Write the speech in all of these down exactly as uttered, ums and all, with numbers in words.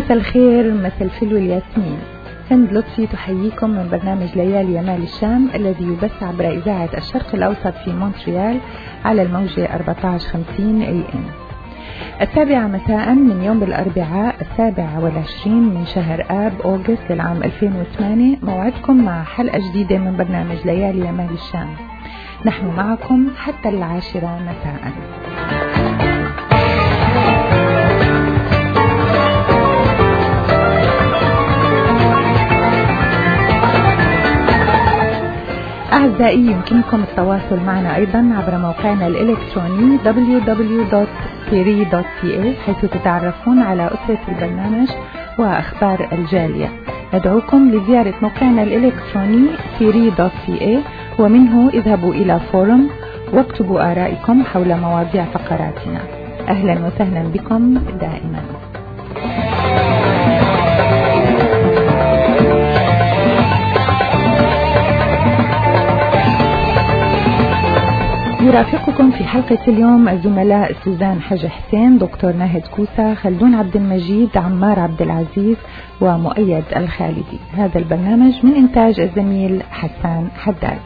مساء الخير، مساء الفل والياسمين. هند لطفي تحييكم من برنامج ليالي يمال الشام الذي يبث عبر إذاعة الشرق الأوسط في مونتريال على الموجة أربعة عشر خمسين اي ام. السابعة مساء من يوم الأربعاء السابع والعشرين من شهر آب أوغست للعام ألفين وثمانية موعدكم مع حلقة جديدة من برنامج ليالي يمال الشام. نحن معكم حتى العاشرة مساء. أعزائي، يمكنكم التواصل معنا أيضا عبر موقعنا الإلكتروني دبليو دبليو دوت ثيري دوت سي اي حيث تتعرفون على أسرة البرنامج وأخبار الجالية. ندعوكم لزيارة موقعنا الإلكتروني ثيري دوت سي اي ومنه اذهبوا إلى فورم واكتبوا آرائكم حول مواضيع فقراتنا. أهلا وسهلا بكم دائما. يرافقكم في حلقة اليوم الزملاء سوزان حج حسين، دكتور ناهد كوسة، خلدون عبد المجيد، عمار عبد العزيز ومؤيد الخالدي. هذا البرنامج من إنتاج الزميل حسان حداد.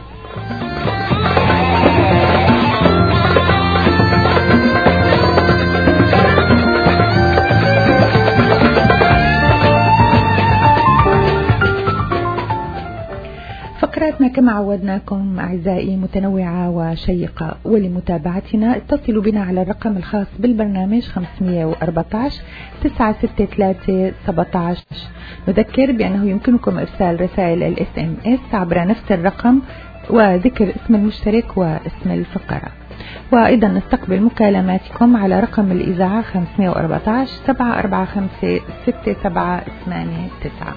فقراتنا كما عودناكم أعزائي متنوعة وشيقة، ولمتابعتنا اتصلوا بنا على الرقم الخاص بالبرنامج خمسمئة وأربعة عشر تسعة ستة ثلاثة سبعة عشر. نذكر بأنه يمكنكم إرسال رسائل الاس ام اس عبر نفس الرقم وذكر اسم المشترك واسم الفقرة، وأيضا نستقبل مكالماتكم على رقم الإذاعة خمسمئة وأربعة عشر سبعة أربعة خمسة ستة سبعة ثمانية تسعة.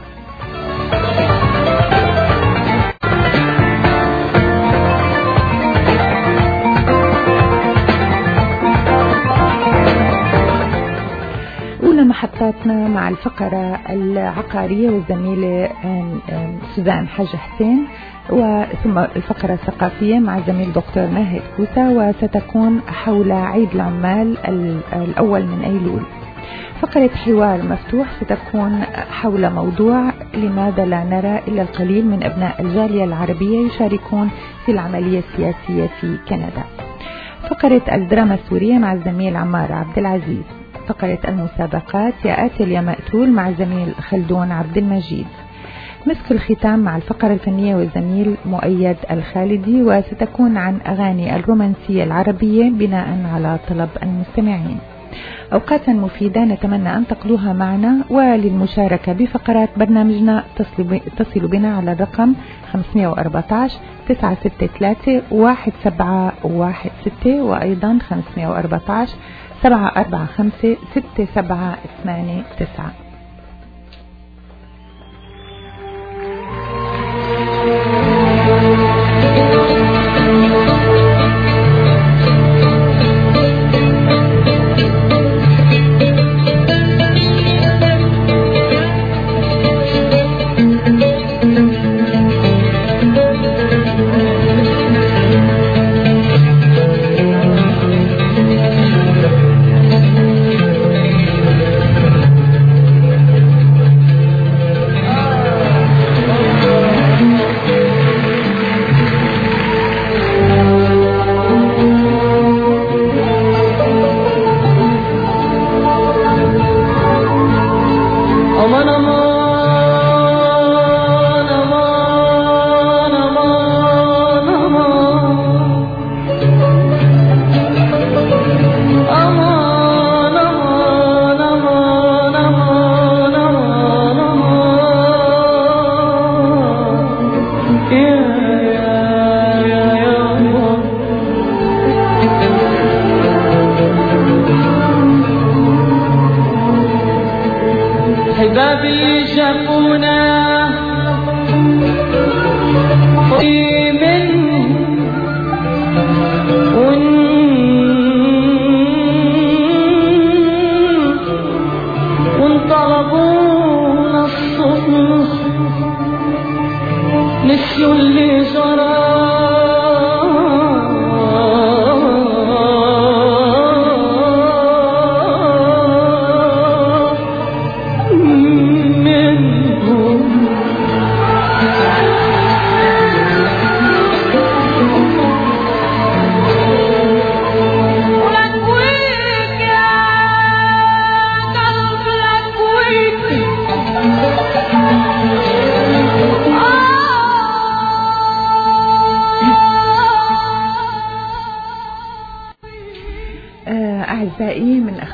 أولى محطاتنا مع الفقرة العقارية والزميلة سوزان حج حسين، وثم الفقرة الثقافية مع الزميل دكتور ناهد كوسة، وستكون حول عيد العمال الأول من أيلول. فقرة حوار مفتوح ستكون حول موضوع لماذا لا نرى إلا القليل من أبناء الجالية العربية يشاركون في العملية السياسية في كندا. فقرة الدراما السورية مع الزميل عمار عبد العزيز. فقرة المسابقات يا آتل يا مقتول مع الزميل خلدون عبد المجيد. مسك الختام مع الفقرة الفنية والزميل مؤيد الخالدي، وستكون عن أغاني الرومانسية العربية بناء على طلب المستمعين. أوقاتا مفيدة نتمنى أن تقضوها معنا، وللمشاركة بفقرات برنامجنا اتصلوا بنا على الرقم خمسمئة وأربعة عشر تسعة ستة ثلاثة واحد سبعة واحد ستة، وأيضا خمسمئة وأربعة عشر سبعة أربعة خمسة ستة سبعة ثمانية تسعة.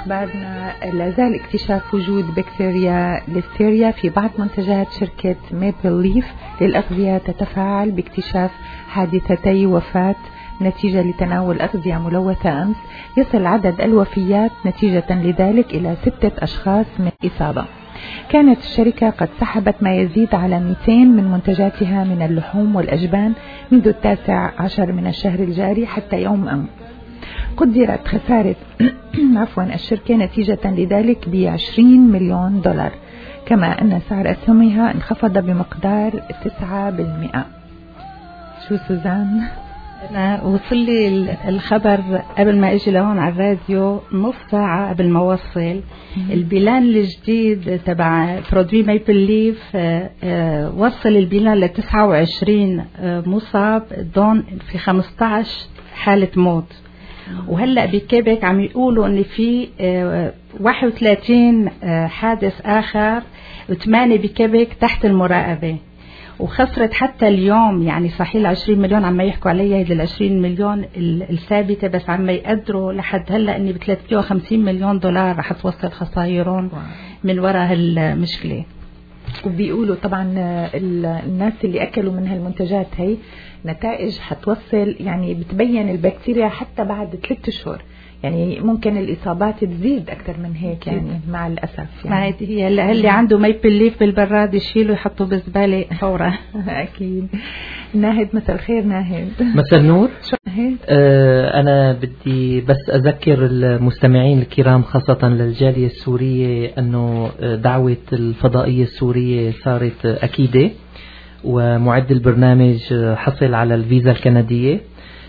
أخبارنا لازال اكتشاف وجود بكتيريا ليستيريا في بعض منتجات شركة ميبل ليف للأغذية تتفاعل باكتشاف حادثتي وفاة نتيجة لتناول أغذية ملوثة أمس. يصل عدد الوفيات نتيجة لذلك إلى ستة أشخاص من إصابة. كانت الشركة قد سحبت ما يزيد على مئتين من منتجاتها من اللحوم والأجبان منذ التاسع عشر من الشهر الجاري حتى يوم أمس. قدرت خسارة عفوا الشركة نتيجة لذلك بعشرين مليون دولار، كما أن سعر أسهمها انخفض بمقدار تسعة بالمئة. شو سوزان؟ أنا وصل لي الخبر قبل ما أجي لهون على الراديو نص ساعة قبل ما أوصل. البلان الجديد تبع برودوي ميبل ليف وصل البلان ل تسعة وعشرين مصاب ضمن في خمسة عشر حالة موت. وهلأ بكيبك عم يقولوا إن في واحد وثلاثين حادث آخر وثمانية بكيبك تحت المراقبة. وخسرت حتى اليوم يعني صحيح العشرين مليون عم يحكوا عليها هذه العشرين مليون الثابتة، بس عم يقدروا لحد هلأ إني بثلاثمية وخمسين مليون دولار رح توصل خسائرهم من وراء هالمشكلة. وبيقولوا طبعا الناس اللي أكلوا من هالمنتجات هي نتائج حتوصل يعني بتبين البكتيريا حتى بعد ثلاثة أشهر، يعني ممكن الإصابات تزيد أكثر من هيك يعني مع الأسف. يعني هي اللي, اللي عنده ميبل ليف بالبراد يشيله يحطه بزبالة فورا. أكيد. ناهد مساء الخير. ناهد مساء النور. شو ناهد؟ آه أنا بدي بس أذكر المستمعين الكرام خاصة للجالية السورية أنه دعوة الفضائية السورية صارت أكيدة، ومعد البرنامج حصل على الفيزا الكندية،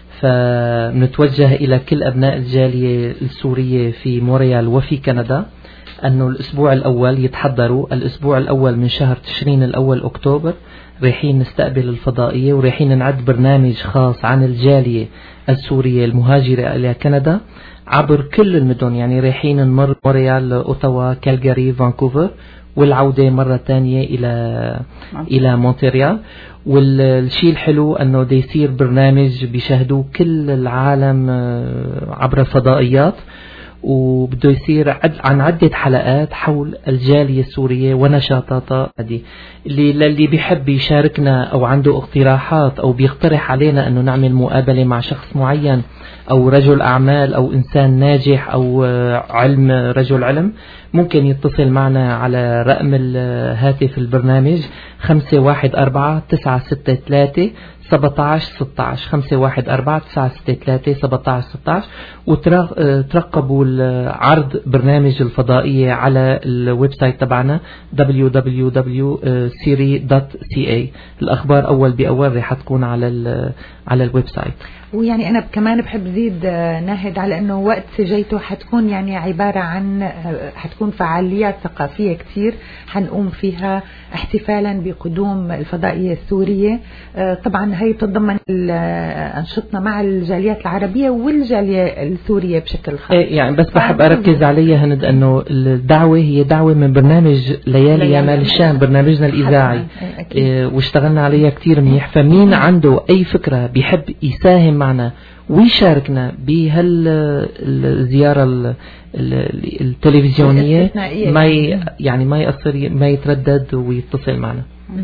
فنتوجه إلى كل أبناء الجالية السورية في مونريال وفي كندا أنه الأسبوع الأول يتحضروا. الأسبوع الأول من شهر تشرين الأول أكتوبر ريحين نستقبل الفضائية، وريحين نعد برنامج خاص عن الجالية السورية المهاجرة إلى كندا عبر كل المدن، يعني ريحين نمر مونريال، أوتاوا، كالجاري، فانكوفر، والعودة مرة تانية إلى إلى مونتريال. والشيء الحلو أنه دي يصير برنامج بيشاهدوه كل العالم عبر الفضائيات، وبده يصير عن عدة حلقات حول الجالية السورية ونشاطاتها هذه. اللي للي بيحب يشاركنا أو عنده اقتراحات أو بيقترح علينا أنه نعمل مقابلة مع شخص معين أو رجل أعمال أو إنسان ناجح أو علم رجل علم، ممكن يتصل معنا على رقم الهاتف البرنامج خمسة واحد أربعة تسعة ستة ثلاثة سبعة عشر ستة عشر خمسة واحد أربعة تسعة ستة ثلاثة سبعة عشر ستة عشر، وترقبوا عرض برنامج الفضائية على الويب سايت تبعنا دبليو دبليو دبليو دوت سيري دوت سي اي. الأخبار أول بأول رح تكون على على الويب سايت. ويعني أنا كمان بحب زيد ناهد على أنه وقت جيته حتكون يعني عبارة عن حتكون فعاليات ثقافية كتير حنقوم فيها احتفالا بقدوم الفضائية السورية. طبعا هي تتضمن أنشطنا مع الجاليات العربية والجالية السورية بشكل خاص. يعني بس بحب أركز عليها هند أنه الدعوة هي دعوة من برنامج ليالي يا مال الشام، برنامجنا الإذاعي، واشتغلنا عليها كتير منيح. فمين عنده أي فكرة بيحب يساهم معنا ويشاركنا بهالزيارة التلفزيونية ما يعني ما يأثر ما يتردد ويتصل معنا.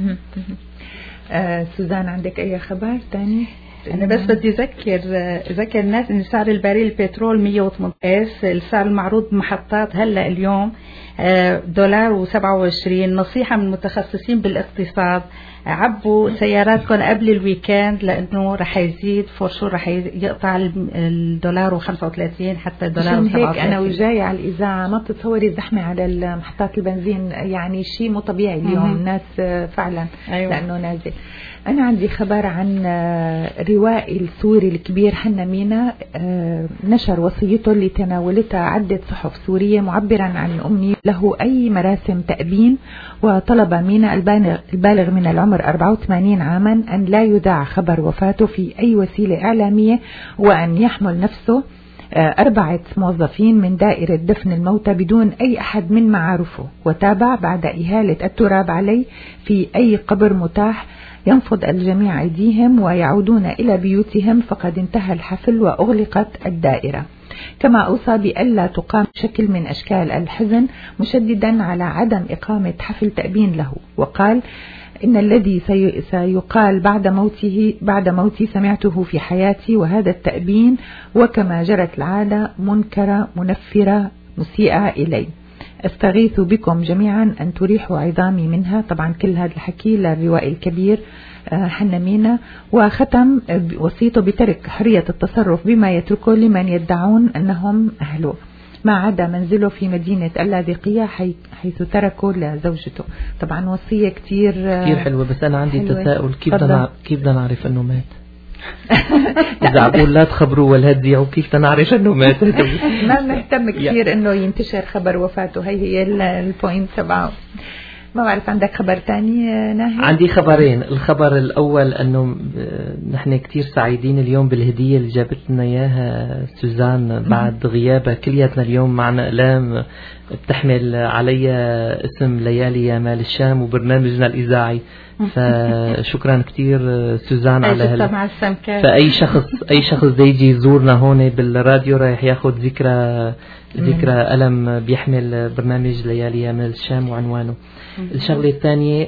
آه سوزان عندك أي خبر تاني؟ أنا بس بدي أذكر أذكر الناس إن سعر الباريل البترول مية وثمانية عشر، السعر المعروض بمحطات هلا اليوم دولار وسبعة وعشرين. نصيحة من متخصصين بالاقتصاد، عبوا سياراتكم قبل الويكند لأنه رح يزيد فورشور، رح يقطع الدولار وخمسة وثلاثين حتى الدولار وسبعة وثلاثين. هيك أنا وجاي على الإذاعة ما بتتصوري الزحمة على محطات البنزين، يعني شيء مو طبيعي اليوم. الناس فعلا أيوة. لأنه نازل. أنا عندي خبر عن روائي السوري الكبير حنا مينا، نشر وصيته اللي تناولتها عدة صحف سورية معبرا عن أمنية له أي مراسم تأبين، وطلب مينا البالغ من العمر أربعة وثمانين عاما أن لا يذاع خبر وفاته في أي وسيلة إعلامية، وأن يحمل نفسه أربعة موظفين من دائرة دفن الموتى بدون أي أحد من معارفه، وتابع بعد إهالة التراب عليه في أي قبر متاح ينفض الجميع أيديهم ويعودون إلى بيوتهم، فقد انتهى الحفل وأغلقت الدائرة. كما أوصى بألا تقام شكل من أشكال الحزن، مشددا على عدم إقامة حفل تأبين له، وقال إن الذي سيقال بعد موته بعد موتي سمعته في حياتي، وهذا التأبين وكما جرت العادة منكرة منفرة مسيئة إلي. استغيث بكم جميعا أن تريحوا عظامي منها. طبعا كل هذا الحكي للروائي الكبير حنا مينا. وختم وصيته بترك حرية التصرف بما يتركه لمن يدعون أنهم أهله، ما عدا منزله في مدينة اللاذقية حيث تركه لزوجته. طبعا وصية كتير كتير حلوة، بس أنا عندي تساؤل، كيف بدنا كيف بدنا نعرف أنه مات؟ إذا عبول لا تخبروا ولا تذيعوا، كيف بدنا نعرف أنه مات؟ ما مهتم كتير أنه ينتشر خبر وفاته، هي هي البوينت تبعه. ما بعرف عندك خبر تاني ناهي؟ عندي خبرين. الخبر الأول أنه نحن كتير سعيدين اليوم بالهدية اللي جابت لنا إياها سوزان بعد غيابها كلياتنا اليوم معنا أقلام بتحمل عليها اسم ليالي يا مال الشام وبرنامجنا الإذاعي. فشكرا كتير سوزان على هلا. فأي شخص أي شخص زي يجي يزورنا هون بالراديو رايح ياخد ذكرى ذكرى ألم بيحمل برنامج ليالي يا مال الشام وعنوانه. الشغلة الثانية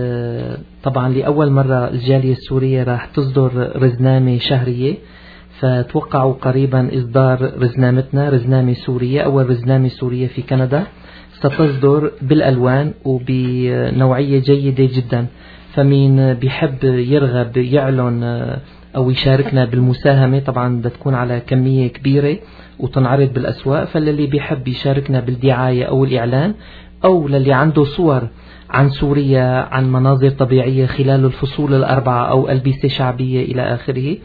طبعا لأول مرة الجالية السورية راح تصدر رزنامة شهرية، فتوقعوا قريبا إصدار رزنامتنا، رزنامة سورية، أول رزنامة سورية في كندا، ستصدر بالألوان وبنوعية جيدة جدا. فمين بيحب يرغب يعلن أو يشاركنا بالمساهمة، طبعا بدها تكون على كمية كبيرة وتنعرض بالأسواق. فاللي بيحب يشاركنا بالدعاية أو الإعلان، أو للي عنده صور عن سوريا، عن مناظر طبيعية خلال الفصول الأربعة أو ألبسة شعبية إلى آخره،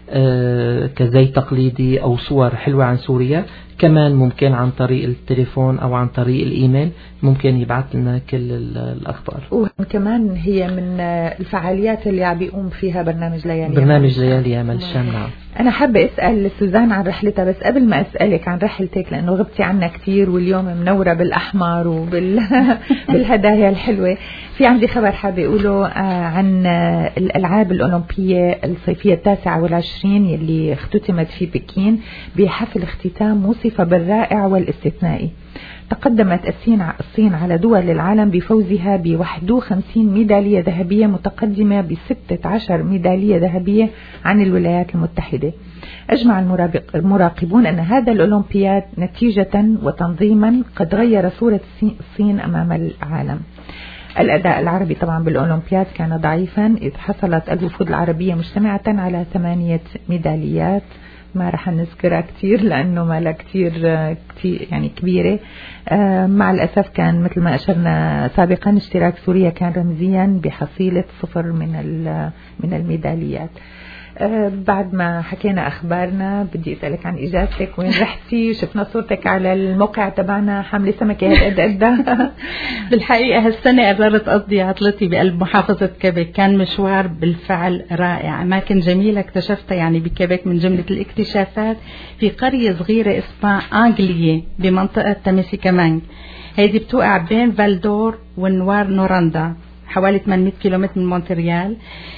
آه كزي تقليدي أو صور حلوة عن سوريا، كمان ممكن عن طريق التليفون أو عن طريق الإيميل ممكن يبعث لنا كل الأخبار. وكمان هي من الفعاليات اللي عم بيقوم فيها برنامج ليالي برنامج ليالي يا مال الشام. نعم. أنا حابة أسأل سوزان عن رحلتها، بس قبل ما أسألك عن رحلتك لأنه غبتي عنا كتير واليوم منورة بالأحمر وبال بالهدايا الحلوة، في عندي خبر حابة أقوله عن الألعاب الأولمبية الصيفية التاسعة والعشرين يلي اختتمت في بكين بحفل اختتام وصف بالرائع والاستثنائي. تقدمت الصين على دول العالم بفوزها ب واحد وخمسين ميدالية ذهبية، متقدمة ب ستة عشر ميدالية ذهبية عن الولايات المتحدة. أجمع المراقبون أن هذا الأولمبياد نتيجة وتنظيما قد غير صورة الصين أمام العالم. الأداء العربي طبعا بالأولمبياد كان ضعيفا، إذ حصلت الوفود العربية مجتمعة على ثمانية ميداليات، ما رح نذكرها كتير لأنه ما لها كتير كتير يعني كبيرة. آه مع الأسف كان مثل ما أشرنا سابقا اشتراك سوريا كان رمزيا بحصيلة صفر من من الميداليات. أه بعد ما حكينا أخبارنا بدي أسألك عن إجازتك، وين رحتي؟ شفنا صورتك على الموقع تبعنا حاملة سمكة هالقد قدها. بالحقيقة هالسنة قررت أقضي عطلتي بقلب محافظة كيبيك، كان مشوار بالفعل رائع، أماكن جميلة اكتشفتها يعني بكيبيك، من جملة الاكتشافات في قرية صغيرة اسمها أنجلية بمنطقة تاميسيكامانج، هيدي بتوقع بين فالدور ونوار نوراندا حوالي ثمانمائة كيلومتر من مونتريال.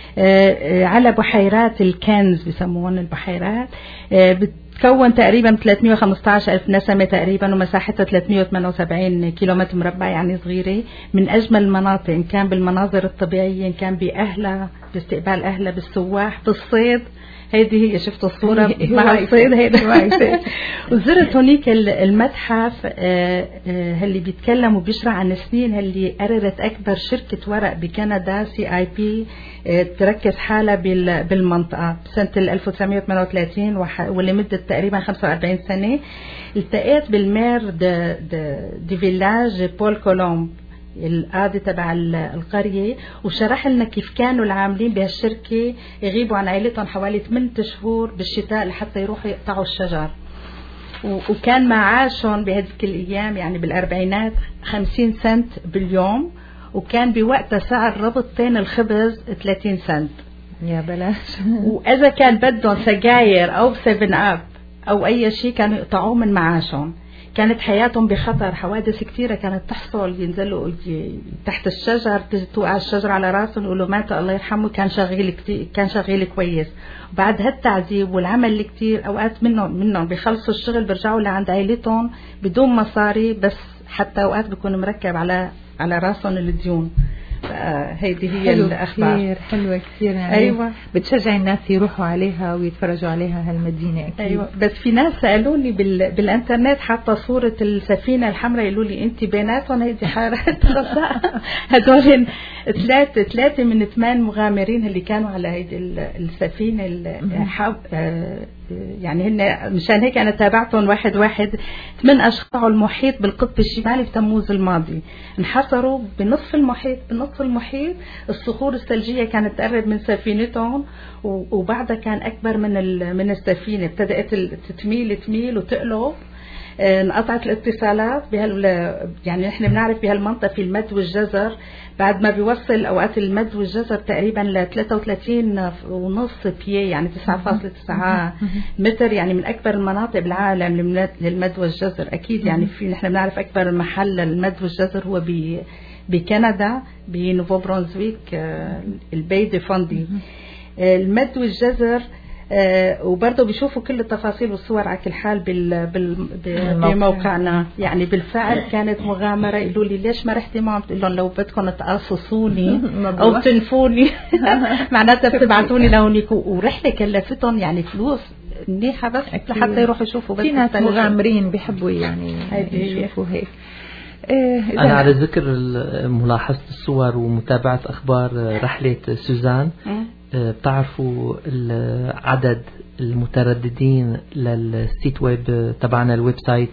آه على بحيرات الكنز بسموهن البحيرات، آه بتكون تقريبا ثلاثمائة وخمسة عشر ألف نسمة تقريبا، ومساحتها ثلاثمائة وثمانية وسبعين كيلومتر مربع، يعني صغيرة. من أجمل المناطق إن كان بالمناظر الطبيعية، إن كان بأهلها، باستقبال أهلها، بالسواح، بالصيد. هيدي هي شفت الصورة مع الصيد هيدا. وزرت هونيك المتحف اللي بيتكلم وبيشرح عن السنين اللي قررت أكبر شركة ورق بكندا سي آي بي تركز حالها بالمنطقة بسنة ألف وتسعمائة وثمانية وثلاثين، ولمدة تقريبا خمسة وأربعين سنة. التقيت بالمير دي, دي, دي فيلاج بول كولومب القاضي تبع القرية، وشرح لنا كيف كانوا العاملين بهالشركة يغيبوا عن عائلتهم حوالي ثمانية شهور بالشتاء لحتى يروحوا يقطعوا الشجر، وكان معاشهم بهذيك الأيام يعني بالأربعينات خمسين سنت باليوم، وكان بوقتها سعر ربطتين الخبز ثلاثين سنت. يا بلاش. وإذا كان بدهم سجاير أو سيفن أب أو أي شيء كانوا يقطعوه من معاشهم. كانت حياتهم بخطر. حوادث كثيرة كانت تحصل، ينزلوا تحت الشجر، توقع الشجر على راسهم يقولوا مات الله يرحمه، كان شغيل كتير، كان شغيل كويس. وبعد هالتعذيب والعمل الكتير أوقات منهم منهم بيخلصوا الشغل بيرجعوا لعند عائلتهم بدون مصاري، بس حتى أوقات بيكون مركب على على راسهم الديون. هيدي هي حلو الأخبار. كثير حلوة كثير يعني. أيوة. بتشجع الناس يروحوا عليها ويتفرجوا عليها هالمدينة أكيد. أيوة. بس في ناس سألوني بال... بالإنترنت حتى صورة السفينة الحمراء، يقولوا لي أنت بيناتهم هيدي حارة. هدول ثلاثة ثلاثة من ثمان مغامرين اللي كانوا على هيدي السفينة الحو... يعني هن مشان هيك أنا تابعتهم واحد واحد. ثمان أشخاص المحيط بالقطب الشمالي في تموز الماضي، انحصروا بنصف المحيط بنصف المحيط. الصخور الثلجية كانت تقرب من سفينتهم، وبعدها كان أكبر من من السفينة. ابتدأت تتميل تميل وتقلب. انقطعت الاتصالات بهال يعني نحن بنعرف بهالمنطقة في المد والجزر، بعد ما بيوصل أوقات المد والجزر تقريبا ل ثلاثة وثلاثين ونص بيي، يعني تسعة فاصلة تسعة متر، يعني من أكبر المناطق بالعالم للمد والجزر. أكيد يعني في نحن بنعرف أكبر محل المد والجزر هو ب بكندا بنوفو برونزويك، البي دي فوندي. المد والجزر آه وبرضه بيشوفوا كل التفاصيل والصور على كل حال بال بال بموقعنا. يعني بالفعل كانت مغامرة. يقولوا لي ليش ما رحتي معهم؟ بتقول لهم لو بدكم تقاصصوني أو تنفوني معناتها بتبعتوني لهونيك. ورحلة كلفتهم يعني فلوس منيحة بس لحتى يروحوا يشوفوا. بس في ناس مغامرين بيحبوا يعني يشوفوا هيك. إيه أنا على ذكر ملاحظة الصور ومتابعة أخبار رحلة سوزان، بتعرفوا عدد المترددين للسيت ويب تبعنا، الويب سايت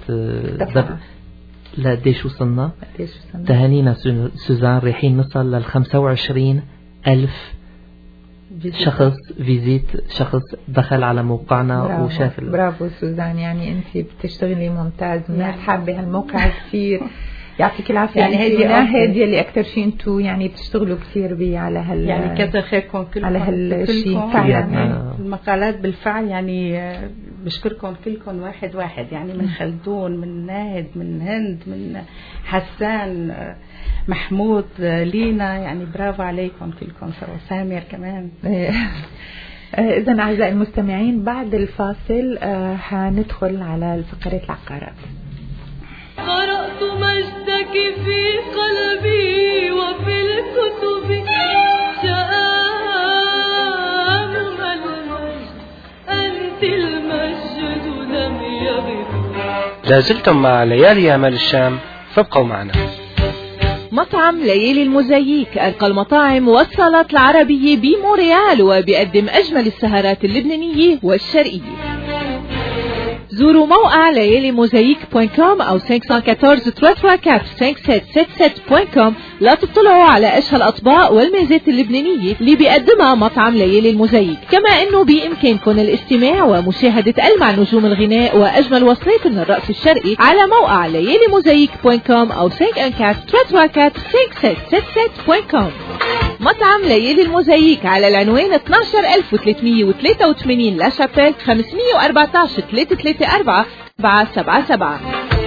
لقديش وصلنا؟ تهانينا سوزان، رايحين نصل لل خمسة وعشرين ألف شخص فيزيت، شخص دخل على موقعنا برافو. وشاف. برافو سوزان، يعني انت بتشتغلي ممتاز. الناس حابة هالموقع كثير. يعطيك العافية. يعني هيدي هيدي اللي أكتر شيء انتو يعني بتشتغلوا كثير بيه على هال يعني كتر خيركم كلكم على هالشيء فعلا. المقالات بالفعل يعني بشكركم كلكم واحد واحد، يعني من خلدون، من ناهد، من هند، من حسان، محمود، لينا، يعني برافو عليكم كلكم سوا، سامر كمان. إذن أعزائي المستمعين بعد الفاصل حندخل على الفقرة العقارات. قرأت مجدك في قلبي وفي الكتب، شآم المجد أنت المجد لم يغب. لازلتم مع ليالي أمل الشام، فابقوا معنا. مطعم ليالي الموزاييك أرقى المطاعم والصالات العربية بمونريال، وبيقدم أجمل السهرات اللبنانية والشرقية. زوروا موقع ليالي موزاييك دوت كوم أو خمسة أربعة أربعة ثلاثة أربعة خمسة سبعة ستة ستة دوت كوم لا تطلعوا على أشهى الأطباق والميزات اللبنانية اللي بيقدمها مطعم ليالي الموزاييك. كما أنه بإمكانكم الاستماع ومشاهدة ألمع نجوم الغناء وأجمل وصلات من الرقص الشرقي على موقع ليالي موزاييك دوت كوم أو خمسة أربعة أربعة ثلاثة أربعة خمسة سبعة ستة دوت كوم. مطعم ليالي الموزاييك على العنوان اثني عشر ألف وثلاثمية وثلاثة وثمانين لا شابيل، خمسمية وأربعة عشر ثلاثة ثلاثة أربعة سبعة سبعة سبعة.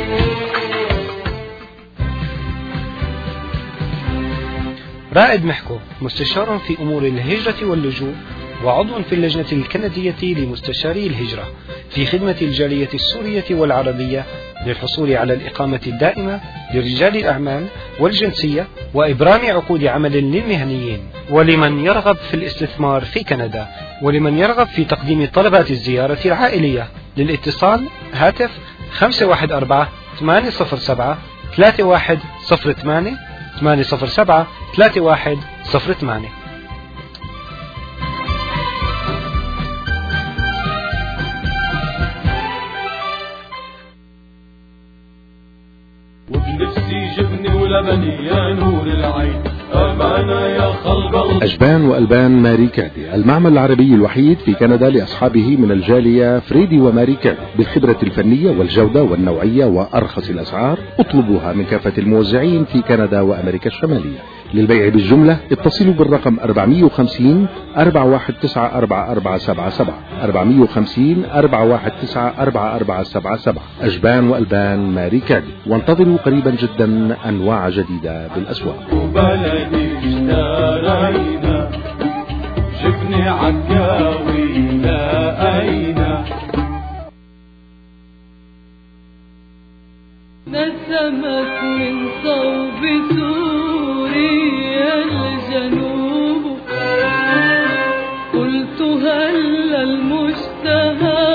رائد محكو، مستشار في أمور الهجرة واللجوء، وعضو في اللجنة الكندية لمستشاري الهجرة، في خدمة الجالية السورية والعربية للحصول على الإقامة الدائمة لرجال الأعمال والجنسية، وإبرام عقود عمل للمهنيين، ولمن يرغب في الاستثمار في كندا، ولمن يرغب في تقديم طلبات الزيارة العائلية. للاتصال هاتف خمسة واحد أربعة ثمانية صفر سبعة ثلاثة واحد صفر ثمانية ثمانية صفر سبعة ثلاثة واحد صفر ثمانية. وبنفسي جبني ولبني يا نور العين، أمانة يا خلق. أجبان وألبان ماري كادي، المعمل العربي الوحيد في كندا لأصحابه من الجالية فريدي وماري كادي، بالخبرة الفنية والجودة والنوعية وأرخص الأسعار. اطلبوها من كافة الموزعين في كندا وأمريكا الشمالية. للبيع بالجملة اتصلوا بالرقم أربعمية وخمسين أربعة واحد تسعة أربعة أربعة سبعة سبعة أربعمية وخمسين أربعة واحد تسعة أربعة أربعة سبعة سبعة. أجبان وألبان ماري كادي. وانتظروا قريبا جدا أنواع جديدة بالأسواق. وبلدي اشترينا شفني عكاوي لقينا نسمت من صوب سوريا الجنوب قلت هل المشتهى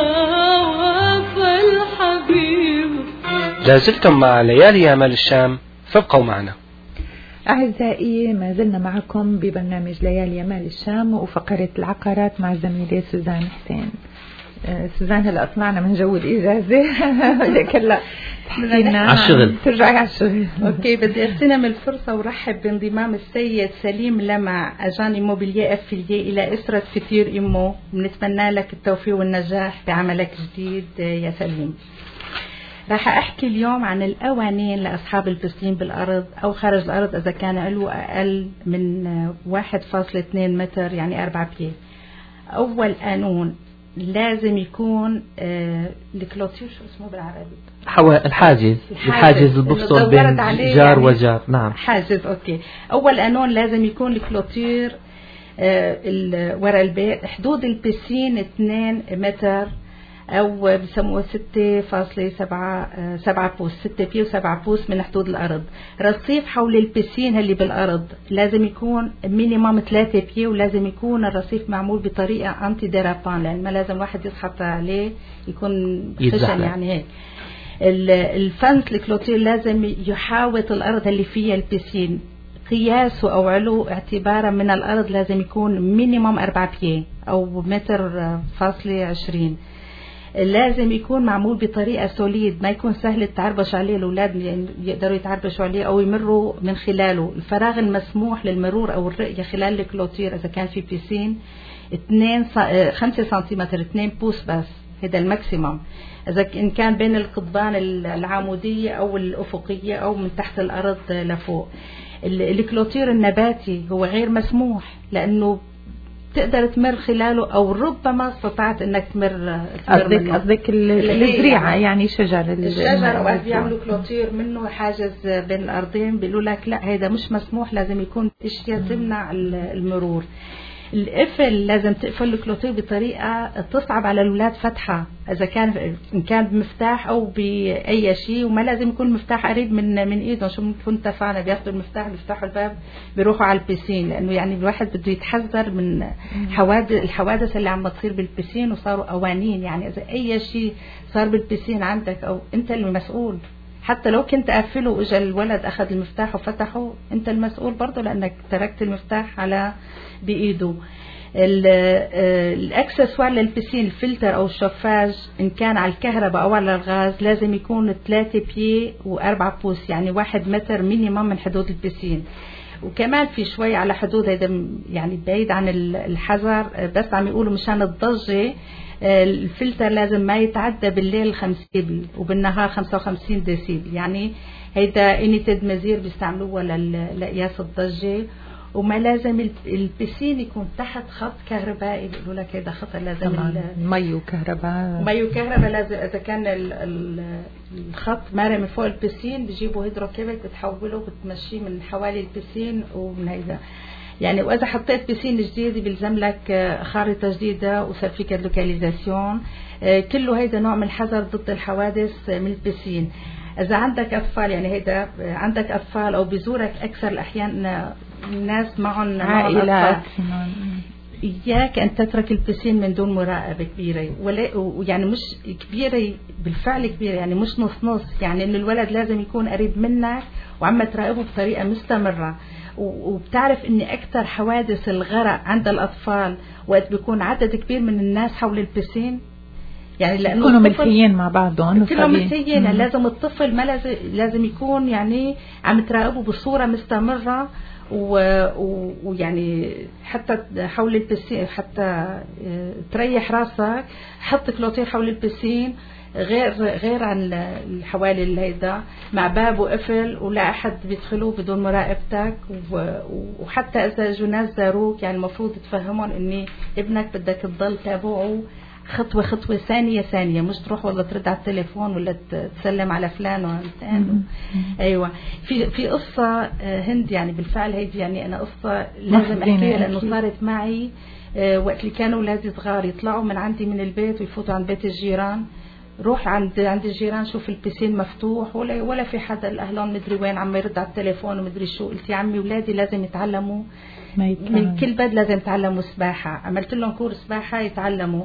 وفى الحبيب. لازلتم مع ليالي أمال الشام، فابقوا معنا. أعزائي، ما زلنا معكم ببرنامج ليالي أمال الشام وفقرة العقارات مع الزميلة سوزان حسين. سوزان هلا طلعنا من جو الإجازة لكن لا تحكينا على الشغل، ترجعي على الشغل. اوكي، بدي اغتنم الفرصة ورحب بانضمام السيد سليم لمع اجان ايموبيلييه افيلييه الى اسرة فتير ايمو. بنتمنى لك التوفيق والنجاح بعملك الجديد يا سليم. راح احكي اليوم عن القوانين لاصحاب البسين بالارض او خارج الارض اذا كان علو اقل من واحد فاصلة اثنين متر يعني أربعة بيه. اول قانون لازم يكون آه الكلوتير، شو اسمه بالعربي؟ حوا... الحاجز الحاجز اللي بفصل بين جار يعني وجار. نعم، حاجز. اوكي، اول قانون لازم يكون الكلوتير آه ورا البيت حدود البسين اثنين متر او بسموه ستة فاصلة سبعة سبعة بوس، ستة بيه وسبعة بوس من حدود الارض. رصيف حول البسين اللي بالارض لازم يكون مينيمم ثلاثة بيه، ولازم يكون الرصيف معمول بطريقه انتي ديرابان لان ما لازم واحد يسحط عليه يكون خشن يعني هيك. الفنس الكلوتير لازم يحاوط الارض اللي فيها البسين، قياسه او علو اعتبارا من الارض لازم يكون مينيمم أربعة بيه او متر فاصلة عشرين. لازم يكون معمول بطريقة سوليد، ما يكون سهل التعربش عليه، الأولاد يعني يقدروا يتعربشوا عليه أو يمروا من خلاله. الفراغ المسموح للمرور أو الرؤية خلال الكلوتير إذا كان في بيسين اثنين خمسة سنتيمتر، اثنين بوس بس، هذا الماكسيمم. إذا إن كان بين القضبان العمودية أو الأفقية أو من تحت الأرض لفوق. الكلوتير النباتي هو غير مسموح لأنه تقدر تمر خلاله او ربما استطعت انك تمر. قصدك قصدك الزريعه يعني شجر الشجر اوقات بيعملوا كلوتير منه حاجز بين الارضين، بيقولوا لك لا هذا مش مسموح، لازم يكون اشياء تمنع المرور. القفل لازم تقفل الكلوتير بطريقه تصعب على الاولاد فتحها، اذا كان ان كان بمفتاح او باي شيء، وما لازم يكون مفتاح قريب من من ايدهم. شو بنكون اتفقنا بياخذوا المفتاح بيفتحوا الباب بيروحوا على البسين، لانه يعني الواحد بده يتحذر من حوادث الحوادث اللي عم تصير بالبسين. وصاروا قوانين يعني اذا اي شيء صار بالبسين عندك او انت المسؤول، حتى لو كنت قافله واجا الولد اخذ المفتاح وفتحه انت المسؤول برضه لانك تركت المفتاح على بايده. الاكسسوار للبسين الفلتر او الشفاج ان كان على الكهرباء او على الغاز لازم يكون ثلاثة بيه وأربعة بوس يعني واحد متر مينيمم من حدود البسين. وكمان في شوي على حدود هذا يعني بعيد عن الحذر، بس عم يقولوا مشان الضجة الفلتر لازم ما يتعدى بالليل خمسين ديسيبل وبالنهار خمسة وخمسين ديسيبل، يعني هيدا انيتد مزير بيستعملوها لقياس الضجة. وما لازم البسين يكون تحت خط كهربائي، بيقولوا لك هذا خط لازم مي وكهرباء مي وكهرباء لازم. اذا كان الخط ماري من فوق البسين بيجيبوا هيدروكيبل بتحوله بتمشيه من حوالي البسين ومن هيدا يعني. واذا حطيت بسين جديد بيلزم لك خارطه جديده وسيرتيفيكات لوكاليزاسيون. كله هيدا نوع من الحذر ضد الحوادث من البسين. اذا عندك اطفال يعني هيدا عندك اطفال او بزورك اكثر الاحيان ناس معهم عائلات، إياك أن تترك البسين من دون مراقبة كبيرة، ويعني مش كبيرة بالفعل كبيرة يعني مش نص نص، يعني إن الولد لازم يكون قريب منك وعم تراقبه بطريقة مستمرة. وبتعرف إن أكثر حوادث الغرق عند الأطفال وقت بيكون عدد كبير من الناس حول البسين، يعني لأنه يكونوا ملتقيين مع بعضهم كلهم ملتقيين. يعني لازم الطفل ما لازم لازم يكون يعني عم تراقبه بصورة مستمرة، ويعني حتى حول البسين حتى تريح راسك حط كلوتير حول البسين غير غير عن الحوالي الهيدا مع باب وقفل ولا أحد بيدخلوا بدون مراقبتك، وحتى إذا جو ناس زاروك يعني المفروض تفهمهم إني ابنك بدك تضل تابعه خطوة خطوة ثانية ثانية، مش تروح والله ترد على التليفون ولا تسلم على فلان وعلان. أيوة في في قصة هند يعني بالفعل هيدي يعني أنا قصة لازم أحكيها لأنه صارت معي وقت اللي كانوا أولادي صغار يطلعوا من عندي من البيت ويفوتوا عند بيت الجيران، روح عند عند الجيران شوف البسين مفتوح ولا ولا في حدا الأهلون مدري وين عم يرد على التليفون ومدري شو. قلت يا عمي أولادي لازم يتعلموا من كل بلد، لازم يتعلموا سباحة. عملت لهم كورس سباحة يتعلموا.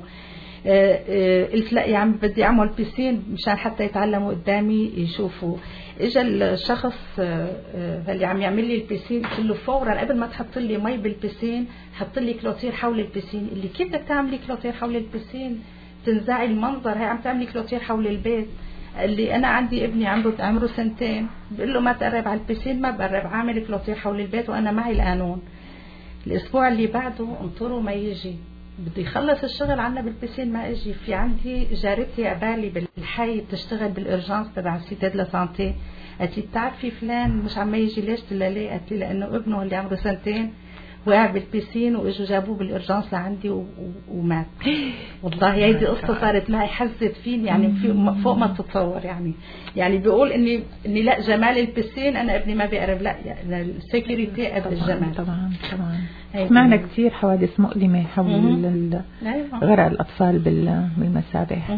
قلت لا يا عم بدي اعمل بيسين مشان حتى يتعلموا قدامي يشوفوا. اجى الشخص اللي عم يعمل لي البيسين قلت له فورا قبل ما تحط لي مي بالبيسين حط لي كلوتير حول البيسين. اللي كيف بدك تعملي كلوتير حول البيسين؟ تنزعي المنظر، هي عم تعملي كلوتير حول البيت. اللي انا عندي ابني عمره عمره سنتين بقول له ما تقرب على البيسين، ما بقرب، عامل كلوتير حول البيت وانا معي القانون. الاسبوع اللي بعده انطروا ما يجي، بدي يخلص الشغل عنا بالبسين ما اجي. في عندي جارتي قبالي بالحي بتشتغل بالارجانس تبع سيتاد لا سانتي، قالت لي بتعرفي فلان مش عم يجي ليش؟ قلت لها ليه؟ قالت لي لانه ابنه اللي عمره سنتين وقع بالبسين واجوا جابوه بالارجانس لعندي و... و... ومات. والله هيدي قصه صارت معي حزت فيني يعني في فوق ما تتصور. يعني يعني بيقول اني اني لا جمال البسين انا ابني ما بيقرب، لا يعني السكيورتي قبل الجمال. طبعا طبعا سمعنا كثير حوادث مؤلمه حول غرق الاطفال بالمسابح.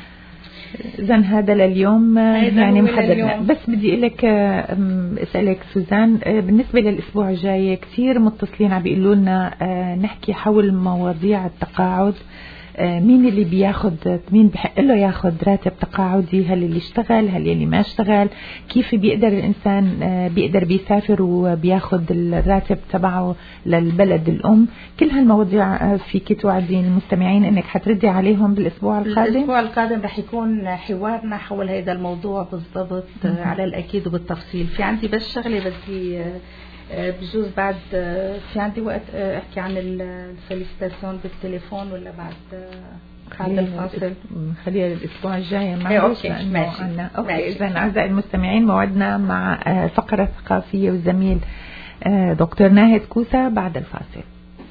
إذا هذا لليوم يعني محددنا. بس بدي أقول لك أسألك سوزان، بالنسبة للأسبوع الجاي كثير متصلين عم بيقولوا لنا نحكي حول مواضيع التقاعد. مين اللي بياخد، مين بحق له ياخد راتب تقاعدي؟ هل اللي اشتغل، هل اللي ما اشتغل؟ كيف بيقدر الإنسان بيقدر بيسافر وبياخد الراتب تبعه للبلد الأم؟ كل هالمواضيع فيك توعدين المستمعين انك حتردي عليهم بالاسبوع القادم. الاسبوع القادم رح يكون حوارنا حول هذا الموضوع بالضبط على الاكيد وبالتفصيل. في عندي بس شغله بدي بجوز بعد في عندي وقت احكي عن الفيليستاسيون بالتليفون ولا بعد بعد الفاصل؟ خليها الاسبوع الجاي معلش. ماشي اوكي. اذا اعزائي المستمعين موعدنا مع فقره ثقافيه والزميل دكتور ناهد كوسا بعد الفاصل.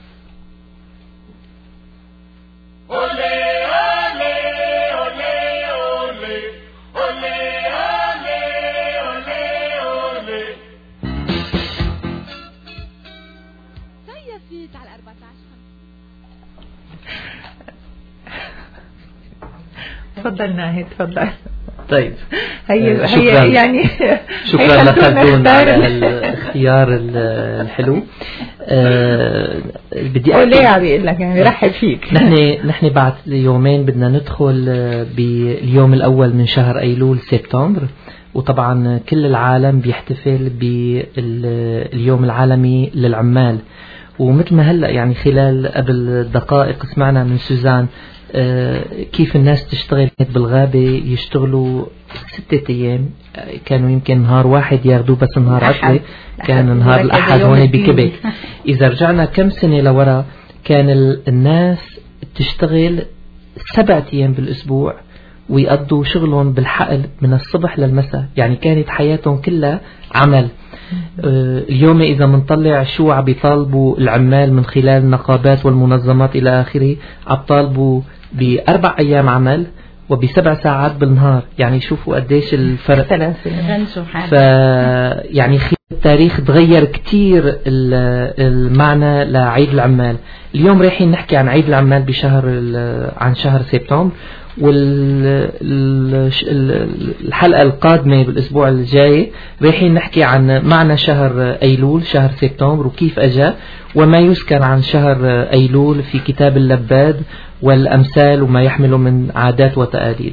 تفضل ناهد تفضل. طيب هي شكرا هي يعني شكرا لخلدون على الاختيار الحلو. أه بدي اقول ليه عم بيقول لك يعني رحب فيك. نحن نحن بعد يومين بدنا ندخل باليوم الاول من شهر ايلول سبتمبر، وطبعا كل العالم بيحتفل باليوم العالمي للعمال. ومثل ما هلا يعني خلال قبل دقائق سمعنا من سوزان آه كيف الناس تشتغل بالغابة، يشتغلوا ستة أيام، كانوا يمكن نهار واحد ياخدوه بس نهار عطلة كان نهار الأحد هون بكبك. إذا رجعنا كم سنة لورا كان الناس تشتغل سبعة أيام بالأسبوع ويقضوا شغلهم بالحقل من الصبح للمساء، يعني كانت حياتهم كلها عمل. آه اليوم إذا منطلع شو عم بيطالبوا العمال من خلال النقابات والمنظمات إلى آخره، عم طالبوا بأربع أيام عمل وبسبع ساعات بالنهار. يعني شوفوا قديش الفرق. ف يعني التاريخ تغير كتير المعنى لعيد العمال. اليوم رايحين نحكي عن عيد العمال بشهر عن شهر سبتمبر، والحلقة القادمة بالأسبوع الجاي رايحين نحكي عن معنى شهر أيلول، شهر سبتمبر وكيف أجا، وما يذكر عن شهر أيلول في كتاب اللباد والأمثال وما يحمله من عادات وتقاليد.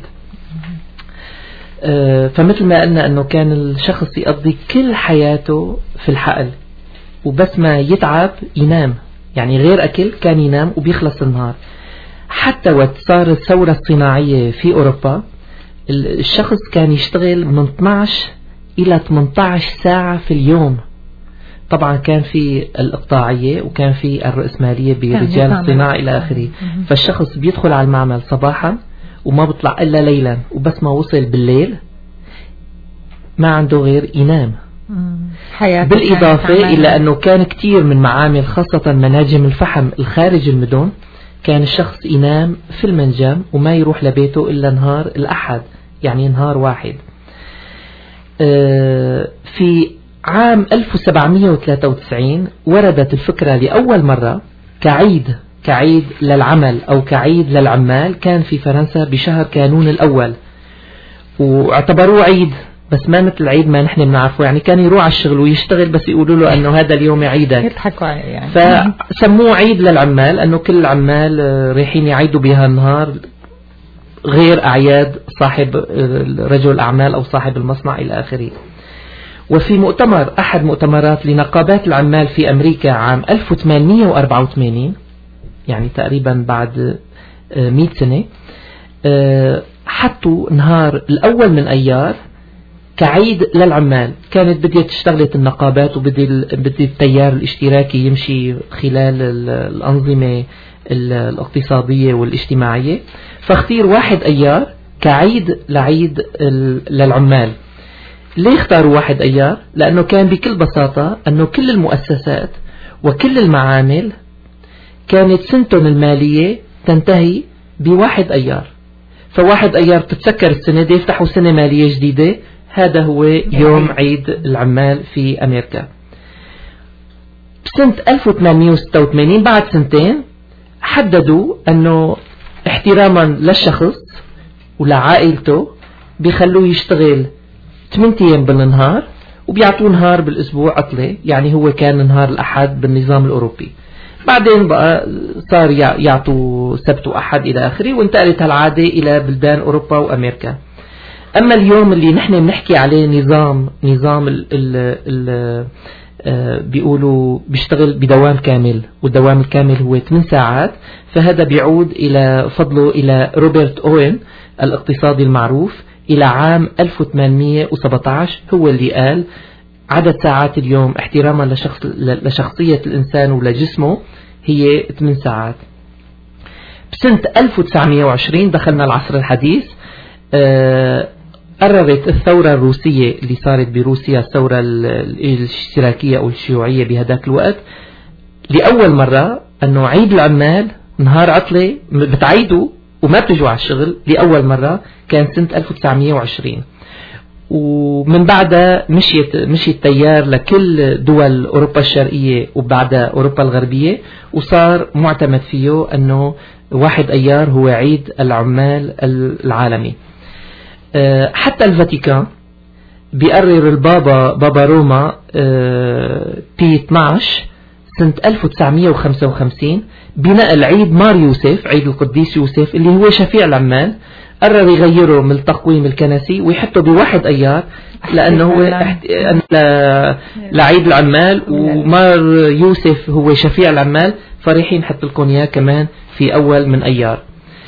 فمثل ما قلنا أنه كان الشخص يقضي كل حياته في الحقل وبس ما يتعب ينام، يعني غير أكل كان ينام وبيخلص النهار. حتى وقت صار الثورة الصناعية في أوروبا الشخص كان يشتغل من اثنعش إلى ثمانية عشر ساعة في اليوم. طبعا كان في الإقطاعية وكان في الرأسمالية برجال الصناعة إلى آخره. فالشخص بيدخل على المعمل صباحا وما بطلع إلا ليلا، وبس ما وصل بالليل ما عنده غير ينام. بالإضافة إلى أنه كان كتير من معامل خاصة مناجم الفحم الخارج المدن كان الشخص ينام في المنجم وما يروح لبيته إلا نهار الأحد، يعني نهار واحد. في عام ألف وسبعمئة وثلاثة وتسعين وردت الفكرة لأول مرة كعيد كعيد للعمل أو كعيد للعمال، كان في فرنسا بشهر كانون الأول، واعتبروه عيد بس ما مثل العيد ما نحن بنعرفه، يعني كان يروح على الشغل ويشتغل بس يقولوا له أنه هذا اليوم عيدك، يضحكوا عليه يعني. فسموه عيد للعمال، أنه كل العمال رايحين يعيدوا بها النهار غير أعياد صاحب رجل الأعمال أو صاحب المصنع إلى آخره. وفي مؤتمر أحد مؤتمرات لنقابات العمال في أمريكا عام ألف وثمانمئة وأربعة وثمانين، يعني تقريبا بعد مئة سنة، حطوا نهار الأول من أيار كعيد للعمال. كانت بديت اشتغلت النقابات وبدي بدي التيار الاشتراكي يمشي خلال الأنظمة الاقتصادية والاجتماعية، فاختير واحد أيار كعيد لعيد للعمال. ليه اختاروا واحد أيار؟ لأنه كان بكل بساطة أنه كل المؤسسات وكل المعامل كانت سنتهم المالية تنتهي بواحد أيار، فواحد أيار تتسكر السنة دي يفتحوا سنة مالية جديدة، هذا هو يوم عيد العمال في أمريكا. بسنة ألف وثمانمئة وستة وثمانين بعد سنتين حددوا أنه احتراما للشخص ولعائلته بيخلوه يشتغل ثمانية أيام بالنهار وبيعطوه نهار بالأسبوع عطلة، يعني هو كان نهار الأحد بالنظام الأوروبي. بعدين بقى صار يعطوا سبت وأحد إلى آخره، وانتقلت هالعادة إلى بلدان أوروبا وأمريكا. أما اليوم اللي نحن بنحكي عليه نظام نظام ال ال ال آه بيقولوا بيشتغل بدوام كامل، والدوام الكامل هو ثمان ساعات، فهذا بيعود إلى فضله إلى روبرت أوين الاقتصادي المعروف إلى عام ألف وثمانمئة وسبعة عشر، هو اللي قال عدد ساعات اليوم احتراما لشخص لشخصية الإنسان ولجسمه هي ثمان ساعات. بسنة ألف وتسعمئة وعشرين دخلنا العصر الحديث. آه قررت الثورة الروسية اللي صارت بروسيا، الثورة الاشتراكية أو الشيوعية بهذاك الوقت، لأول مرة أنه عيد العمال نهار عطلة بتعيدوا وما بتجوا على الشغل. لأول مرة كان سنة ألف وتسعمئة وعشرين، ومن بعدها مشيت مشي التيار لكل دول أوروبا الشرقية وبعدها أوروبا الغربية، وصار معتمد فيه أنه واحد أيار هو عيد العمال العالمي. حتى الفاتيكان بيقرر البابا بابا روما بي اثناشر سنة ألف وتسعمئة وخمسة وخمسين بنقل عيد مار يوسف، عيد القديس يوسف اللي هو شفيع العمال، قرر يغيره من التقويم الكنسي ويحطه بواحد أيار، لأنه هو لعيد العمال، ومار يوسف هو شفيع العمال، فريحين حط لكم إياه كمان في أول من أيار.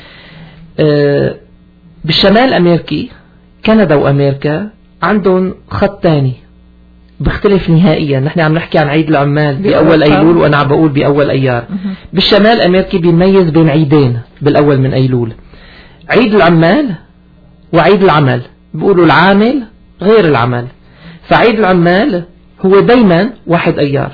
بالشمال الأمريكي كندا وأمريكا عندهم خط تاني بيختلف نهائيا. نحن عم نحكي عن عيد العمال بأول أيلول وأنا عم بقول بأول أيار. بالشمال الأمريكي بيميز بين عيدين بالأول من أيلول، عيد العمال وعيد العمل، بيقولوا العامل غير العمل. فعيد العمال هو دايما واحد أيار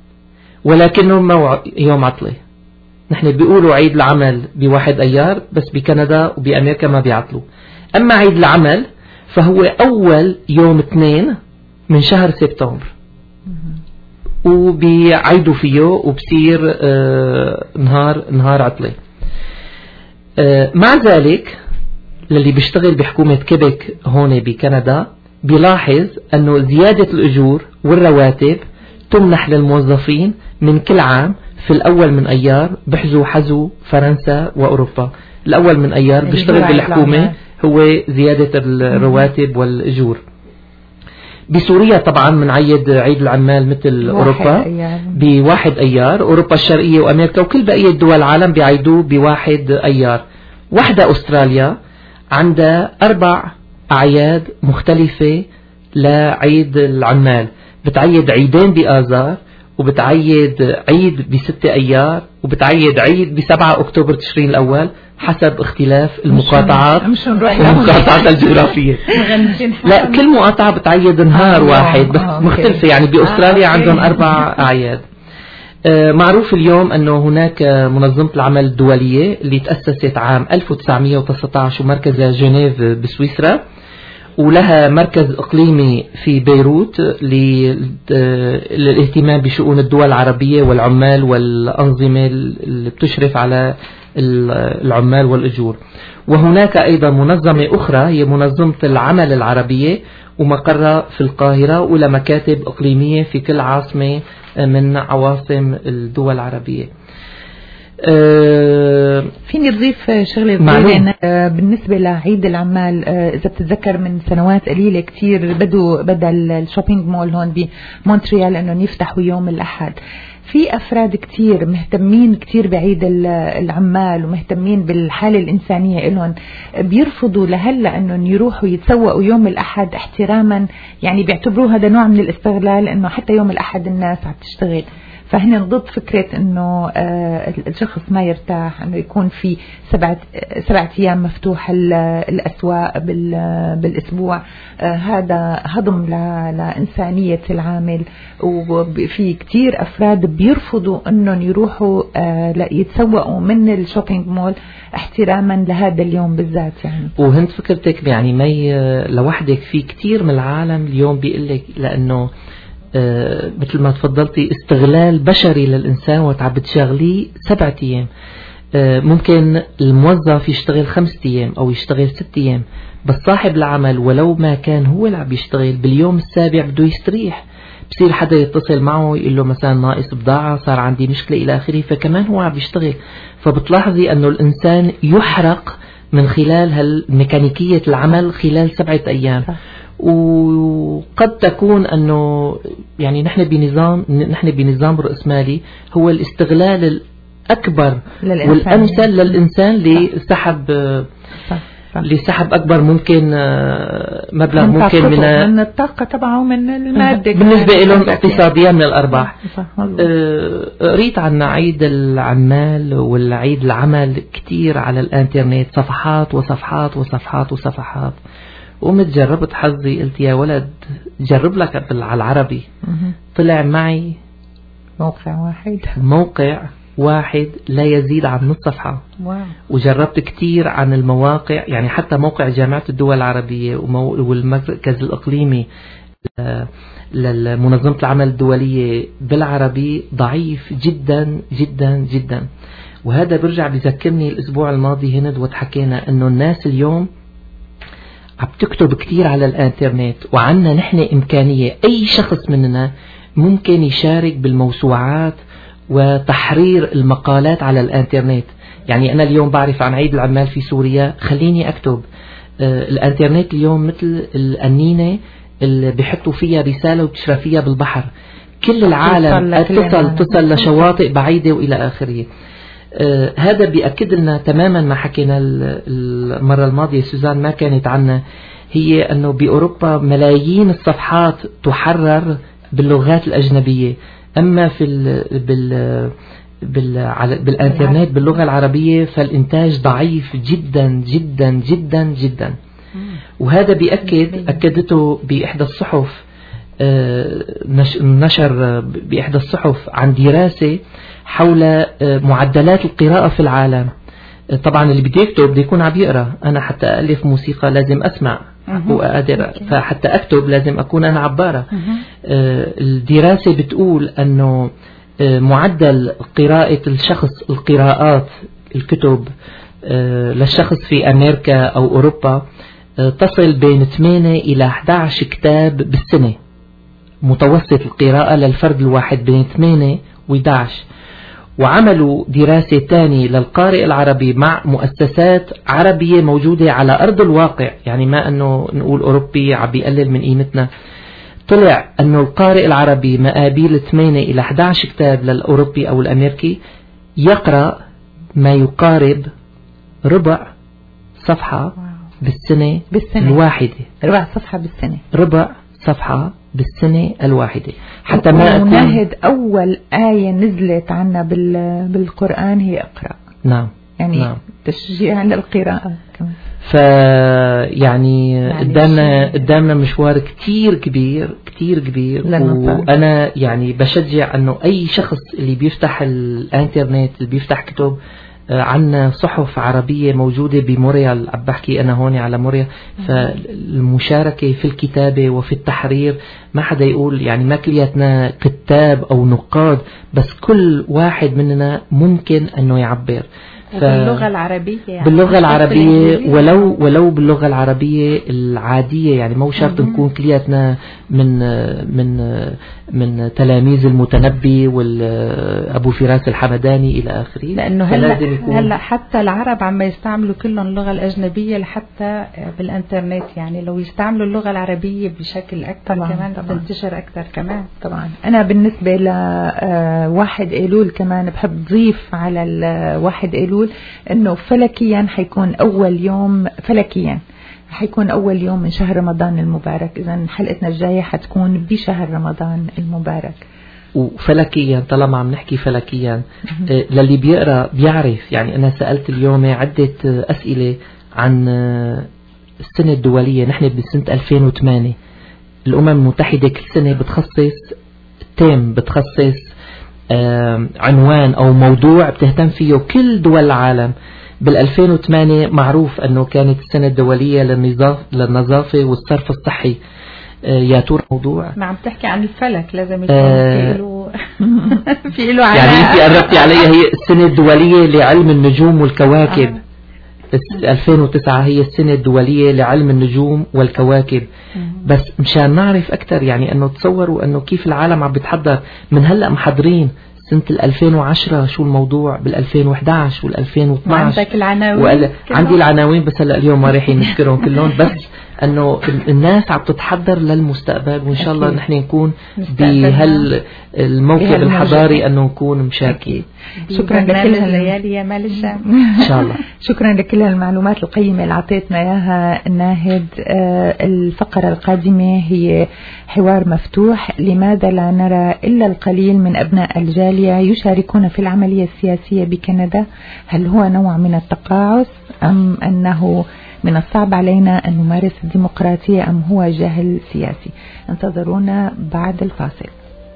ولكنه يوم عطلة. نحن بيقولوا عيد العمل بواحد أيار، بس بكندا وبأمريكا ما بيعطلوا. أما عيد العمل فهو أول يوم اثنين من شهر سبتمبر، وبيعيدوا فيه وبصير آه نهار نهار عطلة. آه مع ذلك للي بيشتغل بحكومة كيبك هون بكندا بيلاحظ أنه زيادة الأجور والرواتب تمنح للموظفين من كل عام في الأول من أيار، بحزو حزو فرنسا وأوروبا. الأول من أيار بيشتغل بالحكومة هو زيادة الرواتب والأجور. بسوريا طبعا من عيد عيد العمال مثل أوروبا بواحد أيار، أوروبا الشرقية وأمريكا وكل بقية دول العالم بيعيدوه بواحد أيار. وحدة أستراليا عندها أربع أعياد مختلفة لعيد العمال، بتعيد عيدين بآذار وبتعيد عيد بستة أيار وبتعيد عيد بسبعة أكتوبر تشرين الأول حسب اختلاف المقاطعات المقاطعات الجغرافية. لا كل مقاطعة بتعيد نهار واحد بس مختلفة، يعني بأستراليا عندهم أربع أعياد. معروف اليوم أنه هناك منظمة العمل الدولية اللي تأسست عام ألف وتسعمئة وتسعة عشر ومركزها جنيف بسويسرا، ولها مركز إقليمي في بيروت للاهتمام بشؤون الدول العربية والعمال والأنظمة اللي بتشرف على العمال والأجور. وهناك أيضا منظمة أخرى هي منظمة العمل العربية ومقرها في القاهرة، ولا مكاتب إقليمية في كل عاصمة من عواصم الدول العربية. أه فيني تضيف شغلة صغيرة أه بالنسبة لعيد العمال. أه إذا بتتذكر من سنوات قليلة كتير بدوا بدأ الشوبينج مول هون بمونتريال أنه يفتحوا يوم الأحد. في أفراد كتير مهتمين كتير بعيد العمال ومهتمين بالحالة الإنسانية إلهم، بيرفضوا لهلا أنهم يروحوا يتسوقوا يوم الأحد احتراما، يعني بيعتبروه هذا نوع من الاستغلال، أنه حتى يوم الأحد الناس عم تشتغل. فهنا ضد فكرة انه آه الشخص ما يرتاح انه يكون في سبعة سبعة ايام مفتوح الاسواق بالاسبوع. آه هذا هضم لانسانية العامل، وفي كتير افراد بيرفضوا انهم يروحوا آه لا يتسوقوا من الشوبينج مول احتراما لهذا اليوم بالذات. يعني وهند فكرتك يعني مي لوحدك في كتير من العالم اليوم بيقلك لانه آه مثل ما تفضلتي استغلال بشري للإنسان وتعب تشغليه سبعة أيام. آه ممكن الموظف يشتغل خمسة أيام أو يشتغل ست أيام، بس صاحب العمل ولو ما كان هو اللي عم يشتغل باليوم السابع بده يستريح. بصير حدا يتصل معه يقول له مثلا ناقص بضاعة، صار عندي مشكلة إلى آخره، فكمان هو عم يشتغل. فبتلاحظي أنه الإنسان يحرق من خلال هالميكانيكية العمل خلال سبعة أيام. وقد تكون أنه يعني نحن بنظام نحن بنظام رأسمالي هو الاستغلال الأكبر والأمثل للإنسان لسحب لسحب أكبر ممكن مبلغ من ممكن من, من الطاقة تبعه من المادة بالنسبة لهم اقتصاديا من الأرباح. قريت عن عيد العمال والعيد العمل كتير على الانترنت، صفحات وصفحات وصفحات وصفحات، وقمت جربت حظي قلت يا ولد جرب لك على العربي. طلع معي موقع واحد موقع واحد لا يزيد عن نص صفحة. واو. وجربت كتير عن المواقع، يعني حتى موقع جامعة الدول العربية والمركز الإقليمي لمنظمة العمل الدولية بالعربي ضعيف جدا جدا جدا. وهذا برجع بذكرني الأسبوع الماضي هند وتحكينا أنه الناس اليوم عم تكتب كتير على الانترنت، وعنا نحن إمكانية أي شخص مننا ممكن يشارك بالموسوعات وتحرير المقالات على الانترنت. يعني أنا اليوم بعرف عن عيد العمال في سوريا، خليني أكتب. آه الانترنت اليوم مثل الأنينة اللي بيحطوا فيها رسالة وبتشرى فيها بالبحر، كل العالم اتصل تصل لشواطئ بعيدة وإلى آخره. آه هذا بيأكد لنا تماما ما حكينا المرة الماضية سوزان ما كانت عنا، هي أنه بأوروبا ملايين الصفحات تحرر باللغات الأجنبية، أما في ال بال بال بالانترنت باللغة العربية فالإنتاج ضعيف جدا جدا جدا جدا. وهذا بيأكد أكدته بإحدى الصحف، نشر بإحدى الصحف عن دراسة حول معدلات القراءة في العالم. طبعا اللي بده يكتب بده يكون عم يقرأ، أنا حتى ألف موسيقى لازم أسمع وأقدر، فحتى أكتب لازم أكون أنا عبارة. الدراسة بتقول أنه معدل قراءة الشخص القراءات الكتب للشخص في أمريكا أو أوروبا تصل بين ثمانية إلى أحد عشر كتاب بالسنة. متوسط القراءة للفرد الواحد بين ثمانية وأحد عشر. وعملوا دراسة تانية للقارئ العربي مع مؤسسات عربية موجودة على أرض الواقع، يعني ما أنه نقول أوروبي عم بيقلل من قيمتنا. طلع أنه القارئ العربي مقابل ثمانية إلى أحد عشر كتاب للأوروبي أو الأمريكي يقرأ ما يقارب ربع صفحة بالسنة, بالسنة الواحدة. ربع صفحة بالسنة. ربع صفحة بالسنة الواحدة. حتى ما أكون ناهد أول آية نزلت عنا بالقرآن هي اقرأ. نعم يعني نعم. تشجيع على القراءة كمان. فيعني قدامنا قدامنا مشوار كتير كبير كتير كبير، وأنا يعني بشجع أنه أي شخص اللي بيفتح الانترنت اللي بيفتح كتب، عنا صحف عربية موجودة بموريال، عم بحكي أنا هون على موريال، فالمشاركة في الكتابة وفي التحرير ما حدا يقول يعني ما كلياتنا كتاب أو نقاد، بس كل واحد مننا ممكن أنه يعبر ف... باللغة العربية يعني باللغة العربية ولو ولو باللغة العربية العادية، يعني مو شرط نكون كلياتنا من من من تلاميذ المتنبي والأبو فراس الحمداني إلى آخره، لأنه هلا هلا حتى العرب عم يستعملوا كلهم اللغة الأجنبية لحتى بالإنترنت، يعني لو يستعملوا اللغة العربية بشكل أكثر كمان تنتشر أكثر كمان. طبعا أنا بالنسبة لواحد أيلول كمان بحب ضيف على الواحد أيلول انه فلكيا حيكون اول يوم فلكيا حيكون اول يوم من شهر رمضان المبارك، اذا حلقتنا الجايه حتكون بشهر رمضان المبارك. وفلكيا طالما عم نحكي فلكيا للي بيقرا بيعرف، يعني انا سالت اليوم عده اسئله عن السنه الدوليه. نحن بسنه ألفين وثمانية الامم المتحده كل سنه بتخصص تيم، بتخصص عنوان أو موضوع بتهتم فيه كل دول العالم. بالألفين وثمانية معروف أنه كانت السنة الدولية للنظافة والصرف الصحي. يا ترى موضوع ما عم تحكي عن الفلك لازم يكون في له في له يعني أنت قربتي علي، هي السنة الدولية لعلم النجوم والكواكب. آه. ألفين وتسعة هي السنة الدولية لعلم النجوم والكواكب. بس مشان نعرف أكثر، يعني أنه تصوروا أنه كيف العالم عم بتحضر من هلأ، محضرين سنة ألفين وعشرة شو الموضوع بال2011 وال2012. عندك العناوين وقال... عندي العناوين بس هلأ اليوم ما رايحين نذكرهم كلهم، بس أنه الناس عم تتحضر للمستقبل، وإن شاء الله نحن نكون بهالموكب الحضاري أنه نكون مشاركين. شكرا لكل هالليالي يا مال الشام إن شاء الله. شكرا لكل المعلومات القيمة اللي عطيتنا إياها ناهد. الفقرة القادمة هي حوار مفتوح. لماذا لا نرى إلا القليل من أبناء الجالية يشاركون في العملية السياسية بكندا؟ هل هو نوع من التقاعس أم أنه من الصعب علينا أن نمارس الديمقراطية أم هو جهل سياسي؟ انتظرونا بعد الفاصل.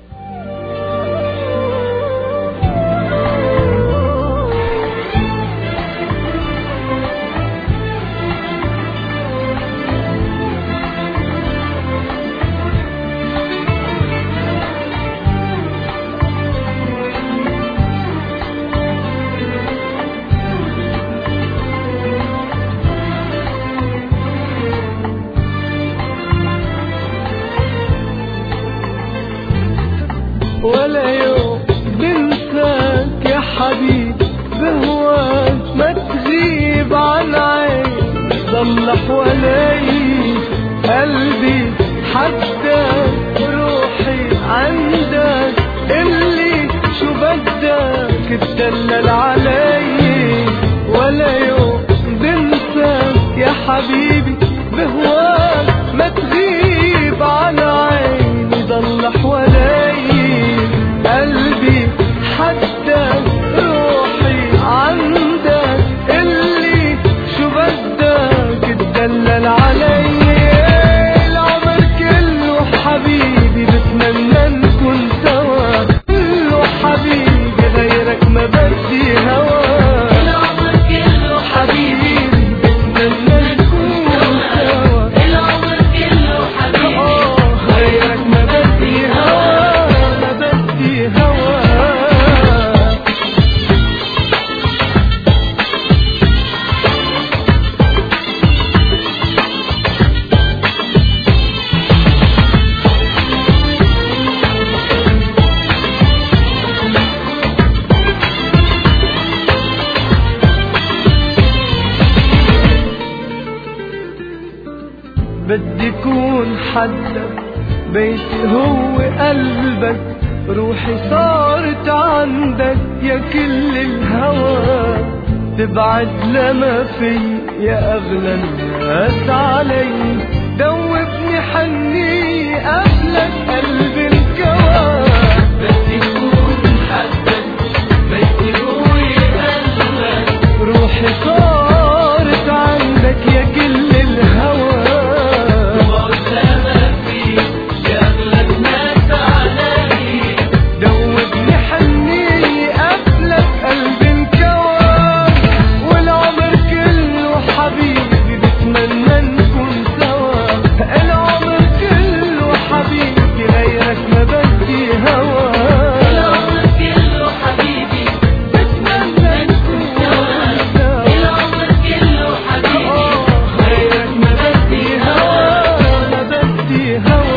ولا يوم بنساك يا حبيب، بهواك ما تغيب عن عيني، ضل حوالي قلبي حتى روحي عندك، اللي شو بدك تدلل علي. ولا يوم بنساك يا حبيبي، بهواك ما تغيب عن عيني، ضل حوالي قلبي حتى روحي عندك، اللي شو بدك تدلل علي. العمر كله حبيبي بتمنى نكون سوا، كله حبيبي غيرك ما بدي هوا. العمر كله حبيبي بتمنى نكون سوا، العمر كله حبيبي غيرك ما بدي هوا. بدي كون حدك، بيتي هو قلبك، روحي صارت عندك يا كل الهوى. تبعد لما في يا أغلى الناس علي، دوبني حني قبلك قلب الكواب بس يكون حدك بس يروي قلبك روحي صارت عندك يا كل الهوى وقدامك فيك شغلك ناس علي دوبني حني قبلك قلب الكواب والعمر كله حبيبي بتمنى نكون سوا العمر كله حبيبي غيرك ما بدي هوا العمر كله حبيبي بتمنى نكون سوا العمر كله حبيبي غيرك ما بدي هوا ما بدي هوا.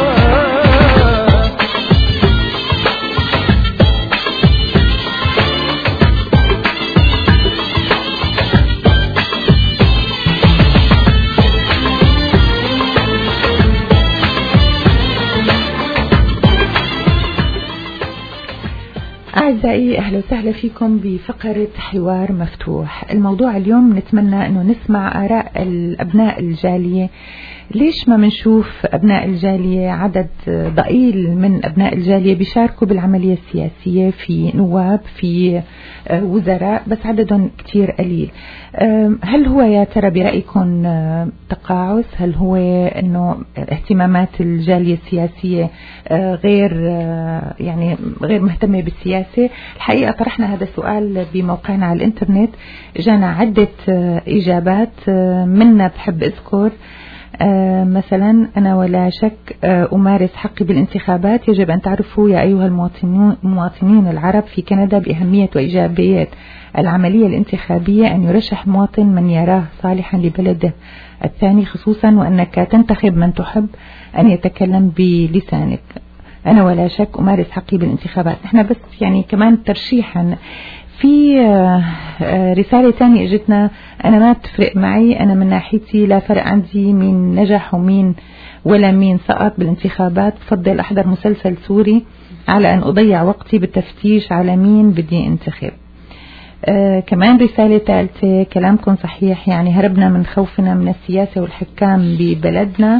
أعزائي أهلا وسهلا فيكم بفقرة حوار مفتوح. الموضوع اليوم نتمنى أنه نسمع آراء الأبناء الجالية. ليش ما منشوف أبناء الجالية عدد ضئيل من أبناء الجالية بيشاركوا بالعملية السياسية في نواب في وزراء بس عددهم كتير قليل؟ هل هو يا ترى برأيكم تقاعس؟ هل هو أنه اهتمامات الجالية السياسية غير يعني غير مهتمة بالسياسة؟ الحقيقة طرحنا هذا السؤال بموقعنا على الانترنت، جانا عدة إجابات. منا بحب أذكر آه مثلا أنا ولا شك آه أمارس حقي بالانتخابات. يجب أن تعرفوا يا أيها المواطنون المواطنين العرب في كندا بأهمية وإيجابية العملية الانتخابية، أن يرشح مواطن من يراه صالحا لبلده الثاني، خصوصا وأنك تنتخب من تحب أن يتكلم بلسانك. أنا ولا شك أمارس حقي بالانتخابات. احنا بس يعني كمان ترشيحا في رسالة تانية اجتنا، أنا ما تفرق معي، أنا من ناحيتي لا فرق عندي مين نجح ومين ولا مين سقط بالانتخابات، بفضل أحضر مسلسل سوري على أن أضيع وقتي بالتفتيش على مين بدي انتخب. آه كمان رسالة ثالثة، كلامكم صحيح، يعني هربنا من خوفنا من السياسة والحكام ببلدنا.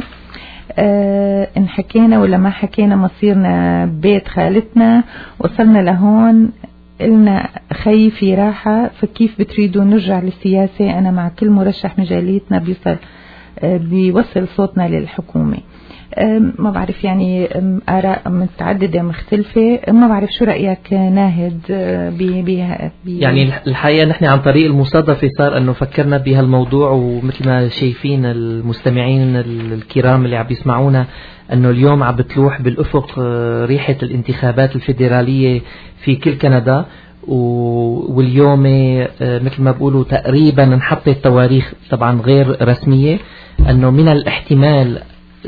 آه إن حكينا ولا ما حكينا مصيرنا بيت خالتنا، وصلنا لهون قلنا خي في راحة، فكيف بتريدوا نرجع للسياسة؟ أنا مع كل مرشح من جاليتنا بيوصل بيوصل صوتنا للحكومة. ما بعرف يعني آراء متعددة مختلفة. ما بعرف شو رأيك ناهد؟ بي بي بي يعني الحقيقة نحن عن طريق المصادفة صار أنه فكرنا بهالموضوع، ومثل ما شايفين المستمعين الكرام اللي عم بيسمعونا أنه اليوم عم بتلوح بالأفق ريحة الانتخابات الفيدرالية في كل كندا، واليوم مثل ما بقولوا تقريبا انحطت تواريخ طبعا غير رسمية أنه من الاحتمال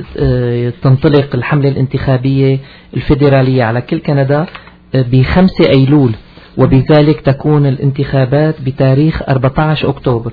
تنطلق الحملة الانتخابية الفيدرالية على كل كندا بخمسة أيلول، وبذلك تكون الانتخابات بتاريخ أربعة عشر أكتوبر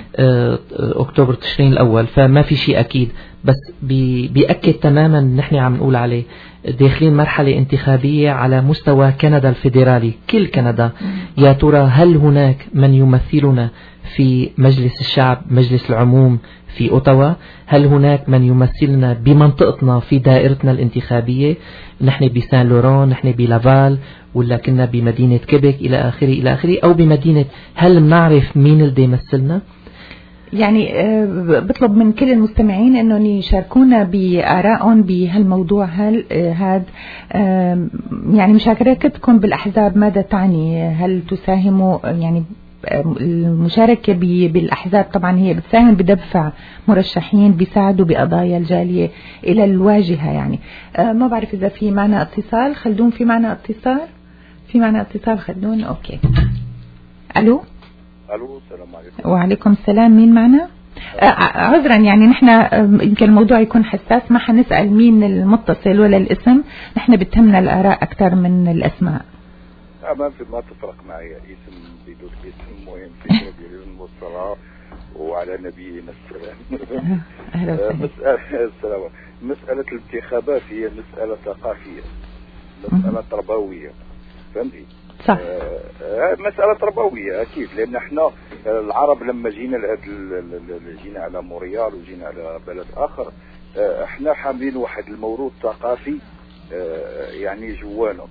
أكتوبر تشرين الأول. فما في شيء أكيد، بس بي بيأكد تماما نحن عم نقول عليه داخلين مرحلة انتخابية على مستوى كندا الفيدرالي، كل كندا. يا ترى هل هناك من يمثلنا في مجلس الشعب، مجلس العموم في أوتاوا؟ هل هناك من يمثلنا بمنطقتنا في دائرتنا الانتخابية؟ نحن بسان لوران، نحن بلافال، ولا كنا بمدينة كيبك إلى آخره إلى آخره، أو بمدينة، هل بنعرف مين اللي يمثلنا؟ يعني بطلب من كل المستمعين انهم يشاركونا بآرائهم بهالموضوع. هل هذا يعني مشاركتكم بالأحزاب ماذا تعني؟ هل تساهموا يعني المشاركة بالأحزاب؟ طبعا هي بتساهم بدفع مرشحين بيساعدوا بقضايا الجالية إلى الواجهة. يعني ما بعرف إذا في معنا اتصال. خلدون، في معنا اتصال؟ في معنا اتصال خلدون. أوكي. ألو. ألو، السلام عليكم. وعليكم السلام. مين معنا؟ عذرا يعني نحن يمكن الموضوع يكون حساس، ما حنسأل مين المتصل ولا الاسم، نحن بتهمنا الآراء أكثر من الأسماء. ما في ما تفرق معي اسم بدون اسم، مهم في المصطلح وعلى نبينا السلام. أهلا وسهلا. مسألة السلام. مسألة الانتخابات هي مسألة ثقافية، مسألة تربوية، فهمتي؟ صح. آه مسألة تربوية أكيد، لأن احنا العرب لما جينا لهذا جينا على موريال وجينا على بلد آخر احنا حاملين واحد الموروث ثقافي يعني جوانا.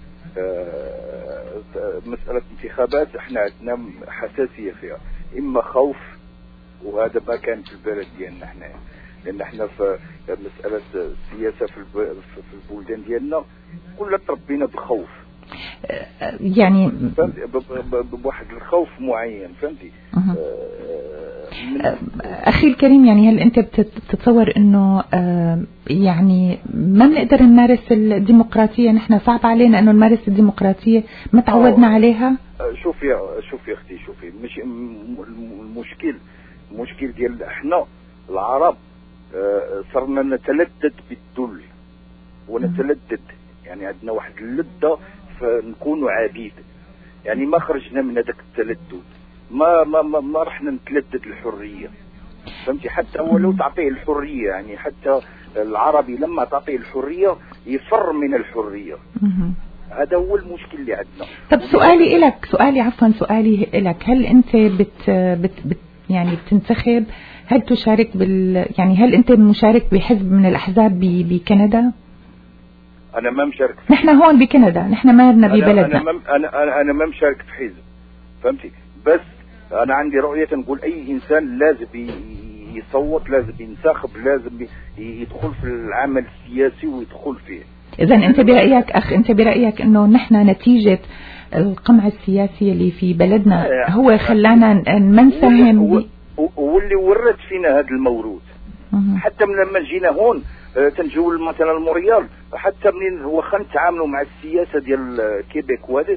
مسألة انتخابات احنا عندنا حساسية فيها، اما خوف، وهذا ما كان في البلد ديالنا احنا، لان احنا في مسألة السياسة في البلدان ديالنا كلها تربينا بخوف، يعني بواحد الخوف معين، فهمتي؟ أخي الكريم، يعني هل أنت بتتصور أنه يعني ما بنقدر نمارس الديمقراطية؟ نحن صعب علينا أنه نمارس الديمقراطية، ما تعودنا عليها. شوفي شوفي أختي، شوفي مش المشكل المشكل ديال احنا العرب صرنا نتلذذ بالذل ونتلذذ، يعني عندنا واحد اللذة فنكونوا عبيد، يعني ما خرجنا من هذاك التلذذ، ما ما ما, ما رحنا نتلذذ الحرية، فهمتي؟ حتى ولو تعطيه الحرية، يعني حتى العربي لما تعطيه الحرية يفر من الحرية. هذا هو المشكل اللي عندنا. طب سؤالي إلك، سؤالي عفوا سؤالي إلك، هل أنت بت بت, بت يعني بتنتخب؟ هل تشارك بال يعني هل أنت مشارك بحزب من الأحزاب بكندا؟ أنا ما مشارك. نحن هون بكندا، نحن ما لنا ببلدنا. أنا ما أنا أنا أنا ما مشارك في حزب، فهمتي؟ بس أنا عندي رؤية نقول أي إنسان لازم يصوت، لازم ينتخب، لازم يدخل في العمل السياسي ويدخل فيه. إذا أنت برأيك أخ، أنت برأيك إنه نحن نتيجة القمع السياسي اللي في بلدنا هو خلانا ما نساهم، واللي ورث فينا هذا الموروث. حتى من لما جينا هون تنجول مثلا الموريال، حتى منين هو خن تعاملوا مع السياسه ديال كيبيك، وهذا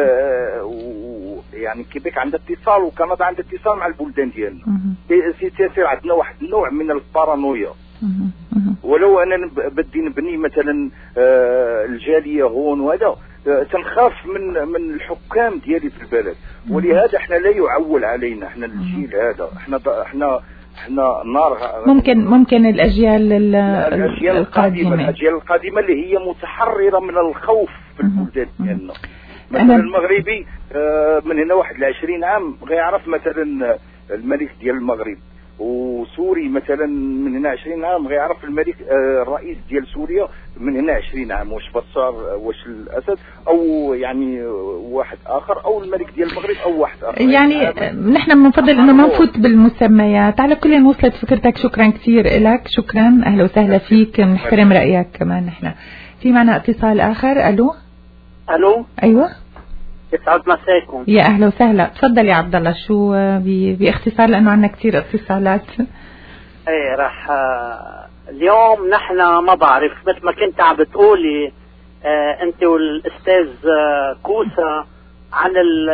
يعني كيبيك عندها اتصال وكندا عندها اتصال مع البلدان ديالنا، سيصير عندنا واحد النوع من البارانويا. ولو انا بدي نبني مثلا الجاليه هون وهذا، تنخاف من من الحكام ديالي في البلد، ولهذا احنا لا يعول علينا، احنا الجيل هذا، احنا احنا احنا نار. ممكن ممكن الاجيال الاجيال القادمه الاجيال القادمه اللي هي متحرره من الخوف في البلدان ديالنا. مثلا المغربي من هنا واحد العشرين عام غيعرف مثلا الملك ديال المغرب، وسوري مثلا من هنا عشرين عام غيعرف الملك الرئيس ديال سوريا من هنا عشرين عام، واش بشار واش الاسد او يعني واحد اخر، او الملك ديال المغرب او واحد اخر. يعني نحن بنفضل انه ما نفوت بالمسميات. على كل وصلت فكرتك، شكرا كثير لك، شكرا، اهلا وسهلا فيك، بنحترم رايك كمان. نحن في معنا اتصال اخر. الو الو ايوه، يسعد مساكم. يا اهلا وسهلا، تفضل يا عبد الله، شو باختصار لانه عندنا كثير اتصالات. ايه راح اليوم نحن ما بعرف مثل ما كنت عم بتقولي اه انت والاستاذ كوسا عن ال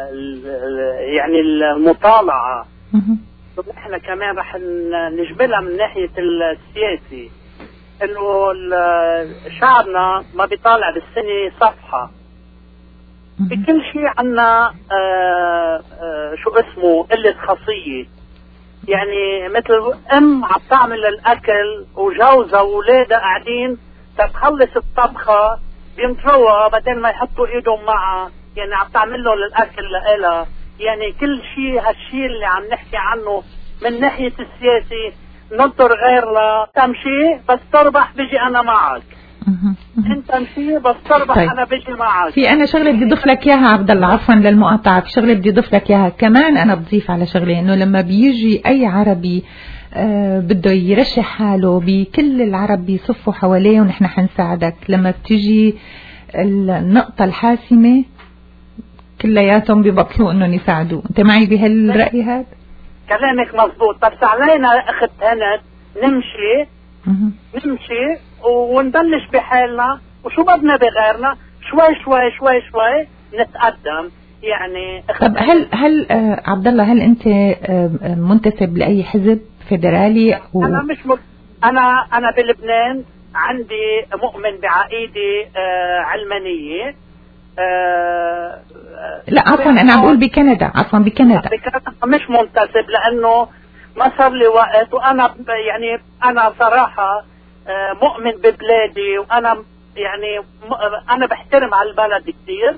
يعني المطالعه، نحن كمان راح نجبلها من ناحيه السياسي، انه شعبنا ما بيطالع بالسنه صفحه بكل شيء. عنا آه آه شو اسمه قلة خاصية، يعني مثل ام عم تعمل الاكل وجوزها واولادها قاعدين تتخلص الطبخة بينطروها بدل ما يحطوا ايدهم معها، يعني عم تعمل له الاكل لإلها. يعني كل شيء هالشيء اللي عم نحكي عنه من ناحية السياسي ننطر غيرنا. تمشي بس تربح بيجي انا معك، انت امشي بس تربح. طيب. انا بيجي معك. في انا شغله بدي اضيف لك اياها عبد الله، عفوا للمقاطعه، في شغله بدي اضيف لك اياها كمان. انا بضيف على شغله انه لما بيجي اي عربي آه بده يرشح حاله، بكل العرب بيصفوا حواليه ونحن حنساعدك. لما بتيجي النقطه الحاسمه كلياتهم بيبطلوا انهم يساعدوه. انت معي بهالراي هذا؟ كلامك مزبوط. بس علينا اخت هند نمشي نمشي ونبلش بحالنا، وشو بدنا بغيرنا شوي شوي شوي شوي نتقدم. يعني طب هل هل آه عبد الله، هل انت آه منتسب لاي حزب فيدرالي؟ و... انا مش م... انا انا بلبنان عندي مؤمن بعقيده آه علمانيه. آه لا عفوا انا عم بقول بكندا، عفوا بكندا بكندا مش منتسب، لانه ما صار لي وقت، وانا يعني انا صراحه مؤمن ببلادي، وانا يعني انا بحترم على البلد كثير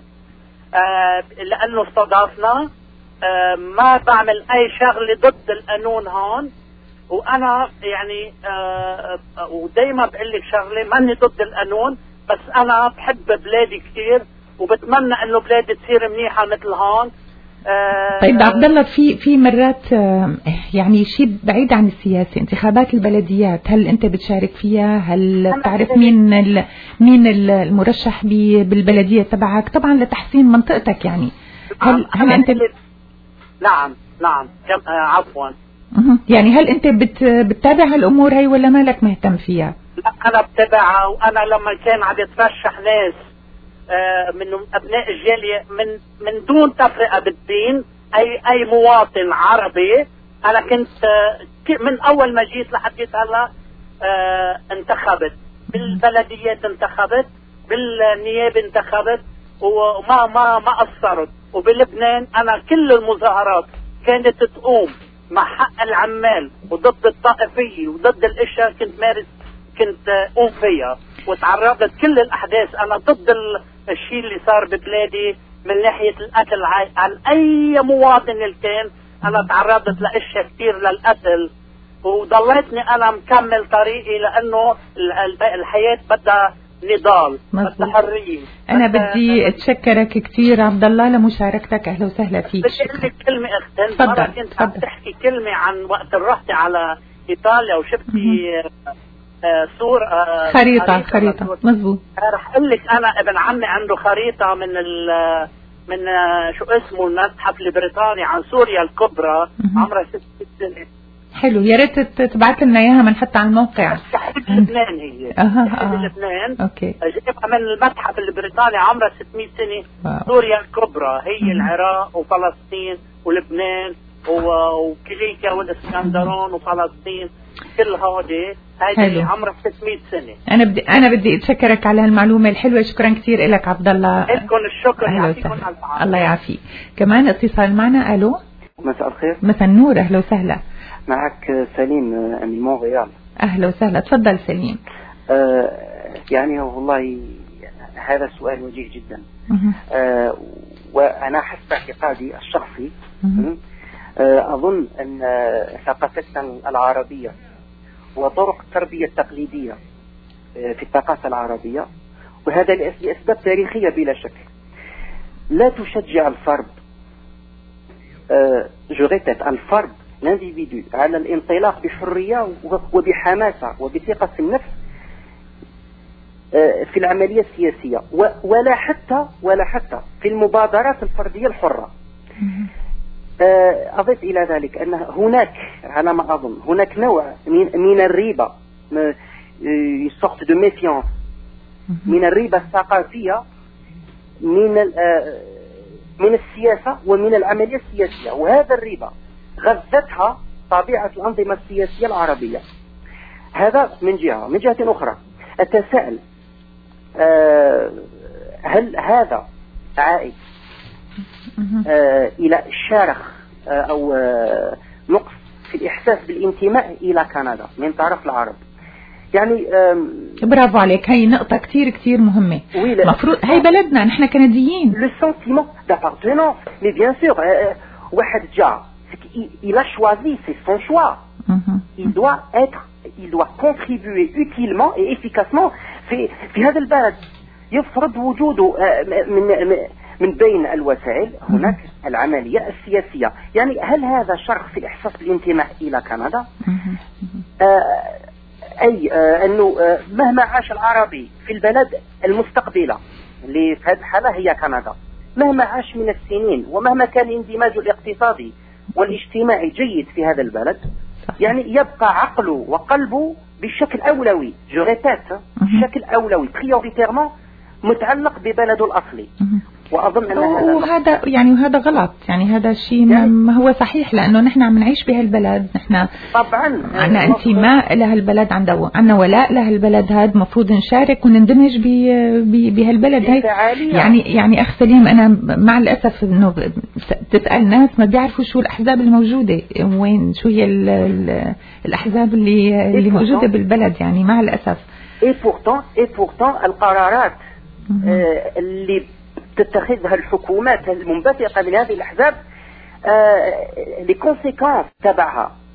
لانه استضافنا. ما بعمل اي شغله ضد القانون هون، وانا يعني آه ودايما بقول لك شغله، ماني ضد القانون، بس انا بحب بلادي كثير وبتمنى انه بلادي تصير منيحه مثل هون. آه طيب عبد الله، في في مرات آه يعني شيء بعيد عن السياسه، انتخابات البلديات، هل انت بتشارك فيها؟ هل بتعرف مين ال مين المرشح بالبلديه تبعك؟ طبعا لتحسين منطقتك يعني. هل هل انت نعم نعم آه عفوا يعني هل انت بت بتتابع هالامور هي ولا مالك مهتم فيها؟ لا انا بتابعها، وانا لما كان عم يترشح ناس آه من ابناء الجاليه من من دون تفرقه بالدين، اي اي مواطن عربي، انا كنت آه من اول ما جيت لحد هلا آه انتخبت بالبلديات، انتخبت بالنيابه، انتخبت وما ما ما قصرت. وبلبنان انا كل المظاهرات كانت تقوم مع حق العمال وضد الطائفيه وضد الاشياء كنت مارس كنت قوم فيها، وتعرضت كل الاحداث. انا ضد الشيء اللي صار ببلادي من ناحيه القتل عن اي مواطن اللي كان. انا تعرضت لاشياء كثير للقتل، وضليتني انا مكمل طريقي لانه الحياه بدها نضال، بدها حريه. انا بدي اتشكرك كثير عبد الله لمشاركتك، اهلا وسهلا فيك. بدي اقول لك كلمه اختي، مره كنت عم تحكي كلمه عن وقت رحتي على ايطاليا وشفتي آه صور آه خريطه خريطه مزبوط. رح اقول لك انا ابن عمي عنده خريطه من ال من آه شو اسمه المتحف البريطاني عن سوريا الكبرى، عمرها ست سنين. حلو، يا ريت تبعت لنا اياها بنحطها على الموقع. تحديد لبنان هي اها اه لبنان. اوكي، جايبها من المتحف البريطاني عمرها ستمية سنه. واو. سوريا الكبرى هي مم. العراق وفلسطين ولبنان وكليكا والاسكندرون وفلسطين، كل هودي هذه عمرها ستمية سنه. انا بدي انا بدي اتشكرك على هالمعلومه الحلوه، شكرا كثير لك عبد الله. لكم الشكر، يعطيكم الف الله يعافيك. كمان اتصال معنا. الو، مساء الخير. مساء النور، اهلا وسهلا. معك سليم من مونريال. اهلا وسهلا، تفضل سليم. آه يعني والله هذا سؤال وجيه جدا. آه وانا حسب اعتقادي الشخصي آه اظن ان ثقافتنا العربيه وطرق التربيه التقليديه آه في الثقافه العربيه، وهذا لاسباب تاريخيه بلا شك، لا تشجع الفرد آه جو ريبيت الفرد الانديفيدو على الانطلاق بحرية وبحماسة وبثقة في النفس في العملية السياسية، ولا حتى ولا حتى في المبادرات الفردية الحرة. أضيف إلى ذلك أن هناك على ما أظن هناك نوع من الريبة، sorte de méfiance، من الريبة الثقافية من من السياسة ومن العملية السياسية، وهذا الريبة غذتها طبيعة الأنظمة السياسية العربية. هذا من جهة. من جهة أخرى أتساءل أه هل هذا عائد أه إلى شرخ أه أو أه نقص في الإحساس بالانتماء إلى كندا من طرف العرب؟ يعني برافو عليك، هي نقطة كتير كتير مهمة. مفروض هي بلدنا، نحن كنديين. Le sentiment d'appartenance, mais bien sûr واحد جاء il a choisi, c'est son choix. Mm-hmm. Il doit être, il doit contribuer utilement et efficacement في في هذا البلد. يفرض وجوده من من بين الوسائل. هناك mm-hmm. العملية السياسية. يعني هل هذا شرخ في الإحساس بالانتماء إلى كندا؟ mm-hmm. آه أي آه أنه آه مهما عاش العربي في البلد المستقبلة اللي في هذه الحالة هي كندا، مهما عاش من السنين ومهما كان الاندماج الاقتصادي والاجتماعي جيد في هذا البلد، يعني يبقى عقله وقلبه بشكل أولوي، جو ريبيت بشكل أولوي بريوريتيرمون متعلق ببلده الأصلي. وأظن أن هذا وهذا يعني وهذا غلط، يعني هذا الشيء يعني ما هو صحيح، لأنه نحن عم نعيش بهالبلد، نحن طبعا عنا انتماء لهالبلد، عندنا عنا ولاء لهالبلد، هذا مفروض نشارك ونندمج بهالبلد هاي. يعني يعني أخ سليم، أنا مع الأسف إنه تسأل ناس ما بيعرفوا شو الأحزاب الموجودة، وين شو هي ال ال الأحزاب اللي اللي موجودة بالبلد، يعني مع الأسف. et pourtant et pourtant القرارات آه اللي تتخذها الحكومات المنبثقة من هذه الأحزاب، آه لكونسيكونس تبعها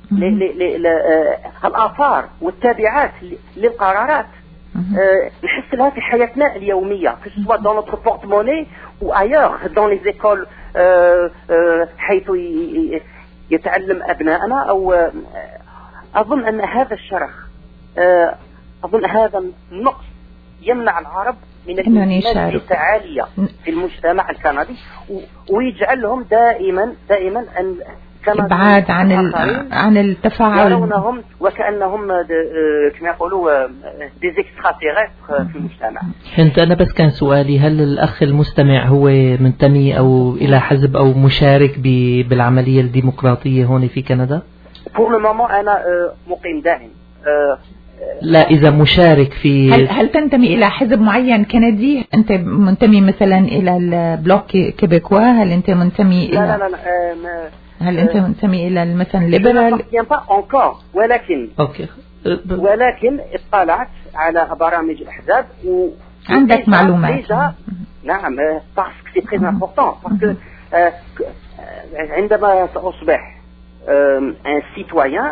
الآثار والتابعات للقرارات نحس لها في حياتنا اليومية que ce soit dans notre porte-monnaie ou ailleurs dans les écoles حيث يتعلم أبناءنا أو أظن أن هذا الشرخ أظن هذا النقص يمنع العرب من الإنتاجية العالية في المجتمع الكندي ويجعلهم دائما دائما أن ابعاد عن عن التفاعل يرونهم وكأنهم كما يقولوا دي اكستراتيريستر في المجتمع. انت انا بس كان سؤالي هل الاخ المستمع هو منتمي او الى حزب او مشارك بالعملية الديمقراطية هون في كندا؟ pour le moment انا مقيم دائم. لا إذا مشارك في هل, هل تنتمي إلى حزب معين كندي؟ أنت منتمي مثلا إلى البلوك كيبيكوا؟ هل أنت منتمي إلى لا لا لا لا هل أنت منتمي إلى مثلا ليبرال؟ ولكن أوكي. ولكن اطلعت على برامج الأحزاب و عندك معلومات. نعم باسكو سي تري امبورطون باسكو عندما سأصبح un citoyen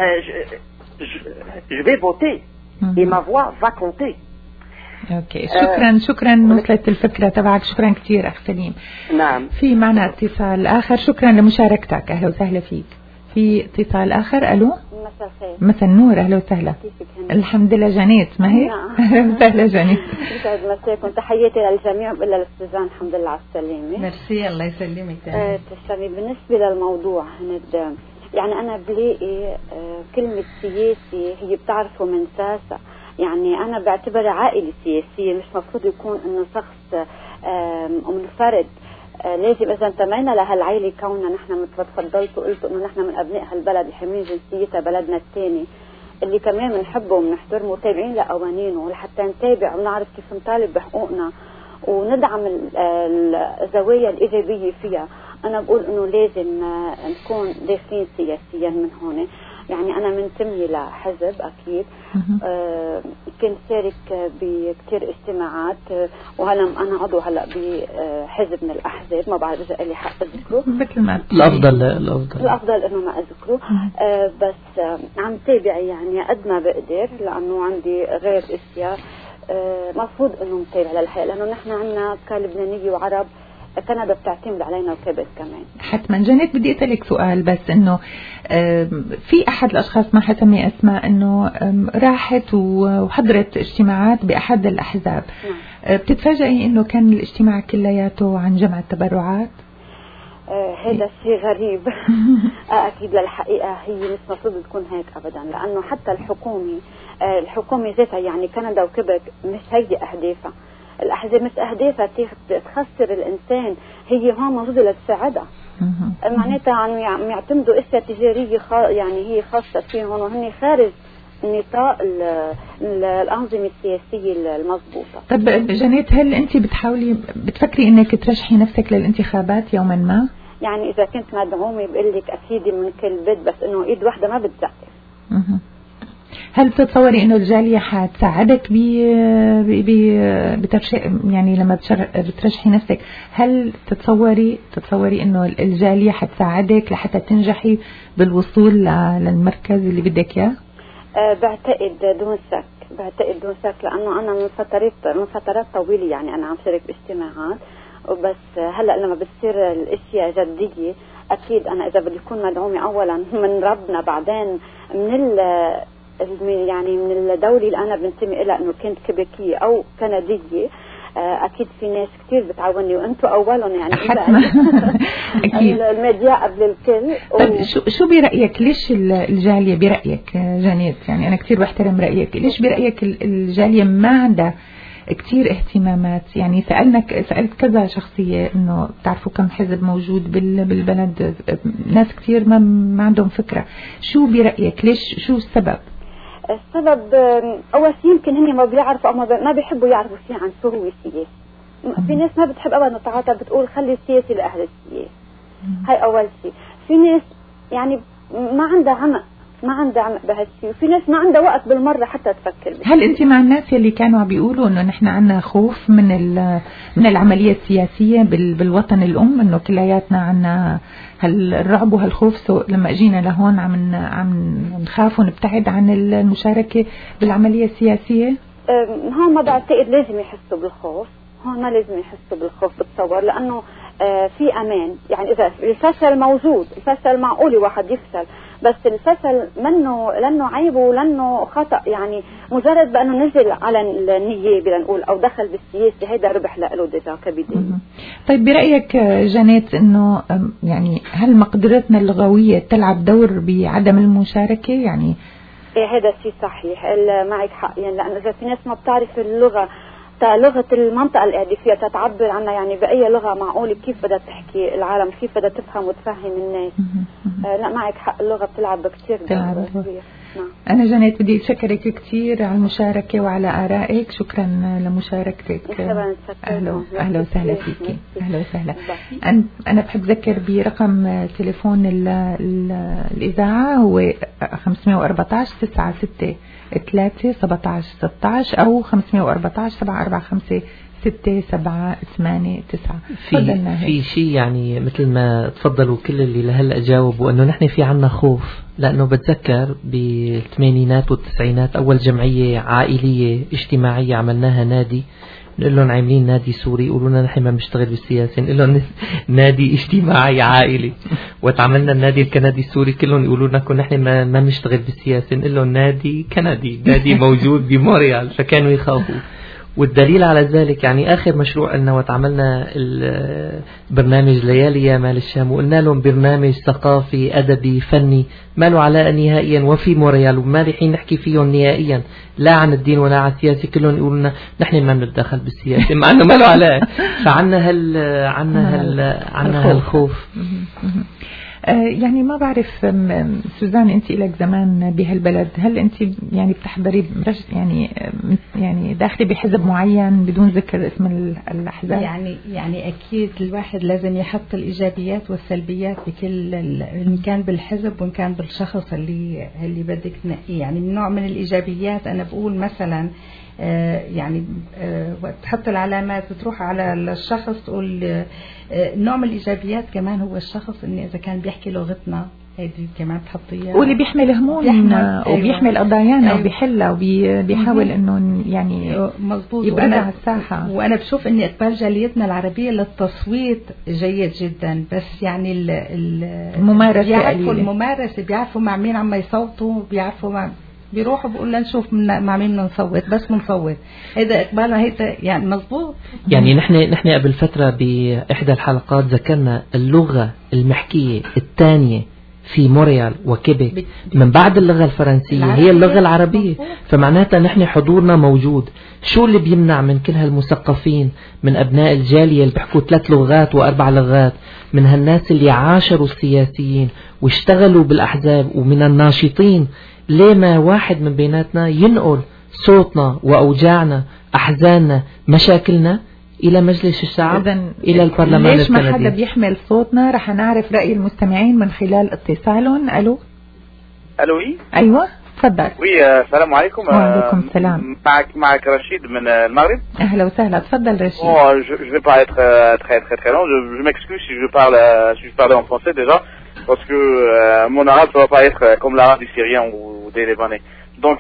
je vais voter et ma voix va compter. اوكي شكرا شكرا وصلت الفكرة تبعك. شكرا كثير اخ سليم. نعم في معنا اتصال اخر. شكرا لمشاركتك. اهلا وسهلا فيك. في اتصال اخر. الو مساء الخير. مساء النور. اهلا وسهلا. الحمد لله جانيت ما هي؟ اهلا وسهلا جانيت. يسعد مساكم. تحياتي للجميع الا للاستاذان الحمد لله على السلامة. ميرسي الله يسلمك. آه تسلمي. بالنسبة للموضوع هند يعني أنا بلاقي كلمة سياسي هي بتعرفه من ساسة. يعني أنا بعتبر عائلة سياسية مش مفروض يكون إنه شخص منفرد. لازم إذا انتمينا لهالعائلة كوننا نحن مثل تفضلت وقلت إنه نحن من أبناء هالبلد حاملين جنسيتها بلدنا الثاني اللي كمان بنحبه وبنحترمه وتابعين لقوانينه لحتى نتابع ونعرف كيف نطالب بحقوقنا وندعم الزوايا الإيجابية فيها. أنا بقول إنه لازم نكون داخلين سياسيا من هون. يعني أنا منتمي لحزب أكيد. آه كنت شارك بكتير اجتماعات آه وهلا أنا عضو هلا بحزب من الأحزاب ما بعرف إذا لي حق أذكره. مثل ما الأفضل الأفضل الأفضل إنه ما أذكره. آه بس آه عم تابع يعني قد ما بقدر لأنه عندي غير أشياء آه مفروض إنه متابع للحقيقة لأنه نحن عنا كلبنانية وعرب كندا بتعتمد علينا وكبد كمان. حتما. جانيت بدي أسألك سؤال بس إنه في أحد الأشخاص ما حسمي أسماء إنه راحت وحضرت اجتماعات بأحد الأحزاب. نعم. بتتفاجئي إنه كان الاجتماع كلياته عن جمع التبرعات؟ آه هذا شيء غريب. أكيد للحقيقة هي مش مفروض تكون هيك أبدا لأنه حتى الحكومة آه الحكومة ذاتها يعني كندا وكبك مش هي أهدافها. الأحزاب مش أهدافها تخسر الإنسان هي هون موجودة لتساعدها. معناتها عم يعتمدوا أشياء تجارية يعني هي خاصة فيهم وهن خارج نطاق الأنظمة السياسية المضبوطة. طب جانيت هل أنت بتحاولي بتفكري إنك ترشحي نفسك للانتخابات يوما ما؟ يعني إذا كنت مدعومة بقول لك أكيد من كل بيت بس إنه إيد واحدة ما بتزقف. هل تتصوري انه الجالية حتساعدك ب بترشح يعني لما بترشحي نفسك هل تتصوري تتصوري انه الجالية حتساعدك لحتى تنجحي بالوصول للمركز اللي بدك اياه؟ أه بعتقد دون شك بعتقد دون شك لانه انا من فترات من فترات طويلة يعني انا عم شارك باجتماعات وبس هلا لما بتصير الاشياء جدية اكيد انا اذا بدي اكون مدعومة اولا من ربنا بعدين من يعني من الدولة اللي أنا بنتمي إلى إنه كنت كيبيكية أو كندية أكيد في ناس كتير بتعاوني وأنتوا أولهم يعني أكيد الميديا قبل الكل. طيب شو شو برأيك ليش الجالية برأيك جانيت يعني أنا كتير بحترم رأيك ليش برأيك الجالية ما عندها كتير اهتمامات يعني سألنا سألت كذا شخصية إنه بتعرفوا كم حزب موجود بالبلد ناس كتير ما ما عندهم فكرة شو برأيك ليش شو السبب؟ السبب أول شيء يمكن هم ما بيعرفوا أو ما بيحبوا يعرفوا شيء عن شو هو السياسة. في ناس ما بتحب أبدا تعاطى بتقول خلي السياسي لأهل السياسة. هاي أول شيء. في ناس يعني ما عندها عمق ما عندها عمق بهالشيء، وفي ناس ما عندها وقت بالمرة حتى تفكر بشي. هل أنت مع الناس اللي كانوا عم بيقولوا إنه نحن عنا خوف من من العملية السياسية بالوطن الأم، إنه كلياتنا عنا هالرعب وهالخوف، سو لما اجينا لهون عم عم نخاف ونبتعد عن المشاركة بالعملية السياسية؟ هون ما بعتقد لازم يحسوا بالخوف، هون ما لازم يحسوا بالخوف بتصور، لأنه في أمان. يعني إذا الفشل موجود، الفشل معقول واحد يفشل، بس الفشل منه لأنه عيب ولأنه خطأ. يعني مجرد بأنه نزل على النيابة لنقول أو دخل بالسياسة، هيدا ربح له ديجا كبداية. طيب برأيك جانيت إنه يعني هل مقدرتنا اللغوية تلعب دور بعدم المشاركة؟ يعني إيه هذا الشيء صحيح، معك حق. يعني لأنه إذا في ناس ما بتعرف اللغة، لغة المنطقة اللي قاعدة فيها تتعبر عنها، يعني بأي لغة معقول كيف بدها تحكي العالم، كيف بدها تفهم وتفهم الناس. آه لا معك حق، اللغة بتلعب كتير دور. نعم. أنا جانيت بدي أشكرك كتير على المشاركة وعلى آرائك، شكرا لمشاركتك. أهلا أهلا وسهلا فيك. أهلا وسهلا. أنا بحب أذكر برقم تليفون ال ال الإذاعة هو خمسمية وأربعتاشر تسعة ستة ثلاثة سبعتاشر ستاشر أو خمسمية وأربعتاشر سبعة أربعة خمسة ستة سبعة ثمانية تسعة. في في شيء يعني مثل ما تفضلوا كل اللي لهلا جاوبوا انه نحن في عنا خوف، لانه بتذكر بالثمانينات والتسعينات اول جمعيه عائليه اجتماعيه عملناها نادي، نقول لهم عاملين نادي سوري، يقولوا لنا نحن ما بنشتغل بالسياسه، نقول لهم نادي اجتماعي عائلي. وتعملنا النادي الكندي السوري كلهم يقولوا لنا كنا نحن ما ما بنشتغل بالسياسه، نقول لهم نادي كندي، نادي موجود بموريال، فكانوا يخافوا. والدليل على ذلك يعني آخر مشروع لنا وتعملنا البرنامج ليالي يا مال الشام، وقلنا لهم برنامج ثقافي أدبي فني ما له علاقة نهائيا وفي موريال، وما ريحين نحكي فيهم نهائيا لا عن الدين ولا عن السياسة، كلهم يقولون نحن ما بنتدخل بالسياسة مع أنه ما له علاقة. فعنا هال عنا هال عنا هالخوف. يعني ما بعرف سوزان، انت لك زمان بهالبلد، هل انت يعني بتحضري يعني يعني داخلي بحزب معين بدون ذكر اسم الاحزاب؟ يعني يعني اكيد الواحد لازم يحط الايجابيات والسلبيات بكل، ان كان بالحزب وان كان بالشخص اللي اللي بدك تنقيه. يعني من نوع من الايجابيات انا بقول مثلا آه يعني آه تحط العلامات بتروح على الشخص، تقول آه نوع من الإيجابيات كمان هو الشخص إن إذا كان بيحكي لغتنا هيدي كمان تحطيها، واللي بيحمل همومنا وبيحمل قضايانا أيوة. وبيحلها وبيحاول إنه يعني مظبوط يبقى على الساحة. وأنا بشوف إن إقبال جاليتنا العربية للتصويت جيد جدا، بس يعني الممارسة بيعرفوا الممارسة، بيعرفوا مع مين عم يصوتوا، بيعرفوا مع بيروحوا بيقول نشوف مع مين بنصوت، بس بنصوت. هذا إقبال هيدا يعني مظبوط. يعني نحن نحن قبل فترة بإحدى الحلقات ذكرنا اللغة المحكية الثانية في موريال وكيبك من بعد اللغة الفرنسية هي اللغة العربية، فمعناتها نحن حضورنا موجود. شو اللي بيمنع من كل هالمثقفين، من أبناء الجالية اللي بيحكوا ثلاث لغات وأربع لغات، من هالناس اللي عاشروا السياسيين واشتغلوا بالأحزاب ومن الناشطين، ليه ما واحد من بيناتنا ينقل صوتنا وأوجاعنا أحزاننا مشاكلنا إلى مجلس الشعب، إلى البرلمان ليش ما حدا بيحمل صوتنا؟ رح نعرف رأي المستمعين من خلال اتصالهم. ألو ألو إيه؟ أيوة تفضل. وي السلام عليكم. وعليكم السلام. معك معك رشيد من المغرب. أهلا وسهلا، تفضل رشيد. Bon, je, je vais pas être euh, très très très long. Je, je m'excuse si je parle euh, si je parle en français déjà, parce que euh, mon arabe ne va pas être comme l'arabe du Syrien ou, ou des Libanais. Donc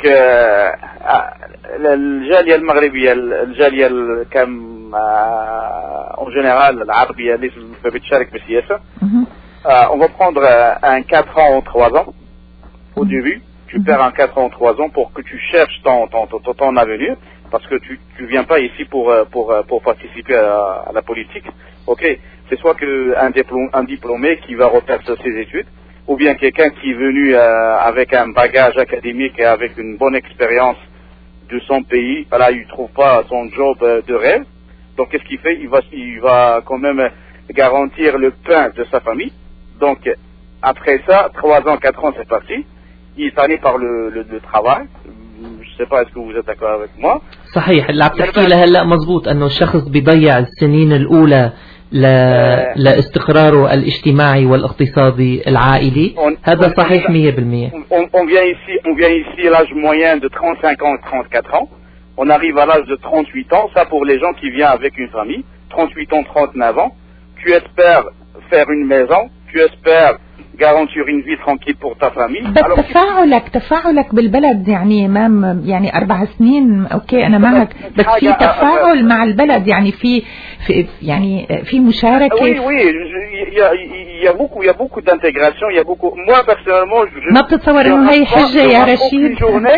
الجالية المغربية الجالية كم en général العربية اللي بتشارك بالسياسة. On va prendre un quatre ans ou trois ans au début. Tu perds un quatre ans ou trois ans pour que tu cherches ton ton ton, ton avenir, parce que tu tu viens pas ici pour pour pour participer à, à la politique. Ok, c'est soit que un diplôme un diplômé qui va refaire ses études, ou bien quelqu'un qui est venu euh, avec un bagage académique et avec une bonne expérience de son pays. Voilà, il trouve pas son job de rêve. Donc qu'est-ce qu'il fait? Il va il va quand même garantir le pain de sa famille. Donc après ça, trois ans, quatre ans, c'est parti. Il s'en par le, le, le travail. Je sais pas, est-ce que vous êtes d'accord avec moi? صحيح اللي عم تحكي له هلا مزبوط، انه الشخص بيضيع السنين الاولى لاستقراره الاجتماعي والاقتصادي العائلي. هذا صحيح مية بالمية. On, on vient ici, on vient ici à l'âge moyen de trente-cinq ans et trente-quatre ans. On arrive à l'âge de trente-huit ans, ça pour les gens qui viennent avec une famille, trente-huit ans, trente-neuf ans. Tu espères faire une maison, tu espères garantir une vie tranquille pour ta famille. بس تفاعلك تفاعلك بالبلد يعني امام يعني اربع سنين اوكي انا معك بس في تفاعل مع البلد يعني في في يعني في مشاركة. Oui oui, il y a il y a beaucoup il y a beaucoup d'intégration, il y a beaucoup. Moi personnellement je ما بتتصور انه هي حجة يا رشيد.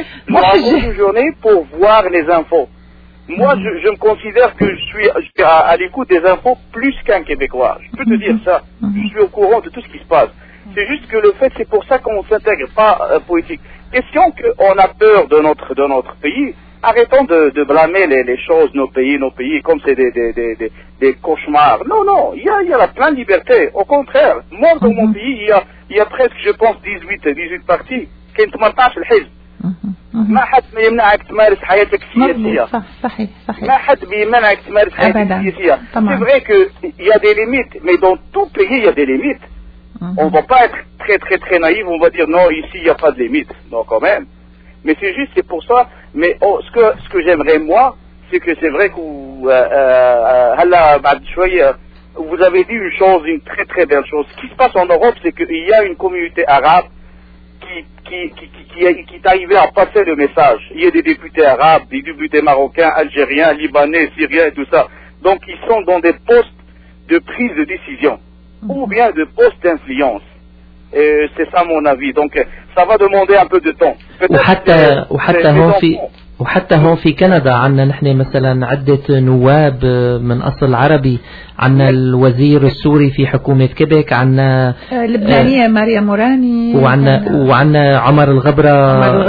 Une journée pour voir les infos. Moi je, je me considère que je suis, je suis à, à l'écoute des infos plus qu'un Québécois. Je peux te dire ça. Je suis au courant de tout ce qui se passe. C'est juste que le fait, c'est pour ça qu'on ne s'intègre pas euh, politique. Question qu'on a peur de notre, de notre pays. Arrêtons de, de blâmer les, les choses, nos pays, nos pays, comme c'est des, des, des, des, des cauchemars. Non, non, il y a, il y a la pleine liberté. Au contraire, moi, dans mon pays, il y a, il y a presque, je pense, dix-huit, dix-huit partis. كاين ثمانية عشر الحزب. ما حد بيمنعك تمارس حياتك السياسية. صح صحيح صحيح. ما حد بيمنعك تمارس حياتك السياسية. C'est vrai qu'il y a des limites, mais dans tout pays, il y a des limites. Mm-hmm. On ne va pas être très très très naïf, on va dire non, ici il n'y a pas de limite. Non, quand même. Mais c'est juste, c'est pour ça. Mais oh, ce que, ce que j'aimerais moi, c'est que c'est vrai que vous, euh, euh, vous avez dit une chose, une très très belle chose. Ce qui se passe en Europe, c'est qu'il y a une communauté arabe qui, qui, qui, qui, qui, qui est arrivée à passer le message. Il y a des députés arabes, des députés marocains, algériens, libanais, syriens et tout ça. Donc ils sont dans des postes de prise de décision. Ou bien de postes d'influence. Et c'est ça mon avis. Donc ça va demander un peu de temps. وحتى وحتى هون في وحتى هون في كندا عندنا نحن مثلا عدة نواب من أصل عربي. عندنا الوزير السوري في حكومة كيبيك، عندنا اللبنانية ماريا موراني، وعندنا وعندنا عمر الغبرة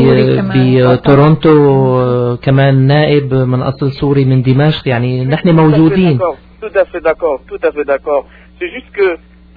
بتورونتو كمان نائب من أصل سوري من دمشق. يعني نحن موجودين. Tout à fait d'accord, tout à fait d'accord. C'est juste que,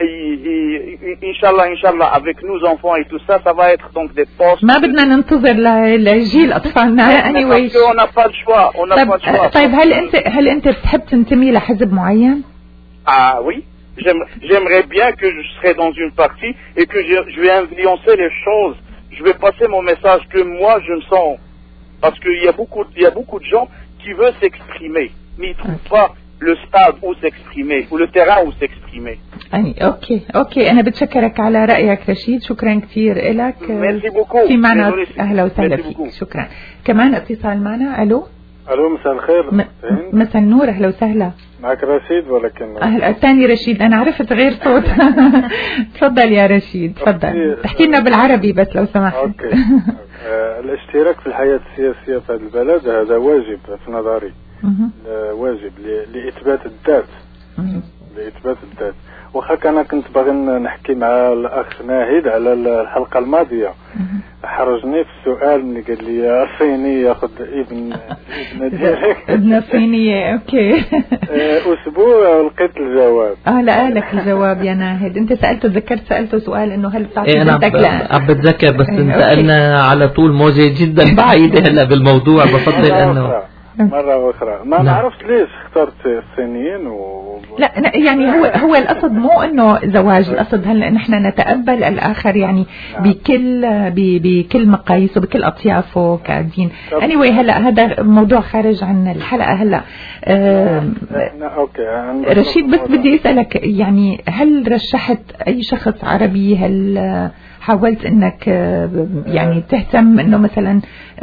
Inch'Allah, Inch'Allah, avec nos enfants et tout ça, ça va être donc des postes. ما بدنا ننتظر لجيل أطفالنا. anyway. On n'a pas le choix, on n'a pas le choix. طيب هل أنت هل أنت بتحب تنتمي لحزب معين؟ Ah oui, j'aimerais bien que je serai dans une partie et que je, je vais influencer les choses. Je vais passer mon message que moi je me sens, parce qu'il y a beaucoup, il y a beaucoup de gens qui veulent s'exprimer, mais ils trouvent pas le stade où s'exprimer ou le terrain où s'exprimer. أي أوكي أوكي أنا بتشكرك على رأيك رشيد، شكرا كثير إلك. في معنا أهلا وسهلا فيك. شكرا. كمان اتصال معنا. ألو ألو مساء الخير. م... مساء النور، أهلا وسهلا. معك رشيد ولكن أهلا. الثاني رشيد، أنا عرفت غير صوت. تفضل يا رشيد تفضل. تحكي لنا بالعربي بس لو سمحت. أوكي. آه الاشتراك في الحياة السياسية في هذا البلد هذا واجب في نظري. واجب لإثبات الذات، لإثبات الذات. وخاك أنا كنت باغي نحكي مع الأخ ناهد على الحلقة الماضية، حرجني في السؤال اللي قال لي الصيني ياخذ ابن ابن ديالك ابن صينية. أوكي. أسبوع لقيت الجواب. اه لا لك الجواب يا ناهد. أنت سألته، ذكرت سألته سؤال إنه هل بتعطي إيه بنتك؟ لا عم بتذكر بس انتقلنا على طول موجة جدا بعيدة هلا بالموضوع. بفضل إنه مرة أخرى ما نعرفش ليش اخترت الصينيين و... لا يعني هو هو القصد مو انه زواج، القصد هلا نحن نتقبل الاخر يعني بكل بكل مقاييسه بكل اطيافه كدين. anyway هلا هذا موضوع خارج عن الحلقة هلا. آه اوكي رشيد بس بدي اسالك يعني هل رشحت اي شخص عربي؟ هل حاولت انك يعني تهتم انه مثلا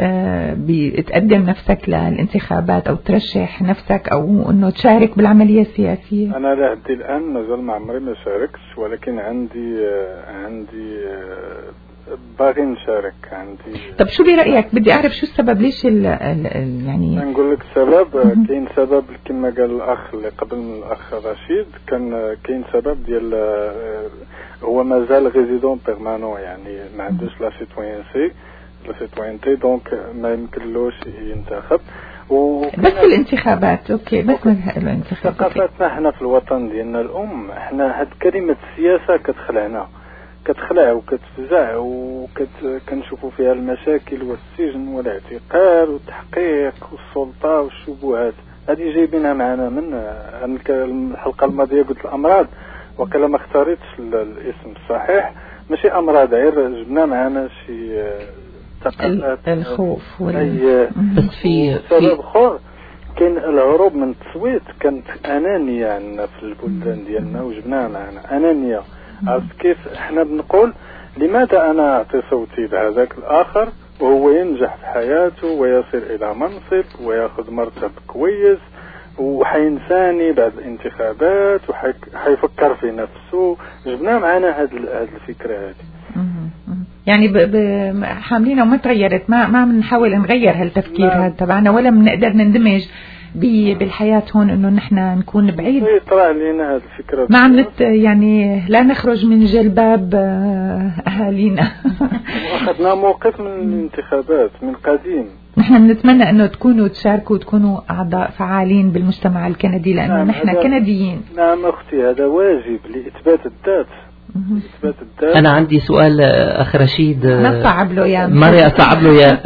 بتقدم نفسك للانتخابات او ترشح نفسك او انه تشارك بالعملية السياسية؟ انا لحد الان مازال ما عمري ما شاركتش، ولكن عندي عندي باغي نشارك عندي. طب شو برأيك؟ بدي اعرف شو السبب، ليش ال ال يعني نقول لك السبب. كاين سبب كما قال الاخ اللي قبل من الاخ رشيد، كان كاين سبب ديال هو مازال ريزيدون بيرمانون، يعني ما عندوش لا سيتوينسي لا سيتوينتي، دونك ما يمكنلوش ينتخب. بس الانتخابات اوكي، بس الانتخابات ثقافتنا احنا في الوطن ديالنا الام، احنا هاد كلمة السياسة كتخلعنا، كتخلع وكتفزع وكنشوفوا فيها المشاكل والسجن والاعتقال والتحقيق والسلطة والشبهات. هذه جايبينها معنا من الحلقة الماضية قلت الأمراض، وكلا ما اختاريتش الاسم الصحيح، ماشي أمراض غير جبنا معنا شي تقلات الخوف وال... بس في سبب اخر كاين الهروب من التصويت، كانت انانيه عندنا في البلدان ديالنا وجبناها معنا انانيه. عرفت كيف احنا بنقول لماذا انا اعطي صوتي لهذاك الاخر وهو ينجح في حياته ويصل الى منصب وياخذ مرتب كويس وحينساني بعد الانتخابات وحيفكر في نفسه. جبنا معنا هذه هذه الفكره هذه يعني ب... ب... حاملينها وما تغيرت، ما ما بنحاول نغير هالتفكير هذا تبعنا ولا بنقدر نندمج ب... بالحياة هون انه نحن نكون بعيد. طلع لنا هذه الفكرة ما عم نت يعني لا نخرج من جلباب اهالينا. واخذنا موقف من الانتخابات من قديم. نحن بنتمنى انه تكونوا تشاركوا وتكونوا اعضاء فعالين بالمجتمع الكندي لانه نعم نحن هذا... كنديين. نعم اختي هذا واجب لاثبات الذات. أنا عندي سؤال أخ رشيد. ما صعب له يا مرة صعب له يا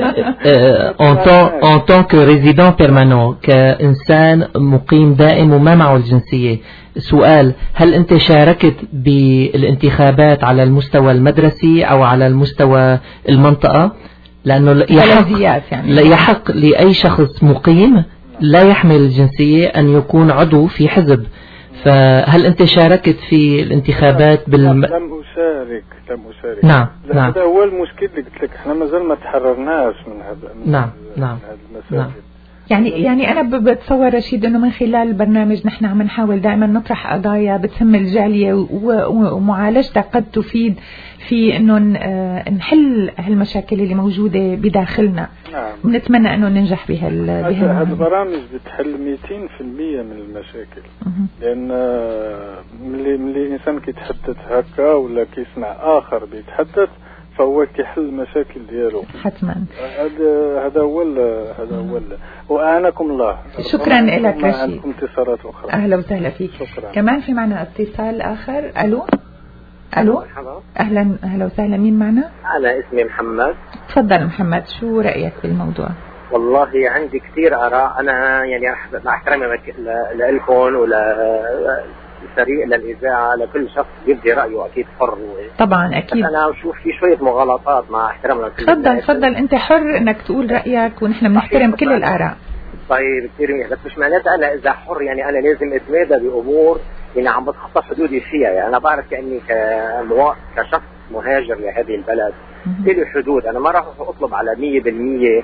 en tant que résident permanent كإنسان مقيم دائم وما معه الجنسية. سؤال: هل أنت شاركت بالانتخابات على المستوى المدرسي أو على المستوى المنطقة؟ لأنه يحق, يعني. لا يحق لأي شخص مقيم لا يحمل الجنسية أن يكون عضو في حزب. فهل أنت شاركت في الانتخابات بال لم أشارك لم أشارك نعم نعم. هذا هو المشكل اللي قلت لك، احنا مازال ما تحررناش من هذا من نعم نعم هذا المسائل. نعم. يعني يعني أنا بتصور رشيد إنه من خلال البرنامج نحن عم نحاول دائما نطرح قضايا بتهم الجالية ومعالجتها قد تفيد في إنه نحل هالمشاكل اللي موجودة بداخلنا. نعم. بنتمنى إنه ننجح بهال هذا البرامج بتحل مئتين بالمئة من المشاكل. لأن ملي ملي إنسان كيتحدث هكا ولا كيسمع آخر بيتحدث فهو كيحل المشاكل ديالو حتما. هذا هذا هو هذا هو وأعانكم الله. شكرا لك رشيد. عندكم اتصالات أخرى. أهلا وسهلا فيك. شكرا. كمان في معنا اتصال آخر. ألو ألو أهلا أهلا وسهلا، مين معنا؟ أنا اسمي محمد. تفضل محمد، شو رأيك في الموضوع؟ والله عندي كثير آراء. أنا يعني مع احترامي لكم ولا الفريق للإذاعة لكل شخص يبدي رأيه أكيد حر. طبعا أكيد. أنا أشوف في شوية مغالطات مع احترام لكل. تفضل تفضل أنت حر إنك تقول رأيك ونحن بنحترم كل الآراء. طيب كثير منيح، بس مش معناتها أنا إذا حر يعني أنا لازم أتمادى بأمور يعني عم بتخطى حدودي فيها. يعني أنا بعرف كأني كموا... كشخص مهاجر لهذه البلد لي حدود. أنا ما راح أطلب على مية بالمية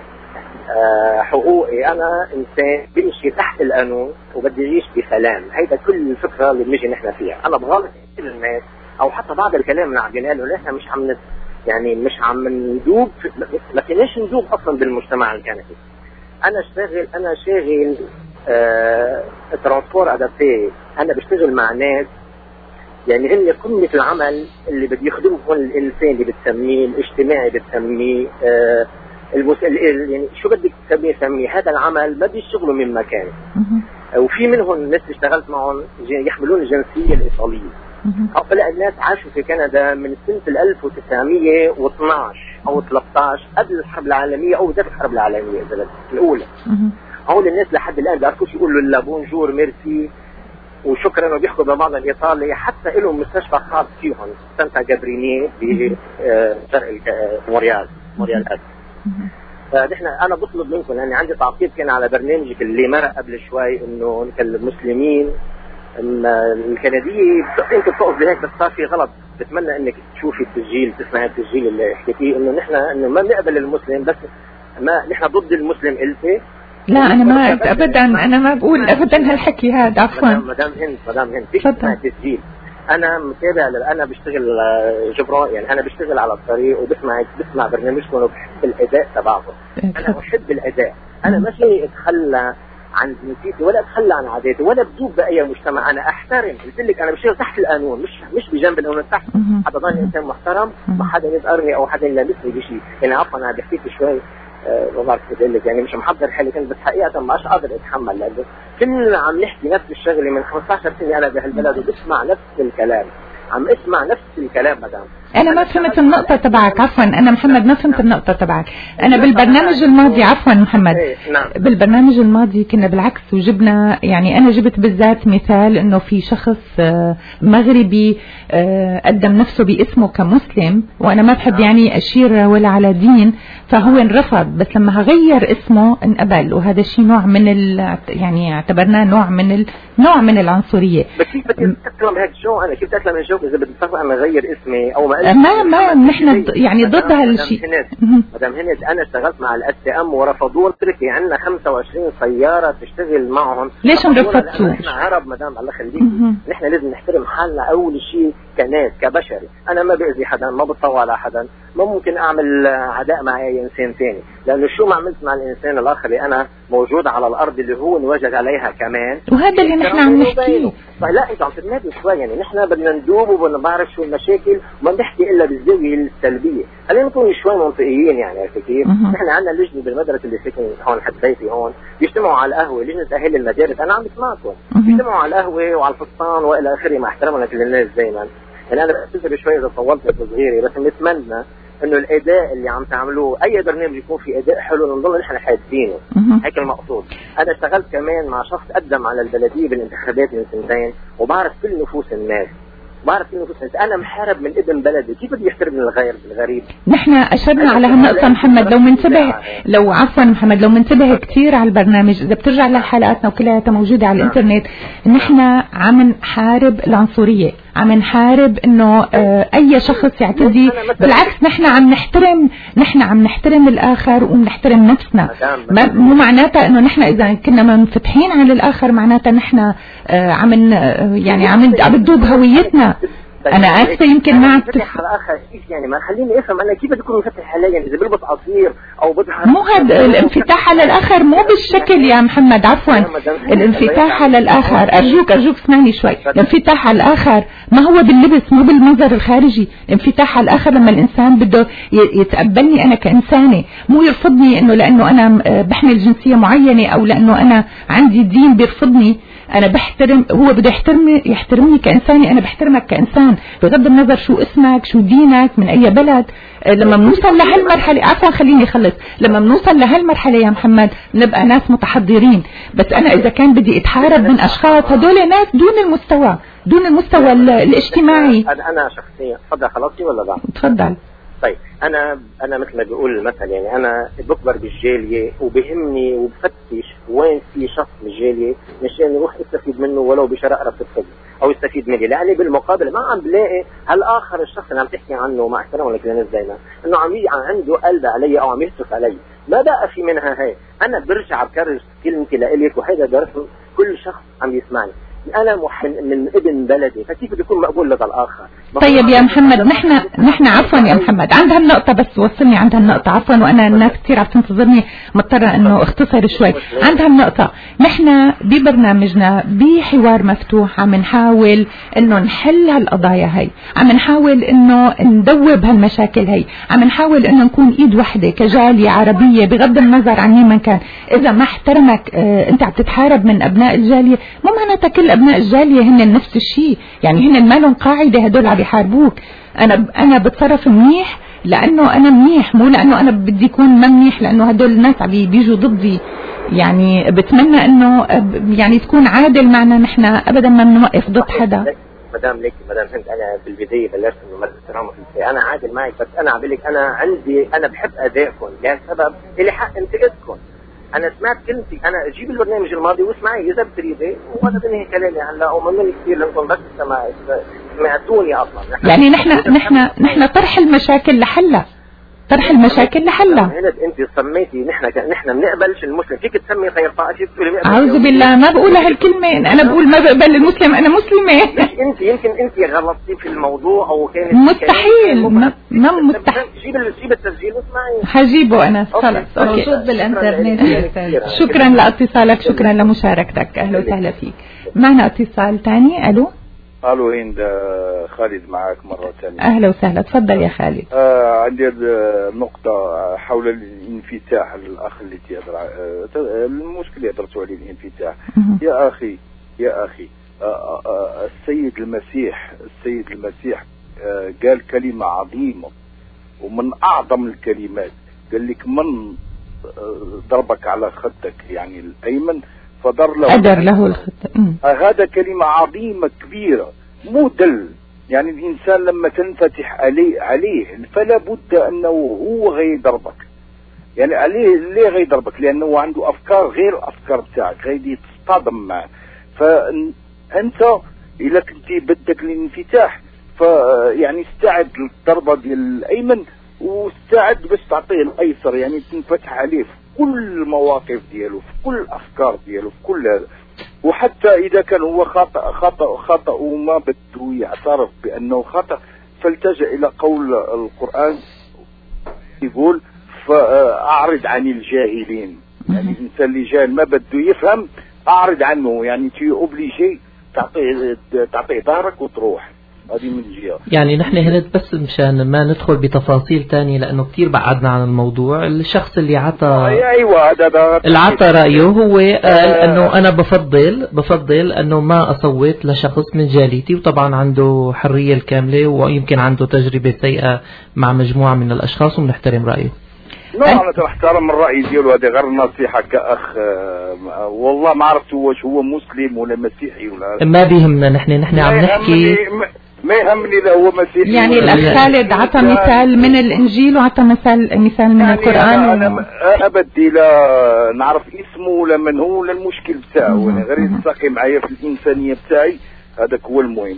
حقوقي. أنا إنسان بمشي تحت القانون وبدي أعيش بسلام. هيدا كل الفكرة اللي بنجي نحن فيها. أنا بغلط كل الناس أو حتى بعض الكلام اللي عم بينقاله نحن مش عم يعني مش عم ندوب، ما فيناش ندوب أصلا بالمجتمع الكندي. أنا شاغل أنا شاغل آه... ترانسبور أدابتي. أنا بشتغل مع ناس يعني هن قمة العمل اللي بدي يخدمهم الإنسان اللي بتسميه الاجتماعي بتسميه آه المس... يعني شو بدك تسميه سميه. هذا العمل ما بيشتغلوا من مكان. وفي منهم الناس اللي اشتغلت معهم يحملون الجنسية الإيطالية. هؤلاء الناس عاشوا في كندا من سنة ألف وتسعمية واثناشر أو ثلاثة عشر قبل الحرب العالمية أو ذات الحرب العالمية الأولى. هؤلاء الناس لحد الآن بيعرفوش يقولوا لا بونجور ميرسي وشكرا وبيحكوا ببعض الإيطالي. حتى لهم مستشفى خاص فيهم سانتا جابريني بشرق موريال موريال أب. فنحن أنا بطلب منكم لأني عندي تعقيب كان على برنامجك اللي مرق قبل شوي إنه المسلمين الكندية يمكن تقف بهيك بس صار في غلط. بتمنى إنك تشوفي التسجيل تسمعي التسجيل اللي حكيتيه إنه نحن إنه ما بنقبل المسلم بس ما نحن ضد المسلم إلتي. لا أنا ما أبدا أنا ما بقول أبدا هالحكي هذا. عفوا مدام هند مدام هند فيش تسمعي تسجيل. أنا متابع. أنا بشتغل جبران يعني أنا بشتغل على الطريق وبسمع بسمع برنامجكم وبحب الأداء تبعكم. أنا أحب الأداء. أنا ما فيني أتخلى عن جنسيتي ولا أتخلى عن عاداتي ولا بدوب بأي مجتمع. أنا أحترم. قلت لك أنا بشتغل تحت القانون مش مش بجنب القانون تحت. حتى ضاني إنسان محترم ما حدا يزقرني أو حدا يلمسني بشيء. يعني عفوا أنا بحكيك شوي ما بعرف بدي لك يعني مش محضر حالي كنت بس حقيقة ما أش قادر أتحمل لأنه كلنا عم نحكي نفس الشغلة من خمسة عشر سنة أنا بهالبلد وبسمع نفس الكلام. عم اسمع نفس الكلام مدام انا ما فهمت النقطه تبعك، عفوا انا محمد ما فهمت النقطه تبعك. انا بالبرنامج الماضي عفوا محمد بالبرنامج الماضي كنا بالعكس وجبنا، يعني انا جبت بالذات مثال انه في شخص مغربي قدم نفسه باسمه كمسلم، وانا ما بحب يعني اشير ولا على دين، فهو انرفض، بس لما غير اسمه انقبل، وهذا شيء نوع من ال يعني اعتبرناه نوع من ال نوع من العنصرية. بس كيف بدي اتكلم هيك شو انا كيف اتكلم هيك شو اذا بدي اتفق انا اغير اسمي او ما ما ما نحن يعني ضد هالشيء. مدام هند انا اشتغلت مع الاس تي ام ورفضونا، تركي عندنا خمسة وعشرين سيارة تشتغل معهم. ليش رفضتوا؟ نحن عرب مدام الله يخليكي، نحن لازم نحترم حالنا اول شيء كناس كبشري. انا ما باذي حدا، ما بتطوع على حدا، ما ممكن اعمل عداء مع اي انسان ثاني، لانه شو ما عملت مع الانسان الاخر اللي انا موجود على الارض اللي هو انوجد عليها كمان، وهذا اللي نحن عم نحكيه. لا انتوا عم تتنادوا شوي، يعني نحن بدنا ندوب وبدنا نعرف شو المشاكل وما نحكي الا بالزاويه السلبيه. خلينا نكون شوي منطقيين، يعني عرفت كيف؟ نحن عندنا لجنه بالمدرسه اللي ساكن هون حد بيتي هون، بيجتمعوا على القهوه، لجنه اهل المدارس، انا عم بسمعكم، بيجتمعوا على القهوه وعلى الفستان والى اخره، مع احترامنا لكل الناس دائما. يعني انا بعتذر شوي اذا طولت بصغيري، بس نتمنى انه الاداء اللي عم تعملوه اي برنامج يكون في اداء حلو نضل نحن حاسينه، هيك المقصود. انا اشتغلت كمان مع شخص قدم على البلديه بالانتخابات من سنتين، وبعرف كل نفوس الناس، بعرف كل نفوس الناس. انا محارب من ابن بلدي، كيف بده يحترم الغير الغريب؟ نحن اشرنا على هالنقطه محمد، لو منتبه لو عفوا محمد لو منتبه كثير على البرنامج، اذا بترجع لحلقاتنا وكلها موجوده على الانترنت، نحن عم نحارب العنصريه، عم نحارب انه اه اي شخص يعتدي، بالعكس نحن عم نحترم نحن عم نحترم الاخر وبنحترم نفسنا. مو معناتها انه نحن اذا كنا منفتحين على الاخر معناتها نحن اه عم يعني عم عم ندوب هويتنا. انا اسفه يمكن ما عم تفتح على الاخر، ايش يعني؟ ما خليني افهم انا كيف بدي اكون مفتح حاليا اذا بلبس قصير او بظهر. مو هذا الانفتاح على الاخر، مو بالشكل يا محمد، عفوا الانفتاح على الاخر، ارجوك ارجوك اسمعني شوي. الانفتاح على الاخر ما هو باللبس، مو بالمنظر الخارجي. الانفتاح على الاخر لما الانسان بده يتقبلني انا كانسانه، مو يرفضني انه لانه انا بحمل جنسيه معينه او لانه انا عندي دين بيرفضني. انا بحترم، هو بده يحترمني يحترمني كانساني، انا بحترمك كانسان بغض النظر شو اسمك شو دينك من اي بلد. لما بنوصل لهالمرحله، عفوا خليني اخلص، لما بنوصل لهالمرحله يا محمد نبقى ناس متحضرين. بس انا اذا كان بدي اتحارب من اشخاص هدول ناس دون المستوى دون المستوى الاجتماعي. انا انا شخصيا تفضل خلصتي ولا لا؟ تفضل. طيب انا انا مثل ما بيقول المثل، يعني انا بكبر بالجاليه وبهمني وبفتش وين في شخص بالجاليه مشان يروح استفيد منه ولو بشرقرة الصدر او يستفيد مني، لاني بالمقابل ما عم بلاقي هالاخر الشخص اللي عم تحكي عنه مع احترامي لكل الناس دائما انه عم عنده قلب علي او عم يصرف علي. ما بقى في منها هي. انا برجع بكرر كلمتي لإلك، وهذا درس كل شخص عم يسمعني. انا من, من ابن بلدي، فكيف بده يكون مقبول لدى الاخر؟ طيب يا محمد، نحن نحن عفوا يا محمد عند هالنقطة، بس وصلني عند هالنقطة عفوا، وانا الناس كثير عم تنتظرني مضطرة انه اختصر شوي. عند هالنقطة نحن ببرنامجنا بحوار مفتوح عم نحاول انه نحل هالقضايا هي، عم نحاول انه ندوب هالمشاكل هي، عم نحاول انه نكون ايد وحدة كجالية عربية بغض النظر عن مين من كان. اذا ما احترمك اه انت عم تتحارب من ابناء الجالية، مو معناتها كل ابناء الجالية هن نفس الشيء، يعني هن ما لهم قاعدة هدول عم يحاربوك. انا انا بتصرف منيح لانه انا منيح، مو لانه انا بدي يكون ما منيح، لانه هدول الناس عم بيجوا ضدي. يعني بتمنى انه يعني تكون عادل معنا، نحن ابدا ما بنوقف ضد حدا. مدام ليك مدام هند، انا بالبدايه بلشت انه مدرسه الترامل، انا عادل معك، بس انا عم بقول لك انا عندي انا بحب ادائكم لهالسبب اللي حق انتقدكم. انا سمعت كلمتي، انا جيب البرنامج الماضي واسمعي اذا بتريدي، وانا بنهي كلامي هلا ومني كثير لكم بس سمعتوني اصلا. يعني نحن نحن نحن طرح المشاكل لحلها، طرح المشاكل لحلها. هند انت سميتي نحن ك... نحن بنقبلش المسلم، فيك تسمي خير طائفه تقولي اعوذ بالله، ما بقول هالكلمه، انا بقول ما بقبل المسلم، انا مسلمه. انت يمكن انت غلطتي في الموضوع او كانت مستحيل ما, ما مستحيل. جيب جيب التسجيل واسمعي. حجيبه انا خلص موجود بالانترنت. شكرا لاتصالك، شكرا لمشاركتك، اهلا وسهلا فيك. معنا اتصال ثاني. الو الو هند، خالد معك مرة ثانية. اهلا وسهلا، تفضل يا خالد. آه عندي نقطة حول الانفتاح. الاخ اللي تيهضر آه المشكلة اللي هضرتوا عليه الانفتاح. يا اخي يا اخي آه آه السيد المسيح السيد المسيح آه قال كلمة عظيمة ومن أعظم الكلمات، قال لك من ضربك على خدك يعني الأيمن فضر له أدر له الخد. هذا كلمة عظيمة كبيرة، مو دل يعني الإنسان لما تنفتح عليه عليه فلا بد أنه هو غيضربك، يعني عليه ليه غيضربك؟ لأنه عنده أفكار غير الأفكار بتاعك، غيدي تصطدم معه. فأنت إذا كنت بدك الانفتاح فيعني استعد للضربة ديال الأيمن واستعد باش تعطيه الأيسر، يعني تنفتح عليه في كل المواقف ديالو، في كل الأفكار ديالو، في كل هذا. وحتى إذا كان هو خطأ خطأ خطأ وما بده يعترف بأنه خطأ فالتجأ إلى قول القرآن يقول فأعرض عن الجاهلين، يعني الإنسان اللي جاهل ما بده يفهم أعرض عنه، يعني تي أوبليجي تعطيه تعطيه ظهرك وتروح. هذه من جهة. يعني نحن هنا بس مشان ما ندخل بتفاصيل تانية لأنه كتير بعدنا عن الموضوع. الشخص اللي عطى أيوة هذا اللي عطى رأيه هو قال أنه أنا بفضل بفضل أنه ما أصوت لشخص من جاليتي، وطبعا عنده حرية الكاملة ويمكن عنده تجربة سيئة مع مجموعة من الأشخاص وبنحترم رأيه. لا أنا احترم الرأي ديالو، هذه غير نصيحة كأخ. أه والله ما عرفت واش هو مسلم ولا مسيحي ولا ما بيهمنا. نحن نحن عم نحكي ما يهمني لا هو مسيحي. يعني الأخ خالد عطى مثال من الإنجيل وعطى مثال مثال من يعني القرآن. أنا, و... أنا بدي لا نعرف اسمه ولا من هو ولا المشكل بتاعه، يعني غير يلتقي معايا في الإنسانية بتاعي، هذاك هو المهم.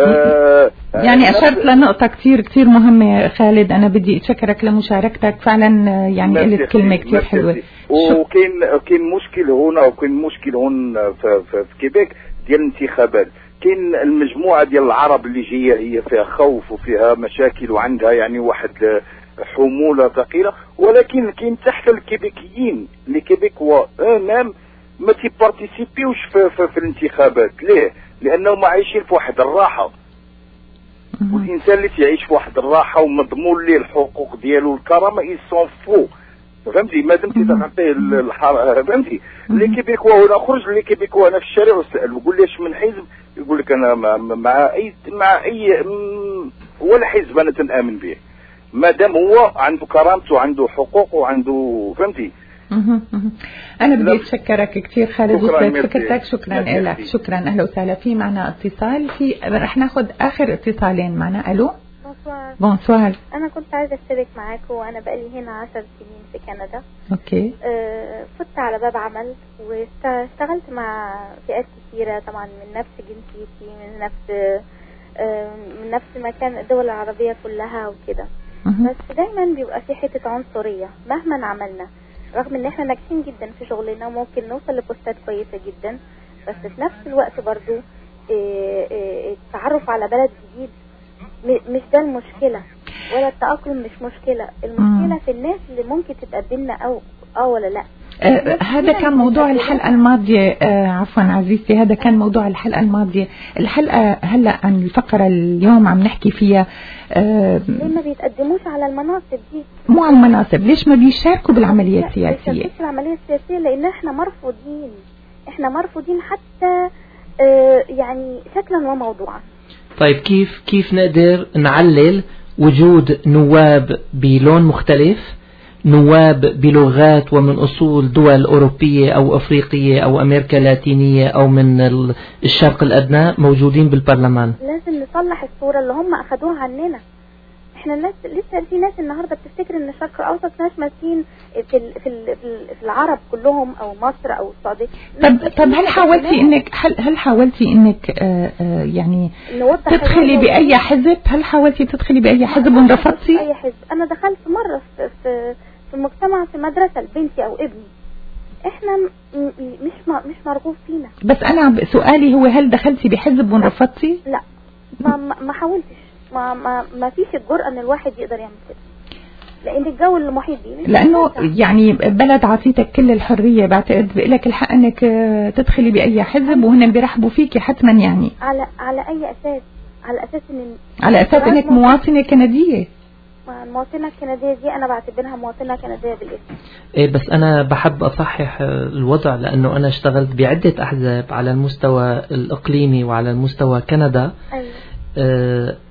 آه يعني أشرت لنقطة كتير كتير مهمة خالد، أنا بدي أشكرك لمشاركتك فعلا، يعني قلت كلمة كتير حلوة. وكاين كاين مشكل هنا وكاين مشكل هون في, في, في كيبيك ديال الانتخابات. كاين المجموعة ديال العرب اللي جاية هي فيها خوف وفيها مشاكل وعندها يعني واحد حمولة ثقيلة، ولكن كاين تحت الكيبيكيين اللي كيبيكوا امام ما تيبارتيسيبيوش في, في, في الانتخابات. ليه؟ لأنهم عايشين في واحد الراحة، والإنسان اللي تعيش في واحد الراحة ومضمون ليه الحقوق ديالو والكرامة يسون فو، فهمتي؟ ما دمتي تعطيه الحر، فهمتي؟ اللي كيبيكوا هنا خرج اللي كيبيكوا هنا في الشارع وسأل وقول ليش من حزب، يقول لك أنا مع, مع أي مع أي ولا حزب أنا تنآمن به، ما دام هو عنده كرامته وعنده حقوق وعنده، فهمتي؟ أنا بدي أتشكرك كثير خالد وسعيد فكرتك، شكرا لك، شكرا. أهلا وسهلا. في معنا اتصال، في رح ناخذ آخر اتصالين معنا. ألو بونسوار. بونسوار. أنا كنت عايزة أشترك معاكم وأنا بقالي هنا عشر سنين في كندا. أوكي. أه فت على باب عمل واشتغلت مع فئات كثيرة طبعا من نفس جنسيتي، من نفس أه من نفس مكان الدول العربية كلها وكده، بس دايما بيبقى في حتة عنصرية مهما عملنا، رغم ان احنا ناجحين جدا في شغلنا وممكن نوصل لبوستات كويسة جدا، بس في نفس الوقت برضو التعرف على بلد جديد مش ده المشكلة، ولا التأقلم مش مشكلة، المشكلة في الناس اللي ممكن تتقبلنا او او ولا لا. آه هذا كان موضوع الحلقة الماضية. آه عفوا عزيزتي، هذا كان موضوع الحلقة الماضية. الحلقة هلأ عن الفقرة اليوم عم نحكي فيها آه ليه ما بيتقدموش على المناصب دي؟ مو على المناصب، ليش ما بيشاركوا بالعملية السياسية؟ بيشاركوا في العملية السياسية لأن احنا مرفوضين، احنا مرفوضين حتى آه يعني شكلا وموضوعا. طيب كيف كيف نقدر نعلل وجود نواب بلون مختلف، نواب بلغات ومن أصول دول أوروبية أو أفريقية أو أمريكا اللاتينية أو من الشرق الأدنى موجودين بالبرلمان؟ لازم نصلح الصورة اللي هم أخذوها عننا. احنا الناس لسه في ناس النهارده بتفتكر ان الشرق الاوسط ناس ماسكين في ال في ال في العرب كلهم او مصر او السعوديه. طب طب هل حاولتي انك هل هل حاولتي انك آآ آآ يعني تدخلي باي حزب؟ هل حاولتي تدخلي باي حزب ورفضتي؟ اي حزب. انا دخلت مره في في في مجتمع في مدرسه لبنتي او ابني، احنا مش مش مرغوب فينا. بس انا سؤالي هو هل دخلتي بحزب ورفضتي؟ لا ما ما حاولتش، ما ما ما فيش الجرأة ان الواحد يقدر يعمل كده، لان الجو المحيط بيه لانه يعني بلد عطيتك كل الحرية، بعتقد بقلك الحق انك تدخلي باي حزب وهن بيرحبوا فيكي حتما. يعني على على اي اساس؟ على اساس ان على اساس انك مواطنة كندية. المواطنة الكندية دي انا بعتبرها مواطنة كندية بالاسم. ايه بس انا بحب اصحح الوضع، لانه انا اشتغلت بعدة احزاب على المستوى الاقليمي وعلى المستوى كندا. أيوة. أه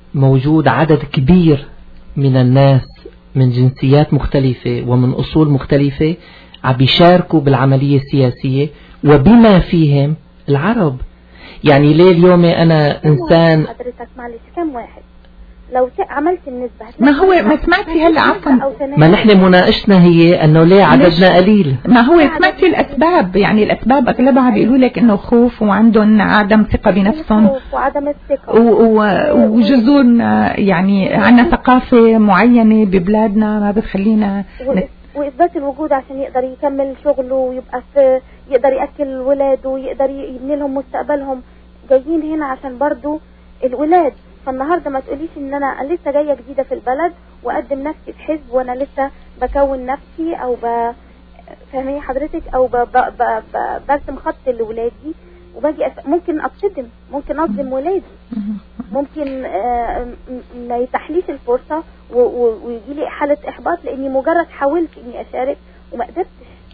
موجود عدد كبير من الناس من جنسيات مختلفة ومن أصول مختلفة عم بيشاركوا بالعملية السياسية وبما فيهم العرب. يعني ليه اليوم أنا إنسان حضرتك معلش كم واحد لو عملت النسبة ما هو ما سمعتي هلا عفوا ما نحن مناقشتنا هي أنه ليه عددنا قليل. ما هو سمعتي الأسباب، يعني الأسباب أغلبها بيقولوا لك إنه خوف وعندهم عدم ثقة بنفسهم وعدم الثقة وجذور، يعني عندنا ثقافة معينة ببلادنا ما بتخلينا وإثبات الوجود عشان يقدر يكمل شغله ويبقى في يقدر يأكل ولاده ويقدر يبني لهم مستقبلهم. جايين هنا عشان برضو الولاد. فالنهاردة ما تقوليش ان انا لسه جاية جديدة في البلد واقدم نفسي في حزب وانا لسه بكون نفسي او ب... فاهمين حضرتك او ب... ب... ب... ب... برسم خط لولادي وباجي أس... ممكن اتصدم، ممكن اظلم ولادي، ممكن آه ما يتاحليش الفرصة و... و... ويجي لي حالة احباط لاني مجرد حاولت اني اشارك وما قدرتش.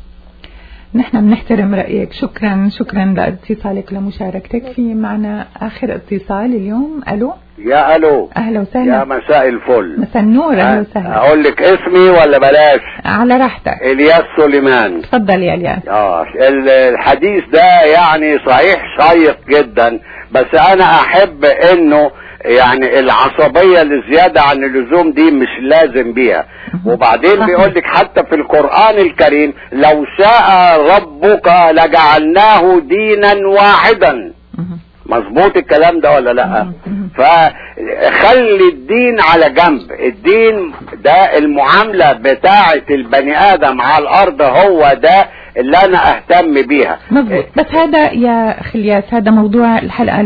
نحن بنحترم رأيك. شكرا شكرا لاتصالك لمشاركتك. في معنا آخر اتصال اليوم. ألو يا ألو أهلا وسهلا. يا مساء الفل. مساء النور. أهلا وسهلا. أقول لك اسمي ولا بلاش؟ على راحتك. إلياس سليمان. تفضل يا إلياس. آه الحديث ده يعني صحيح شيق جدا، بس أنا أحب إنه يعني العصبية الزيادة عن اللزوم دي مش لازم بيها. وبعدين بيقول لك حتى في القرآن الكريم لو شاء ربك لجعلناه دينا واحدا. مظبوط الكلام ده ولا لا؟ فخلي الدين على جنب. الدين ده المعاملة بتاعة البني آدم على الأرض هو ده اللي أنا أهتم بيها. مظبوط. بس هذا يا خلياس هذا موضوع الحلقة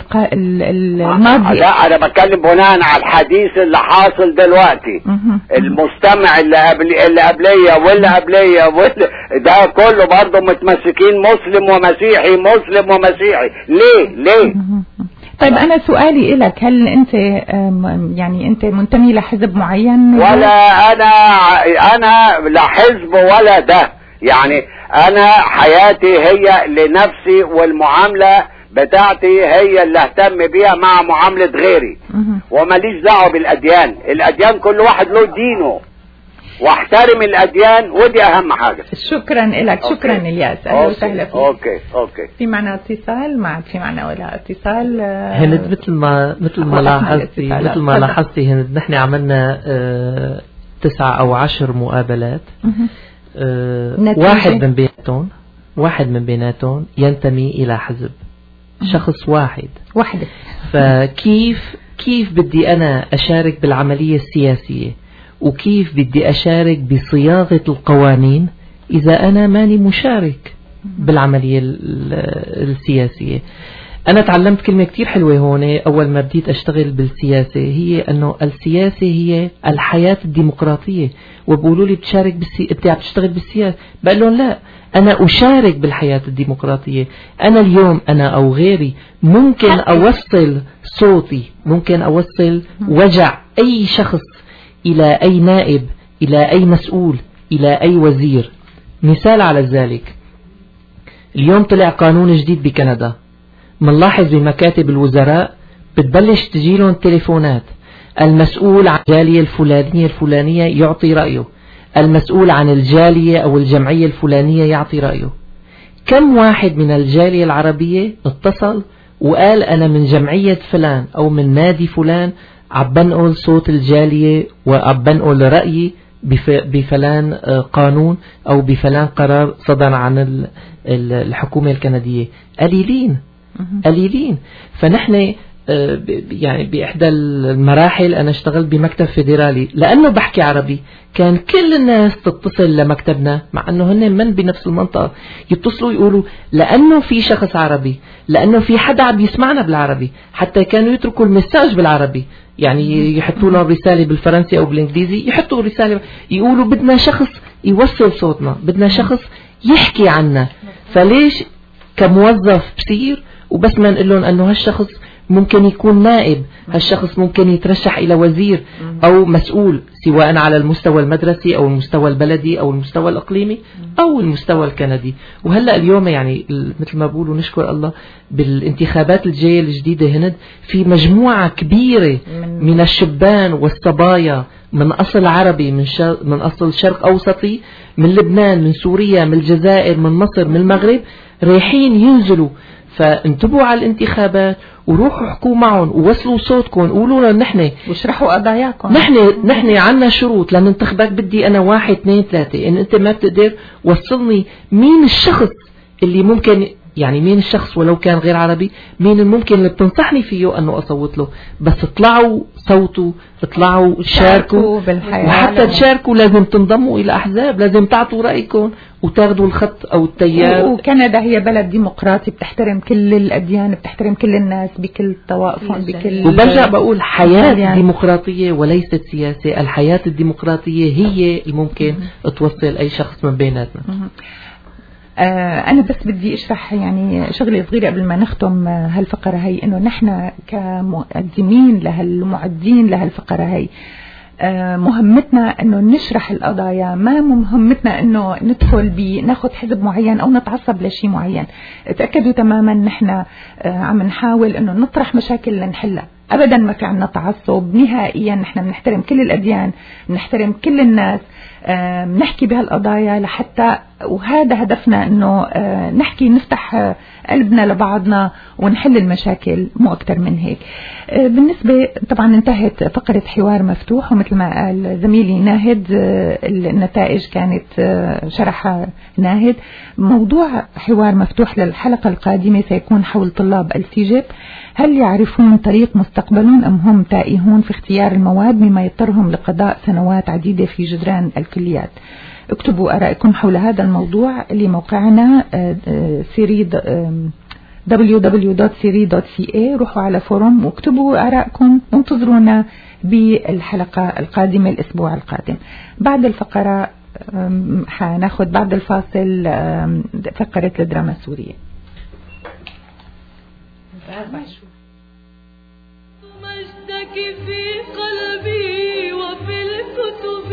الماضية. لا أنا بتكلم بناء على الحديث اللي حاصل دلوقتي. المستمع اللي قبل اللي قبلية واللي قبلية واللي ده كله برضه متمسكين مسلم ومسيحي مسلم ومسيحي. ليه ليه؟ طيب أنا سؤالي إلك، هل أنت يعني أنت منتمي لحزب معين؟ ولا أنا أنا لا حزب ولا ده. يعني انا حياتي هي لنفسي والمعاملة بتاعتي هي اللي اهتم بيها مع معاملة غيري، وماليش دعوة بالاديان. الاديان كل واحد له دينه واحترم الاديان ودي اهم حاجة. شكرا لك. شكرا الياس. اهلا وسهلا فيك. اوكي اوكي. في معنا اتصال؟ ما عاد في معنا ولا اتصال. هند مثل ما مثل ما لاحظتي مثل ما لاحظتي هند نحن عملنا اه تسعة او عشر مقابلات. أه واحد من بيناتهم واحد من بيناتهم ينتمي إلى حزب. شخص واحد واحدة. فكيف كيف بدي أنا أشارك بالعملية السياسية وكيف بدي أشارك بصياغة القوانين إذا أنا ماني مشارك بالعملية السياسية؟ أنا تعلمت كلمة كتير حلوة هون أول ما بديت أشتغل بالسياسة، هي أنه السياسة هي الحياة الديمقراطية. وبقولوا لي بتشارك بالسي... بتاع بتشتغل بالسياسة، بقول لهم لا، أنا أشارك بالحياة الديمقراطية. أنا اليوم أنا أو غيري ممكن أوصل صوتي، ممكن أوصل وجع أي شخص إلى أي نائب، إلى أي مسؤول، إلى أي وزير. مثال على ذلك، اليوم طلع قانون جديد بكندا، منلاحظ بمكاتب الوزراء بتبلش تجيلهم تليفونات، المسؤول عن الجالية الفلانية الفلانية يعطي رأيه، المسؤول عن الجالية أو الجمعية الفلانية يعطي رأيه. كم واحد من الجالية العربية اتصل وقال أنا من جمعية فلان أو من نادي فلان عبنقل صوت الجالية وعبنقل رأيي بفلان قانون أو بفلان قرار صدر عن الحكومة الكندية؟ قليلين قليلين. فنحن يعني بإحدى المراحل أنا اشتغلت بمكتب فيدرالي، لأنه بحكي عربي كان كل الناس تتصل لمكتبنا، مع أنه هن من بنفس المنطقة، يتصلوا يقولوا لأنه في شخص عربي، لأنه في حدا عم يسمعنا بالعربي، حتى كانوا يتركوا المساج بالعربي، يعني يحطوا لهم رسالة بالفرنسي أو بالإنجليزي، يحطوا رسالة يقولوا بدنا شخص يوصل صوتنا، بدنا شخص يحكي عنا. فليش كموظف بصير وبس ما نقول لهم أنه هالشخص ممكن يكون نائب، هالشخص ممكن يترشح إلى وزير أو مسؤول، سواء على المستوى المدرسي أو المستوى البلدي أو المستوى الإقليمي أو المستوى الكندي. وهلأ اليوم يعني مثل ما بقولوا نشكر الله بالانتخابات الجاية الجديدة هند في مجموعة كبيرة من الشبان والصبايا من أصل عربي، من, من أصل شرق أوسطي، من لبنان، من سوريا، من الجزائر، من مصر، من المغرب، رايحين ينزلوا. فانتبهوا على الانتخابات وروحوا احكوا معهم ووصلوا صوتكم، قولوا لنا نحن واشرحوا قضاياكم. نحن نحن عنا شروط لننتخبك، بدي انا واحد اثنين ثلاثة. ان انت ما بتقدر وصلني مين الشخص اللي ممكن، يعني مين الشخص ولو كان غير عربي، مين الممكن اللي بتنصحني فيه انه اصوت له. بس اطلعوا صوتوا، اطلعوا شاركوا، وحتى تشاركوا لازم تنضموا الى احزاب، لازم تعطوا رايكم وتاخذوا الخط او التيار. وكندا هي بلد ديمقراطي بتحترم كل الاديان، بتحترم كل الناس بكل طوائفهم بكل. وبرجع بقول حياه يعني ديمقراطيه وليست سياسه. الحياه الديمقراطيه هي الممكن توصل اي شخص من بيناتنا. آه أنا بس بدي أشرح يعني شغلة صغيرة قبل ما نختم هالفقرة هي، إنه نحن كمقدمين لهالمعدين لهالفقرة هي آه مهمتنا إنه نشرح القضايا، ما مهمتنا إنه ندخل بناخد حزب معين أو نتعصب لشيء معين. تأكدوا تماما نحن آه عم نحاول إنه نطرح مشاكل لنحلها، أبدا ما في عنا تعصب نهائيا. نحن بنحترم كل الأديان، بنحترم كل الناس، آه نحكي بهالقضايا لحتى، وهذا هدفنا انه آه نحكي نفتح آه قلبنا لبعضنا ونحل المشاكل، مو اكتر من هيك. آه بالنسبة طبعا انتهت فقرة حوار مفتوح، ومثل ما قال زميلي ناهد آه النتائج كانت آه شرحها ناهد. موضوع حوار مفتوح للحلقة القادمة سيكون حول طلاب السيجب، هل يعرفون طريق مستقبلهم أم هم تائهون في اختيار المواد مما يضطرهم لقضاء سنوات عديدة في جدران الكليات. اكتبوا آرائكم حول هذا الموضوع لموقعنا سيري دبليو دبليو دوت سيري دوت سي اي. روحوا على فورم واكتبوا آرائكم وانتظرونا بالحلقة القادمة الأسبوع القادم. بعد الفقرة حناخد بعد الفاصل فقرة الدراما السورية. مجدك في قلبي وفي الكتب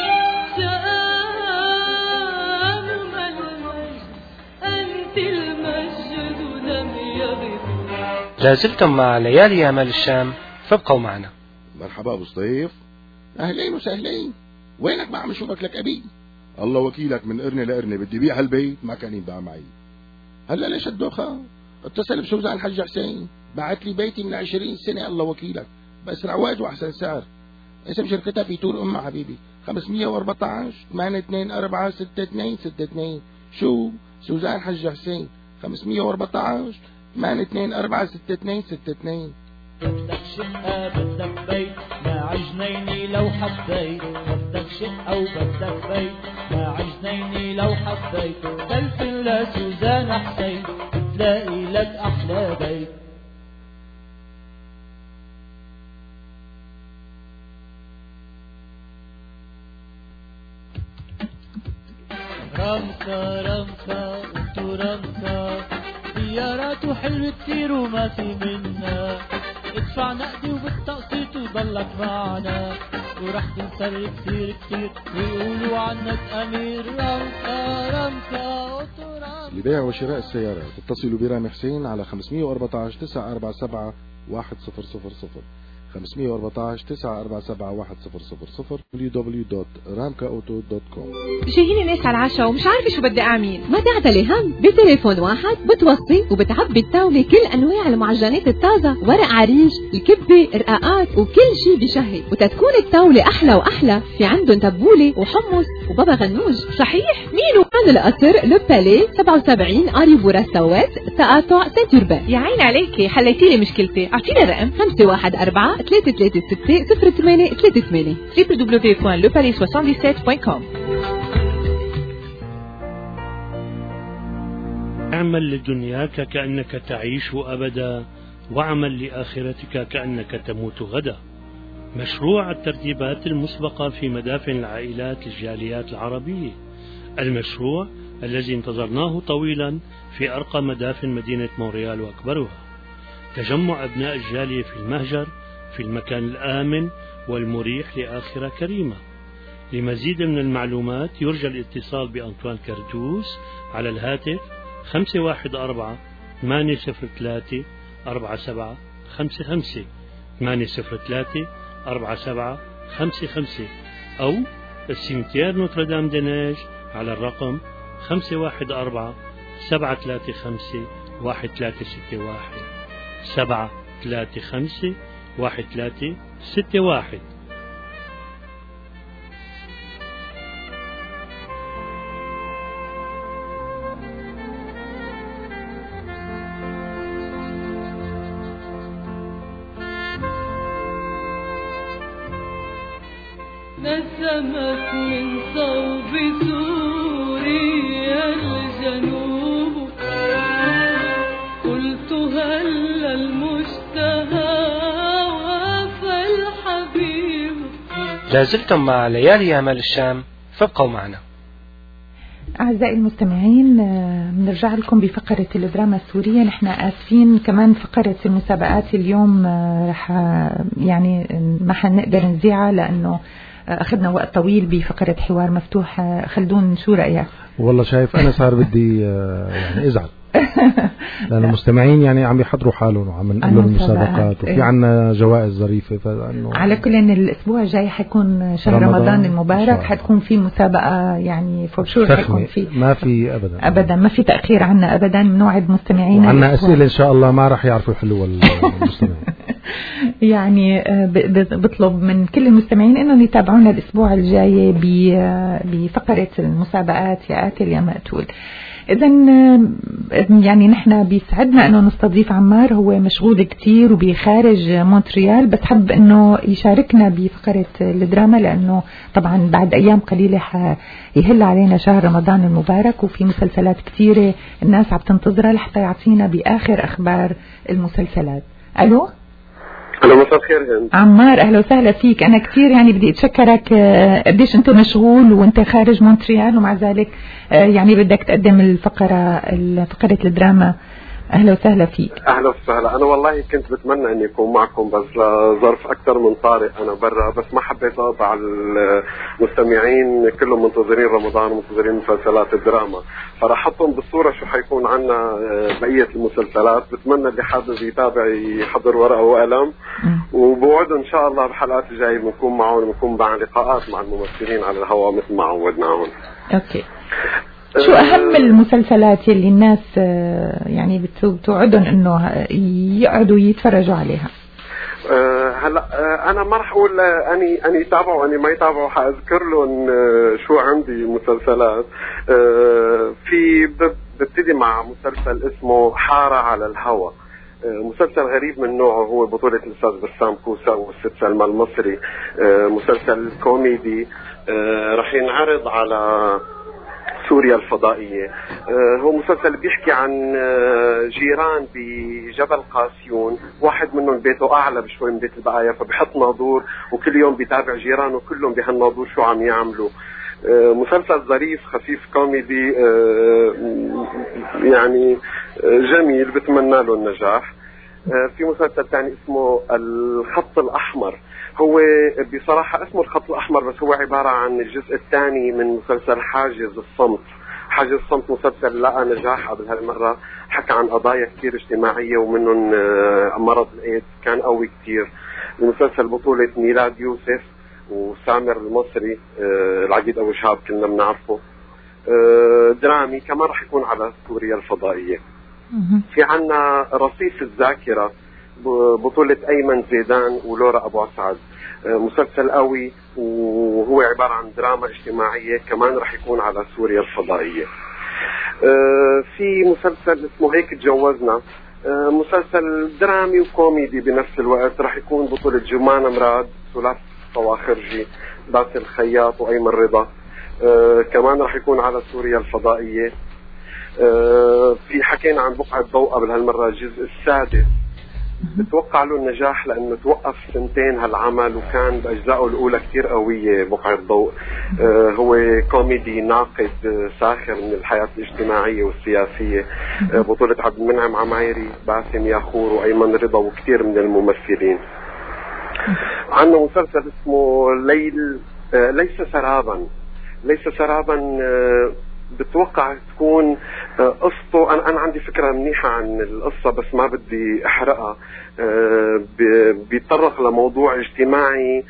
شآن المجد، أنت المجد لم يغب. لازلتم مع ليالي أمال الشام، فابقوا معنا. مرحبا أبو صيف، أهلين وسهلين. وينك ما عم اشوفك لك أبي؟ الله وكيلك، من قرنة لقرنة بدي بيع هالبيت ما كان ينباع معي. هلا ليش الدوخة؟ اتصل بسوزان حج حسين، بعت لي بيتي من عشرين سنة الله وكيلك، بس رواج وأحسن سعر. اسم شركتها في تور أمها حبيبي، خمسمية وأربعتاشر ثمانية اثنين أربعة ستة اثنين ستة اثنين. شو؟ سوزان حج حسين، خمسمية وأربعتاشر ثمانية اثنين أربعة ستة اثنين ستة اثنين. بدك شقة بدك بيت مع جنيني لو حبيت، بدك شقة وبدك بيت مع جنيني لو حبيت، تلفن لسوزان حسين تلاقي لك أحلى بيت. رمكة رمكة انتو رمكة، سيارات وحلوة كتير وما في منا، ادفع نقدي وبالتقسيط وضلك معنا، ورح تنسر كتير كتير ويقولوا عنك أمير. رمكة رمكة اوتو رمكة. لبيع وشراء السيارات اتصلوا برامي حسين على خمسمية وأربعتاشر تسعة أربعة سبعة واحد صفر صفر صفر، خمسمية وأربعتاشر تسعة أربعة سبعة واحد صفر صفر صفر، دبليو دبليو دوت رامكا أوتو دوت كوم. جايين ناس على العشاء ومش عارفة شو بدي أعمل. ما تعتلي هم، بتليفون واحد بتوصي وبتعبي الطاولة كل أنواع المعجنات الطازة، ورق عريش، الكبة، رقاقات وكل شي بشهي، وتتكون الطاولة أحلى وأحلى في عندهم تبولة وحمص وبابا غنوج. صحيح مين وكان القصر لو بالي سبعة وسبعين آري بورا سوات تقاطع سنتوربان. يا عين عليكي، حليتيلي مشكلتي. أعطيني الرقم خمسة واحد أربعة ثلاثة ثلاثة ستة صفر ثمانية ثلاثة ثمانية دبليو دبليو دبليو دوت لو بالي سبعة سبعة دوت كوم. اعمل لدنياك كأنك تعيش أبدا، واعمل لآخرتك كأنك تموت غدا. مشروع الترتيبات المسبقة في مدافن العائلات للجاليات العربية، المشروع الذي انتظرناه طويلا في أرقى مدافن مدينة مونريال وأكبرها. تجمع أبناء الجالية في المهجر في المكان الآمن والمريح لآخرة كريمة. لمزيد من المعلومات يرجى الاتصال بأنطوان كردوس على الهاتف خمسة واحد أربعة ثمانية صفر ثلاثة أربعة سبعة خمسة خمسة ثمانية صفر ثلاثة أربعة سبعة خمسة خمسة أو السيمتير نوتردام دناج على الرقم خمسة واحد أربعة سبعة ثلاثة خمسة واحد ثلاثة ستة واحد سبعة ثلاثة خمسة واحد ثلاثة ستة واحد. نسمت من صوب سوريا الجنوب قلت هل المشتهى وفى الحبيب. لازلتم مع ليالي أمال الشام، فابقوا معنا. أعزائي المستمعين، بنرجع لكم بفقرة الدراما السورية. نحن آسفين كمان فقرة المسابقات اليوم رح يعني ما حنقدر نذيعها لأنه أخذنا وقت طويل بفقرة حوار مفتوح. خلدون شو رأيك؟ والله شايف أنا صار بدي يعني أزعل لأن المستمعين يعني عم يحضروا حالهم وعم نقول لهم المسابقات وفي عنا جوائز ظريفة. فإنه على كل إن الأسبوع الجاي حيكون شهر رمضان, رمضان المبارك، حتكون في مسابقة يعني فور شور، حيكون في ما في أبدا أبدا ما في تأخير عنا أبدا. بنوعد مستمعينا عنا أسئلة إن شاء الله ما راح يعرفوا يحلوها المستمعين. يعني بطلب من كل المستمعين انهم يتابعونا الاسبوع الجاي بفقرة المسابقات يا آكل يا مقتول. إذا يعني نحن بيسعدنا انه نستضيف عمار، هو مشغول كتير وبخارج مونتريال، بس حب انه يشاركنا بفقرة الدراما لانه طبعا بعد ايام قليلة يهل علينا شهر رمضان المبارك وفي مسلسلات كتيرة الناس عم تنتظرها لحتى يعطينا باخر اخبار المسلسلات. الو الو، مساء الخير هند. عمار اهلا وسهلا فيك. انا كثير يعني بدي اتشكرك قديش انت مشغول وانت خارج مونتريال ومع ذلك يعني بدك تقدم الفقره فقره الدراما. اهلا وسهلا فيك. اهلا وسهلا. انا والله كنت بتمنى اني اكون معكم بس لظرف اكثر من طارئ انا برا، بس ما حبيت اقطع المستمعين كلهم منتظرين رمضان ومنتظرين مسلسلات الدراما، فراح احطهم بالصوره شو حيكون عنا بقيه المسلسلات. بتمنى اللي حابب يتابع يحضر ورقه وقلم، وبوعد ان شاء الله بالحلقات الجايه بنكون معهم وبنكون مع لقاءات مع الممثلين على الهواء مثل ما عودناهم. اوكي. شو أهم المسلسلات اللي الناس يعني بتوعدهم إنه يقعدوا يتفرجوا عليها؟ أه هلا أه أنا ما رح أقول أني أني يتابعوا وأني ما يتابعوا، حأذكر لهم شو عندي مسلسلات. أه في ببتدي مع مسلسل اسمه حارة على الهوى، مسلسل غريب من نوعه، هو بطولة الأستاذ بسام كوسا والست سلمى المصري. أه مسلسل كوميدي أه رح ينعرض على سوريا الفضائية. آه هو مسلسل بيحكي عن آه جيران بجبل قاسيون، واحد منهم بيته أعلى بشوي من بيت البقايا، فبحط ناظور وكل يوم بيتابع جيرانه كلهم بهالناظور شو عم يعملوا. آه مسلسل ظريف خفيف كوميدي آه يعني آه جميل، بتمنى له النجاح. آه في مسلسل ثاني اسمه الخط الأحمر، هو بصراحة اسمه الخط الأحمر بس هو عبارة عن الجزء الثاني من مسلسل حاجز الصمت. حاجز الصمت مسلسل لقى نجاح قبل هالمرة، حكى عن قضايا كتير اجتماعية ومنهم مرض الإيدز، كان قوي كتير. المسلسل بطولة ميلاد يوسف وسامر المصري، العقيد أبو شهاب كلنا بنعرفه. درامي كمان رح يكون على سوريا الفضائية. في عنا رصيف الذاكرة بطولة أيمن زيدان ولورا أبو أسعد، مسلسل قوي وهو عبارة عن دراما اجتماعية، كمان رح يكون على سوريا الفضائية. في مسلسل اسمه هيك تجوزنا، مسلسل درامي وكوميدي بنفس الوقت، رح يكون بطولة جمان مراد، ثلاث صواخرجي، باسل الخياط وأيمن رضا، كمان رح يكون على سوريا الفضائية. في حكينا عن بقعة ضوء قبل هالمرة الجزء السادس، بتوقع له النجاح لأنه توقف سنتين هالعمل وكان بأجزائه الأولى كتير قوية. بقعة ضوء آه هو كوميدي ناقد آه ساخر من الحياة الاجتماعية والسياسية، آه بطولة عبد المنعم عمايري، باسم ياخور وأيمن رضا وكتير من الممثلين. عندنا مسلسل اسمه ليل آه ليس سرابا. ليس سرابا آه بتوقع تكون قصته، انا انا عندي فكره منيحه عن القصه بس ما بدي احرقها. بيتطرق لموضوع اجتماعي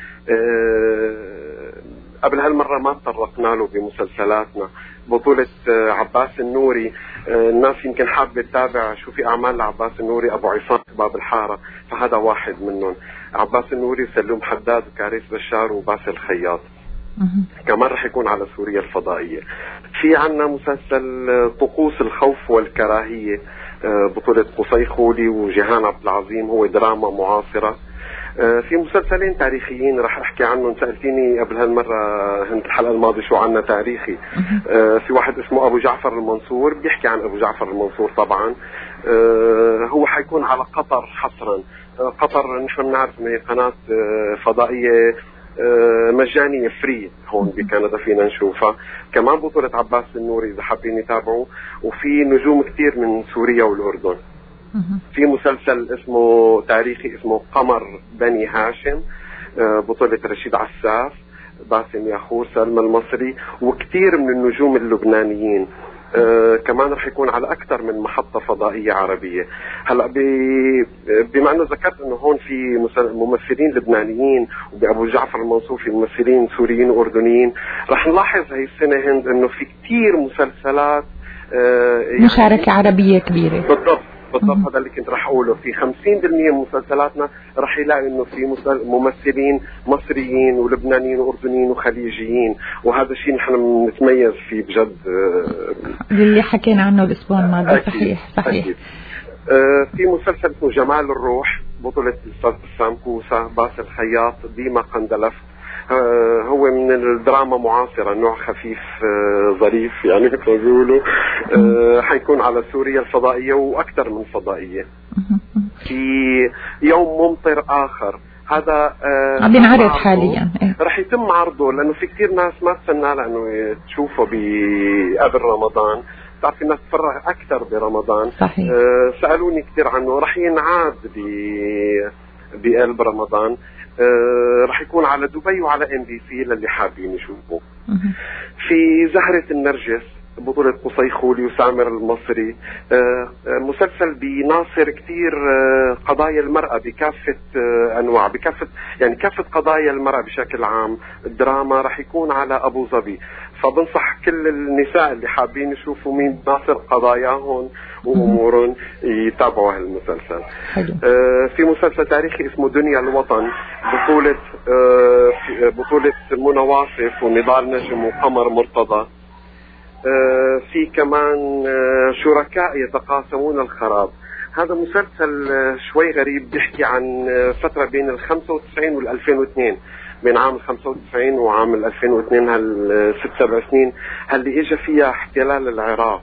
قبل هالمره ما تطرقنا له بمسلسلاتنا. بطولة عباس النوري، الناس يمكن حابة تتابع شو في أعمال لعباس النوري. أبو عصام باب الحارة، فهذا واحد منهم. عباس النوري، سلوم حداد، وكاريس بشار، وباسل خياط. كمان رح يكون على سوريا الفضائية. في عنا مسلسل طقوس الخوف والكراهية، بطولة قصي خولي وجيهان عبد العظيم، هو دراما معاصرة. في مسلسلين تاريخيين رح احكي عنهم. سألتيني قبل هالمرة هند الحلقة الماضية شو عنا تاريخي. في واحد اسمه ابو جعفر المنصور، بيحكي عن ابو جعفر المنصور طبعا. هو حيكون على قطر حصرا. قطر نحن بنعرف ان هي قناة فضائية مجانية فري هون بكندا فينا نشوفها. كمان بطولة عباس النوري إذا حابين يتابعوا، وفي نجوم كتير من سوريا والأردن. في مسلسل اسمه تاريخي اسمه قمر بني هاشم، بطولة رشيد عساف، باسم ياخور، سلمى المصري، وكتير من النجوم اللبنانيين. آه كمان رح يكون على أكثر من محطة فضائية عربية. هلا بما أنه ذكرت أنه هون في ممثلين لبنانيين، وبأبو جعفر المنصور في ممثلين سوريين وأردنيين، رح نلاحظ هاي السنة هند أنه في كتير مسلسلات آه يعني مشاركة عربية كبيرة. بالضبط بالضبط، هذا اللي كنت رح أقوله. في خمسين بالمئة من مسلسلاتنا رح يلاقي إنه في ممثلين مصريين ولبنانيين وأردنيين وخليجيين، وهذا الشيء نحن بنتميز فيه بجد. اللي حكينا عنه الأسبوع الماضي. صحيح صحيح. أكيد. آه في مسلسل اسمه جمال الروح، بطولة الأستاذ بسام كوسة، باسل خياط، ديما قندلف. آه هو من الدراما معاصرة، نوع خفيف آه ظريف يعني مثل ما بيقولوا. آه حيكون على سوريا الفضائية وأكثر من فضائية. في يوم ممطر آخر، هذا عم بينعرض حاليا. رح يتم عرضه لأنه في كتير ناس ما تستنى لأنه تشوفه قبل رمضان. تعرف الناس تفرغ أكثر برمضان. صحيح. آه سألوني كتير عنه. رح ينعاد بقلب رمضان. آه رح يكون على دبي وعلى ام بي سي للي حابين يشوفوه. في زهرة النرجس، بطولة قصي خولي وسامر المصري. آه مسلسل بيناصر كتير آه قضايا المرأة بكافة آه أنواع، بكافة يعني كافة قضايا المرأة بشكل عام. الدراما رح يكون على أبو ظبي، فبنصح كل النساء اللي حابين يشوفوا مين ناصر قضاياهم وأمورهم يتابعوا هالمسلسل. آه في مسلسل تاريخي اسمه دنيا الوطن، بطولة آه بطولة منى واصف ونضال نجم وقمر مرتضى. آه في كمان آه شركاء يتقاسمون الخراب. هذا مسلسل آه شوي غريب، بيحكي عن آه فترة بين ال خمسة وتسعين وال ألفين واثنين، بين عام خمسة وتسعين وعام ال ألفين واثنين، هال ست سبع سنين هاللي اجى فيها احتلال العراق.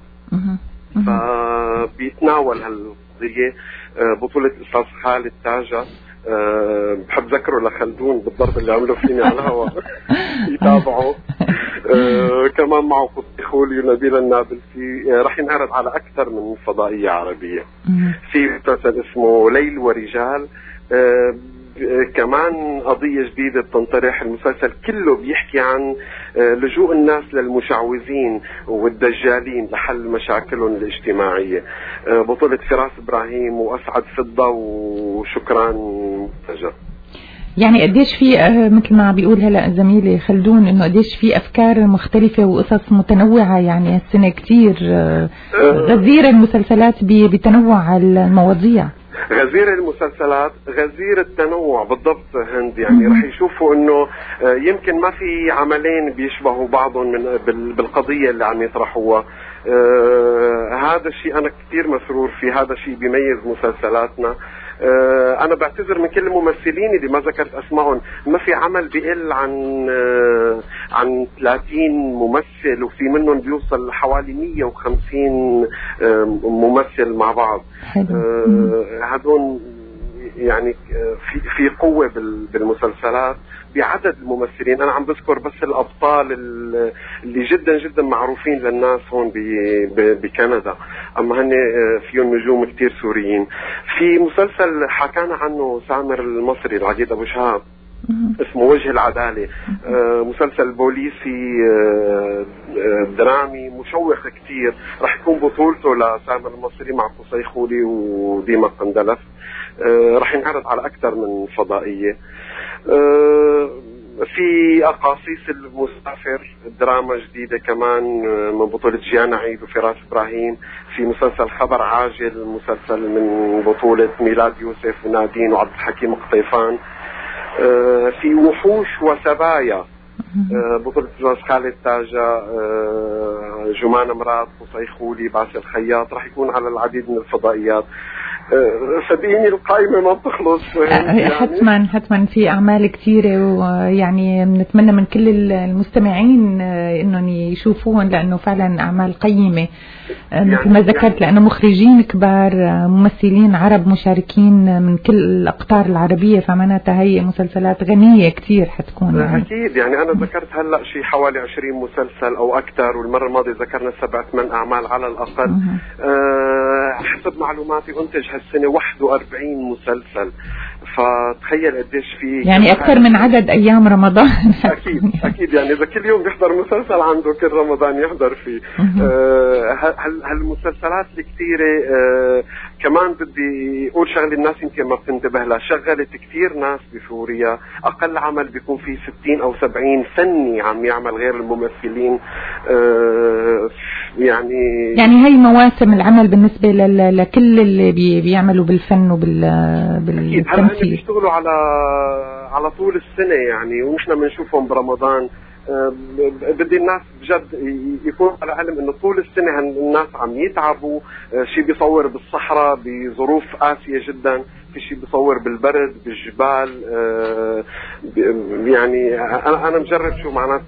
فبيتناول هالقضية. آه بطولة الأستاذ خالد تاجة. أه بحب ذكره لخلدون بالضرب اللي عمله فيني على الهواء يتابعوا. أه كمان معه قصي خولي ونبيل النابلسي. أه رح ينعرض على أكثر من فضائية عربية. في مسلسل اسمه ليل ورجال. أه كمان قضية جديدة بتنطرح. المسلسل كله بيحكي عن لجوء الناس للمشعوذين والدجالين لحل مشاكلهم الاجتماعية. بطولة فراس إبراهيم وأسعد فضة وشكران تجر. يعني قديش في مثل ما بيقول هلا زميلي خلدون انه قديش في افكار مختلفة وقصص متنوعة. يعني هالسنة كتير غزيرة المسلسلات بتنوع المواضيع. غزير المسلسلات، غزير التنوع بالضبط هند. يعني رح يشوفوا انه يمكن ما في عملين بيشبهوا بعضهم من بالقضية اللي عم يطرحوها. آه هذا الشيء انا كثير مسرور فيه، هذا الشيء بيميز مسلسلاتنا. آه انا بعتذر من كل الممثلين اللي ما ذكرت اسمائهم. ما في عمل بيقل عن آه عن ثلاثين ممثل، وفي منهم بيوصل لحوالي مية وخمسين آه ممثل مع بعض. هذول يعني في في قوة بالمسلسلات بعدد الممثلين. أنا عم بذكر بس الأبطال اللي جدا جدا معروفين للناس هون بكندا، أما هن فيهم نجوم كتير سوريين. في مسلسل حكانا عنه سامر المصري العقيد أبو شهاب، اسمه وجه العدالة. آه مسلسل بوليسي آه درامي مشوق كتير، رح يكون بطولته لسامر المصري مع قصي خولي وديما قندلف. آه رح ينعرض على أكثر من فضائية. آه في أقاصيص المسافر دراما جديدة كمان من بطولة جيانا عيد وفراس إبراهيم. في مسلسل خبر عاجل، مسلسل من بطولة ميلاد يوسف ونادين وعبد الحكيم قطيفان. في وحوش وسبايا بطولة جواز خالد تاجة، جمان مراد، قصي خولي، باسل خياط. راح يكون على العديد من الفضائيات. صدقيني القائمة ما بتخلص يعني. حتما حتما في أعمال كثيرة، ويعني بنتمنى من كل المستمعين إنهم يشوفوهم لأنه فعلا أعمال قيمة مثل ما ذكرت، لأنه مخرجين كبار، ممثلين عرب مشاركين من كل الأقطار العربية، فمعناتها هي مسلسلات غنية كثير حتكون. أكيد يعني أنا ذكرت هلأ شيء حوالي عشرين مسلسل أو أكثر، والمرة الماضية ذكرنا سبعة ثمان أعمال على الأقل. أه حسب معلوماتي أنتج هالسنة واحد وأربعين مسلسل، فتخيل قديش في يعني أكثر من عدد أيام رمضان. أكيد أكيد يعني إذا كل يوم بيحضر مسلسل عنده كل رمضان يحضر فيه. أه هالمسلسلات الكثيرة. أه كمان بدي أقول شغلة الناس يمكن ما بتنتبه لها، شغلت كثير ناس بسوريا. أقل عمل بيكون فيه ستين أو سبعين فني عم يعمل غير الممثلين. أه يعني يعني هاي مواسم العمل بالنسبة لكل اللي بي بيعملوا بالفن وبالتمثيل. بيشتغلوا على على طول السنة يعني، ونحن بنشوفهم برمضان. أه بدي الناس بجد يكون على علم انه طول السنة الناس عم يتعبوا. أه شي بيصور بالصحراء بظروف قاسية جدا، في شيء بيصور بالبرد بالجبال. أه يعني انا انا مجرب شو معنات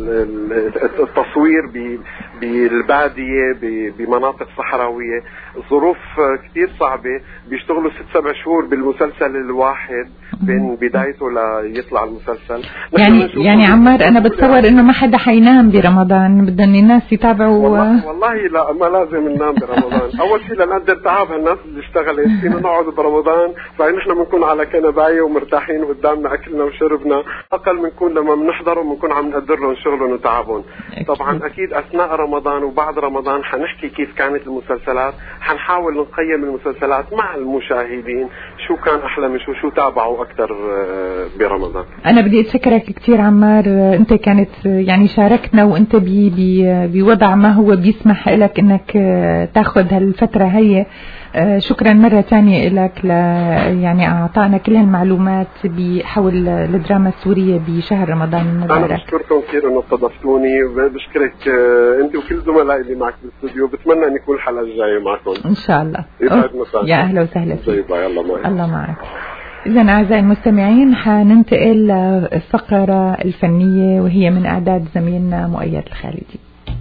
التصوير بالبادية بمناطق صحراوية، ظروف كتير صعبة. بيشتغلوا ست سبع شهور بالمسلسل الواحد بين بدايته ليطلع المسلسل. يعني يعني عمار انا بتصور انه ما حدا حينام برمضان، بدهم الناس يتابعوا. والله, والله لا ما لازم ننام برمضان. اول شيء لنقدر تعب هالناس اللي اشتغلت فينا نقعد برمضان، فإن نحن بنكون على كنباية ومرتاحين وقدامنا أكلنا وشربنا. أقل بنكون لما بنحضرهم بنكون عم نقدر لهم شغلهم وتعبهم. طبعا أكيد أثناء رمضان وبعد رمضان حنحكي كيف كانت المسلسلات، حنحاول نقيم المسلسلات مع المشاهدين شو كان أحلى من شو شو تابعوا أكثر برمضان. أنا بدي أتشكرك كثير عمار، أنت كانت يعني شاركنا وأنت بي بي بوضع ما هو بيسمح لك إنك تاخذ هالفترة هي. شكرا مرة تانية لك ل يعني أعطانا كل هالمعلومات حول الدراما السورية بشهر رمضان المبارك. أنا بشكركم كثير إنه استضفتوني، وبشكرك أنت وكل زملائي اللي معك بالاستوديو. بتمنى أن يكون الحلقة الجاية معكم إن شاء الله. يا أهلا وسهلا فيك. الله معك. الله معك. إذن أعزائي المستمعين حننتقل للفقرة الفنية وهي من إعداد زميلنا مؤيد الخالدي.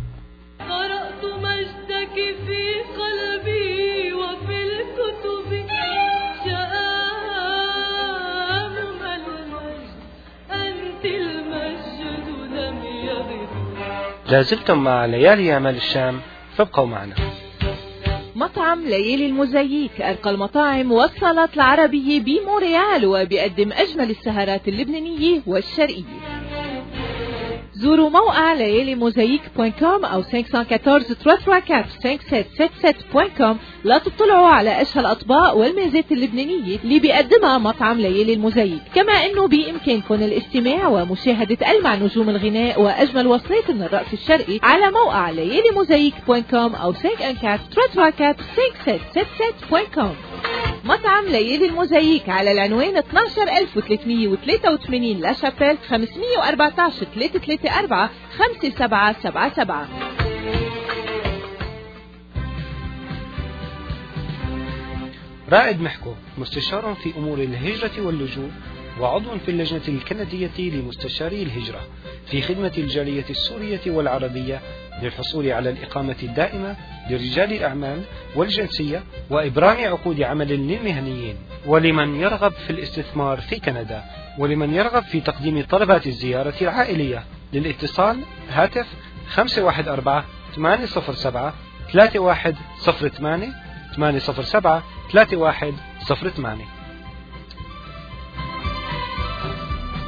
لازلتم مع ليالي أعمال الشام، فابقوا معنا. مطعم ليالي الموزاييك أرقى المطاعم والصالات العربية بمونريال، وبيقدم أجمل السهرات اللبنانية والشرقية. زوروا موقع ليالي موزاييك دوت كوم أو خمسة أربعة أربعة ثلاثة أربعة خمسة سبعة ستة ستة دوت كوم لا تطلعوا على أشهى الأطباق والميزات اللبنانية اللي بيقدمها مطعم ليالي الموزاييك. كما أنه بإمكانكم الاستماع ومشاهدة ألمع نجوم الغناء وأجمل وصلات من الرقص الشرقي على موقع ليالي موزاييك دوت كوم أو خمسة أربعة أربعة ثلاثة أربعة خمسة سبعة ستة ستة دوت كوم. مطعم ليالي الموزاييك على العنوان اثني عشر ألف وثلاثمئة وثلاثة وثمانين لا شابيل، خمسمئة وأربعة عشر ثلاثة ثلاثة أربعة خمسة سبعة سبعة سبعة. رائد محكو مستشار في أمور الهجرة واللجوء، وعضو في اللجنة الكندية لمستشاري الهجرة في خدمة الجالية السورية والعربية للحصول على الإقامة الدائمة لرجال الأعمال والجنسية، وإبرام عقود عمل للمهنيين، ولمن يرغب في الاستثمار في كندا، ولمن يرغب في تقديم طلبات الزيارة العائلية. للاتصال هاتف خمسة واحد أربعة ثمانية صفر سبعة ثلاثة واحد صفر ثمانية ثمانية صفر سبعة ثلاثة واحد صفر ثمانية.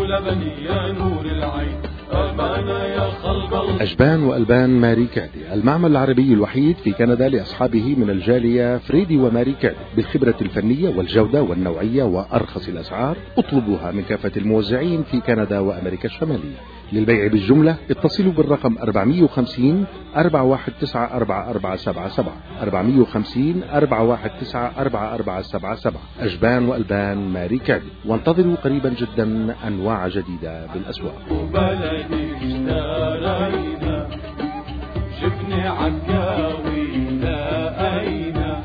لبني يا نور العين أمانة يا خلق الله. أجبان وألبان ماري كعدي، المعمل العربي الوحيد في كندا لأصحابه من الجالية فريدي وماري كعدي، بالخبرة الفنية والجودة والنوعية وأرخص الأسعار. اطلبوها من كافة الموزعين في كندا وأمريكا الشمالية. للبيع بالجملة اتصلوا بالرقم أربعمية وخمسين أربعة واحد تسعة أربعة أربعة سبعة سبعة أربعمية وخمسين أربعة واحد تسعة أربعة أربعة سبعة سبعة. أجبان وألبان ماري كعدي، وانتظروا قريبا جدا أنواع جديدة بالأسواق. وبلدي اشترينا جبني عكاوي لقينا.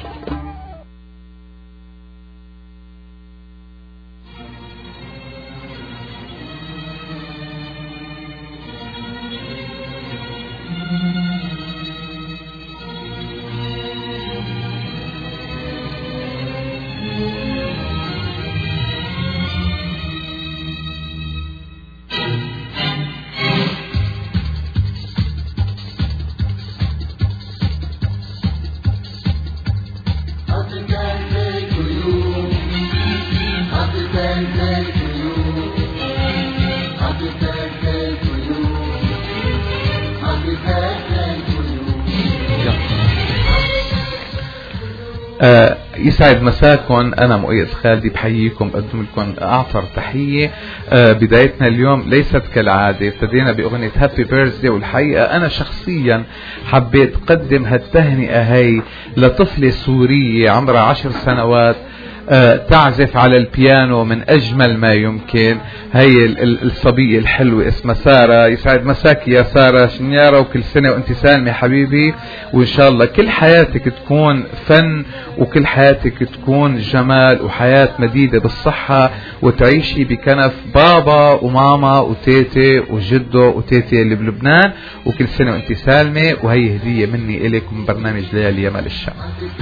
آه يسعد مساكم. أنا مؤيد خالدي بحييكم، بقدم لكم أعطر تحية. آه بدايتنا اليوم ليست كالعادة، ابتدينا بأغنية هابي بيرثدي، والحقيقة أنا شخصيا حبيت أقدم هالتهنئة هي لطفلة سورية عمرها عشر سنوات آه تعزف على البيانو من أجمل ما يمكن. هي الصبية الحلوة اسمها سارة. يسعد مساك يا سارة شنيارة، وكل سنة وانت سالمة حبيبي، وإن شاء الله كل حياتك تكون فن، وكل حياتك تكون جمال، وحياة مديدة بالصحة، وتعيشي بكنف بابا وماما وتيتي وجدو وتيتي اللي بلبنان، وكل سنة وانت سالمة. وهي هدية مني إليكم من برنامج ليالي يمال الشام.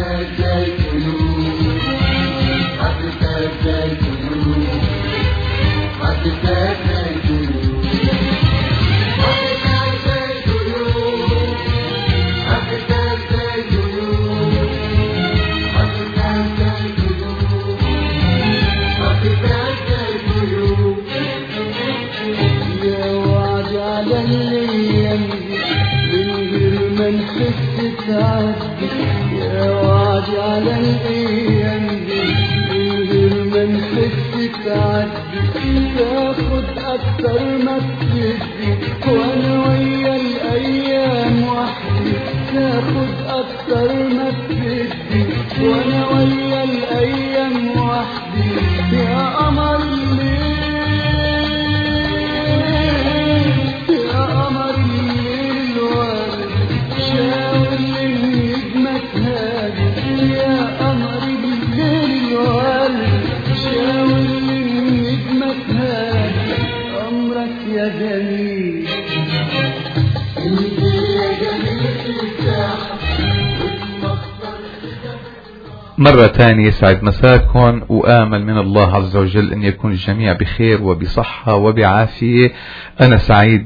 يا وعدي على الأيام دي من غير ما نحس تعدي، تاخد أكتر ما بتدي، وأنا ويا الأيام وحدي. تاخد أكتر ما بتدي، وأنا ويا الأيام وحدي. يا قمر الليل يا قمر الليل الوارد شاور للنجمة هادي. يا قمر الليل الوارد شاور للنجمة هادي. أمرك يا جميل انت يا جميل ترتاح. مرة تانية يسعد مساكم، وآمل من الله عز وجل أن يكون الجميع بخير وبصحة وبعافية. أنا سعيد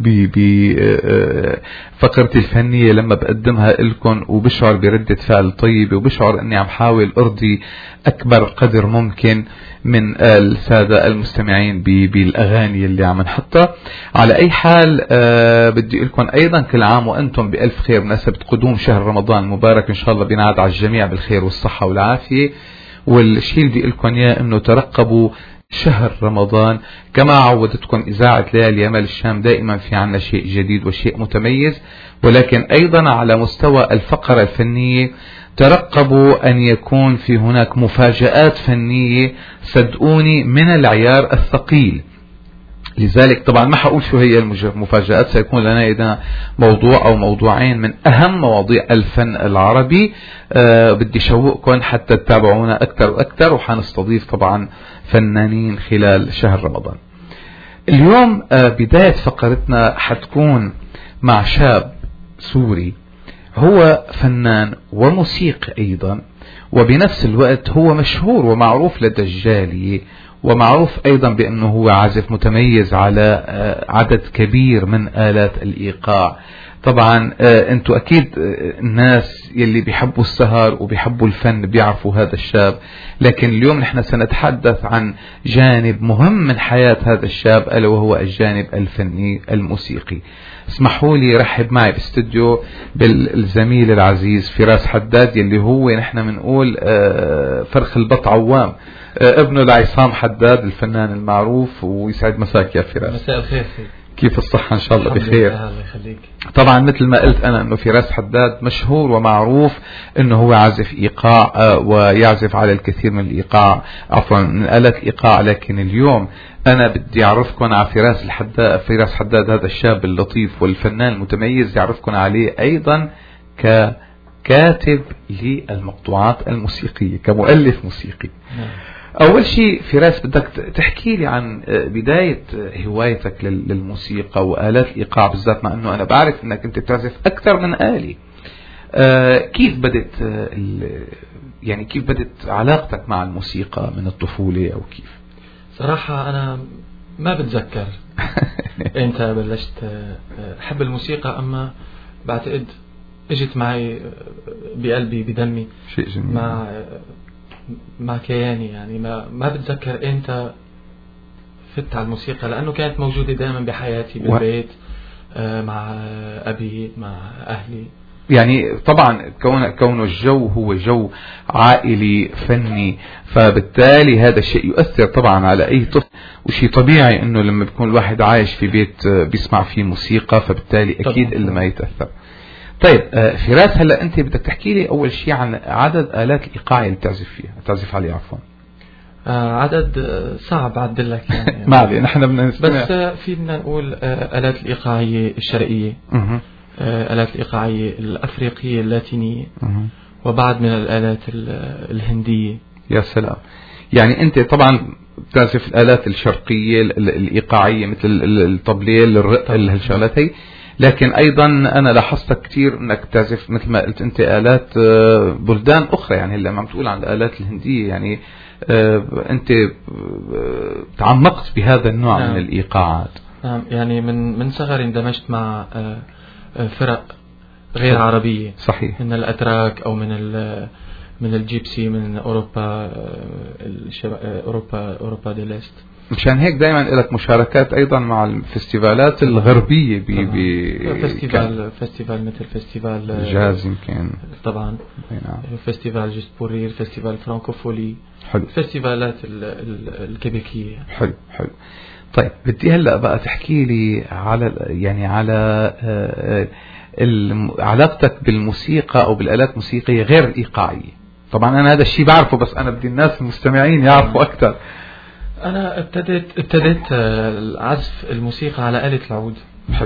بفقرتي الفنية لما بقدمها لكم، وبشعر بردة فعل طيبة، وبشعر أني عم حاول أرضي أكبر قدر ممكن من السادة المستمعين بالأغاني اللي عم نحطها. على أي حال أه بدي لكم أيضا كل عام وأنتم بألف خير بمناسبة قدوم شهر رمضان المبارك. إن شاء الله بينعاد على الجميع بالخير والصحة والعافية. والشيء اللي بدي لكم إياه إنه ترقبوا شهر رمضان كما عودتكم إذاعة ليالي يمال الشام. دائما في عنا شيء جديد وشيء متميز، ولكن أيضا على مستوى الفقرة الفنية ترقبوا أن يكون في هناك مفاجآت فنية صدقوني من العيار الثقيل. لذلك طبعا ما حقول شو هي المفاجآت، سيكون لنا إذا موضوع أو موضوعين من أهم مواضيع الفن العربي. أه بدي شوقكم حتى تتابعونا أكثر وأكثر، وحنستضيف طبعا فنانين خلال شهر رمضان. اليوم أه بداية فقرتنا حتكون مع شاب سوري، هو فنان وموسيقي أيضا، وبنفس الوقت هو مشهور ومعروف لدى الجالية، ومعروف أيضا بأنه هو عازف متميز على عدد كبير من آلات الإيقاع. طبعا آه انتوا اكيد آه الناس يلي بيحبوا السهر وبيحبوا الفن بيعرفوا هذا الشاب، لكن اليوم نحن سنتحدث عن جانب مهم من حياة هذا الشاب ألا وهو الجانب الفني الموسيقي. اسمحوا لي رحب معي باستوديو بالزميل العزيز فراس حداد يلي هو نحن بنقول آه فرخ البط عوام، آه ابنه لعصام حداد الفنان المعروف. ويسعد مساك يا فراس. مساء الخير. كيف الصحة؟ إن شاء الله بخير. الله يخليك. طبعا مثل ما قلت أنا أنه فراس حداد مشهور ومعروف أنه هو عازف إيقاع ويعزف على الكثير من الإيقاع عفوا من آلات الإيقاع، لكن اليوم أنا بدي أعرفكم على فراس الحداد. فراس حداد هذا الشاب اللطيف والفنان المتميز، يعرفكم عليه أيضا ككاتب للمقطوعات الموسيقية، كمؤلف موسيقي. نعم. أول شيء فراس بدك تحكي لي عن بداية هوايتك للموسيقى وآلات الإيقاع بالذات، مع أنه أنا بعرف أنك أنت بتعزف أكثر من آلة. آه كيف بدت يعني كيف بدت علاقتك مع الموسيقى من الطفولة أو كيف؟ صراحة أنا ما بتذكر أنت بلشت أحب الموسيقى، أما بعتقد اجت معي بقلبي بدمي شيء جميل مع مع كياني. يعني ما ما بتذكر امتى فت على الموسيقى، لانه كانت موجوده دائما بحياتي بالبيت و... مع ابي مع اهلي. يعني طبعا كون كونه الجو هو جو عائلي فني، فبالتالي هذا الشيء يؤثر طبعا على اي طفل، وشيء طبيعي انه لما بيكون الواحد عايش في بيت بيسمع فيه موسيقى فبالتالي اكيد الا ما يتاثر. طيب فراس، هلا انت بدك تحكي لي اول شيء عن عدد آلات الإيقاع اللي بتعزف فيها، بتعزف عليها عفوا. آه عدد صعب اعدل لك يعني. ما علي، نحن بدنا نسمع. بس فينا نقول آلات الإيقاعية الشرقية، آه آلات الإيقاعية الأفريقية اللاتينية، أه. وبعض من الآلات الهندية. يا سلام. يعني انت طبعا بتعزف الآلات الشرقية الإيقاعية مثل الطبليل الرق هالشغلات هي، لكن ايضا انا لاحظتك كثير انك تعزف مثل ما قلت انت آلات بلدان اخرى. يعني هلا عم تقول عن الآلات الهندية، يعني انت تعمقت بهذا النوع نعم. من الايقاعات. نعم، يعني من من صغري اندمجت مع فرق غير عربية. صحيح. من الاتراك او من من الجيبسي من اوروبا اوروبا اوروبا دي ليست. مشان هيك دائما لك مشاركات ايضا مع الفستيفالات الغربيه ب فستيفال فستيفال مثل فستيفال جاز يمكن طبعا. نعم. فستيفال جست بورير، فستيفال فرانكوفولي. حلو. فستيفالات الكيبيكيه. حلو حلو. طيب بدي هلا بقى تحكي لي على يعني على علاقتك بالموسيقى او بالآلات الموسيقيه غير الايقاعيه. طبعا انا هذا الشيء بعرفه، بس انا بدي الناس المستمعين يعرفوا اكثر. أنا ابتديت ابتديت عزف الموسيقى على آلة العود. حلو.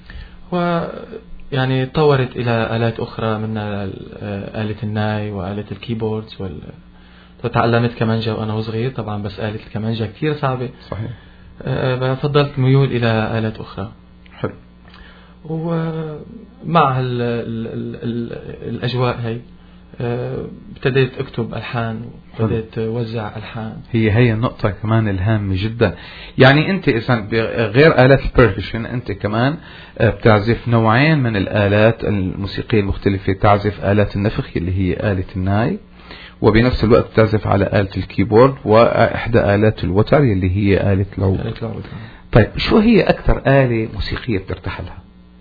ويعني تطورت إلى آلات أخرى من آلة الناي وآلة الكيبوردز وال... وتعلمت كمانجا وأنا صغير طبعا، بس آلة الكمانجا كثير صعبة. صحيح. فضلت ميول إلى آلات أخرى. حلو. ومع ال ال ال ال الأجواء هي ابتديت اكتب الحان وابتديت اوزع الحان. هي هي النقطه كمان الهامه جدا. يعني انت اذا غير آلات البركشن انت كمان بتعزف نوعين من الآلات الموسيقيه المختلفه، تعزف آلات النفخ اللي هي آلة الناي، وبنفس الوقت تعزف على آلة الكيبورد واحدى آلات الوتر اللي هي آلة العود. آلة العود. طيب شو هي اكثر آلة موسيقيه بترتاح لها؟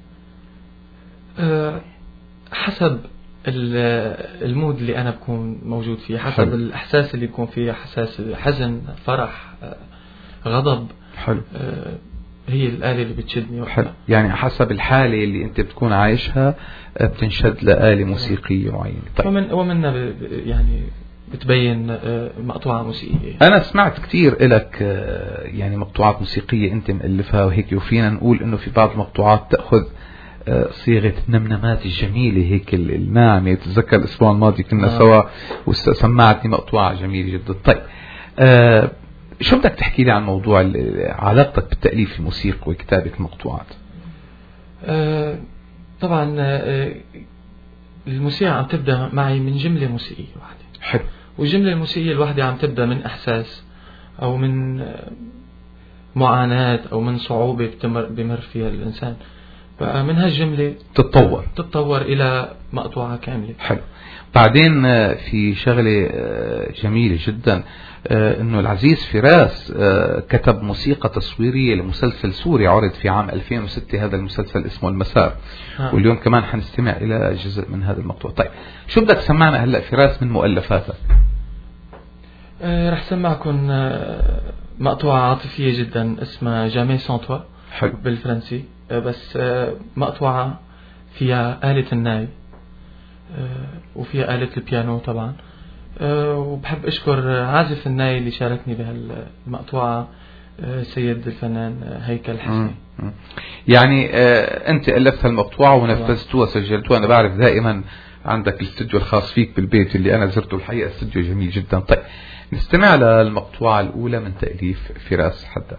أه حسب المود اللي أنا بكون موجود فيه، حسب حلو. الإحساس اللي بكون فيه، حساس حزن فرح غضب. حلو. هي الآلة اللي بتشدني. حلو. يعني حسب الحالة اللي أنت بتكون عايشها بتنشد لآلة موسيقية معينة. طيب. ومن ومنها يعني بتبين مقطوعة موسيقية. أنا سمعت كتير إلك يعني مقطوعات موسيقية أنت مؤلفها وهيك، وفينا نقول إنه في بعض المقطوعات تأخذ صيغة النمنمات الجميلة هيك الناعمة. تتذكر الأسبوع الماضي كنا آه. سوا وسمعتني مقطوعة جميلة جدا. طيب آه شو بدك تحكي لي عن موضوع علاقتك بالتأليف الموسيقى وكتابة المقطوعات؟ آه طبعا آه الموسيقى عم تبدأ معي من جملة موسيقية واحدة. حلو. والجملة الموسيقية الواحدة عم تبدأ من إحساس أو من معاناة أو من صعوبة بتمر بمر فيها الإنسان. فمن هالجملة تتطور تتطور إلى مقطوعة كاملة. حلو. بعدين في شغلة جميلة جدا، انه العزيز فراس كتب موسيقى تصويرية لمسلسل سوري عرض في عام ألفين وستة، هذا المسلسل اسمه المسار، ها. واليوم كمان حنستمع الى جزء من هذا المقطوع. طيب شو بدك تسمعنا هلا فراس من مؤلفاتك؟ أه رح سمعكم مقطوعة عاطفية جدا اسمها جامي سان توا بالفرنسي، أه بس أه مقطوعة فيها آلة الناي أه وفيها آلة البيانو طبعا. أه وبحب أشكر عازف الناي اللي شاركني بهالمقطوعة أه سيد الفنان هيكل حسني. يعني أه أنت ألفت المقطوعة ونفذته وسجلته. أنا بعرف دائما عندك الاستوديو الخاص فيك بالبيت اللي أنا زرته، الحقيقة استوديو جميل جدا. طيب نستمع للمقطوعة الأولى من تأليف فراس حداد.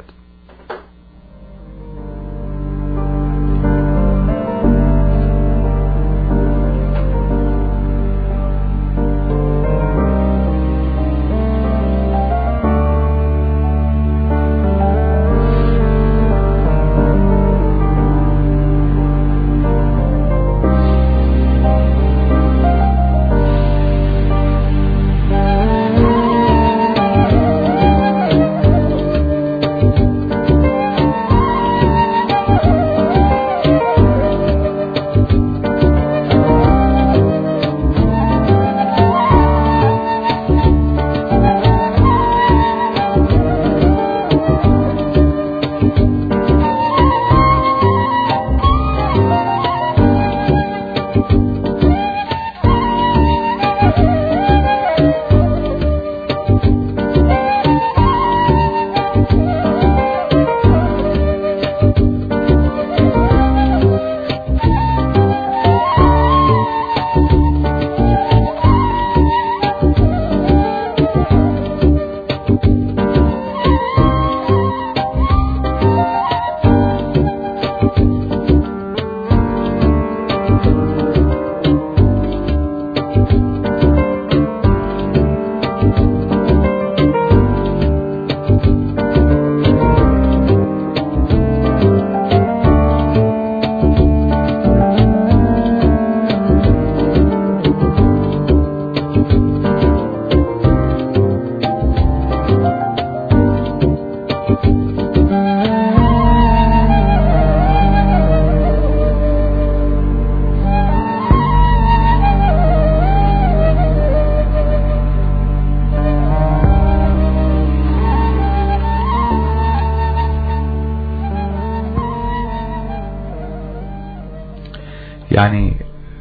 يعني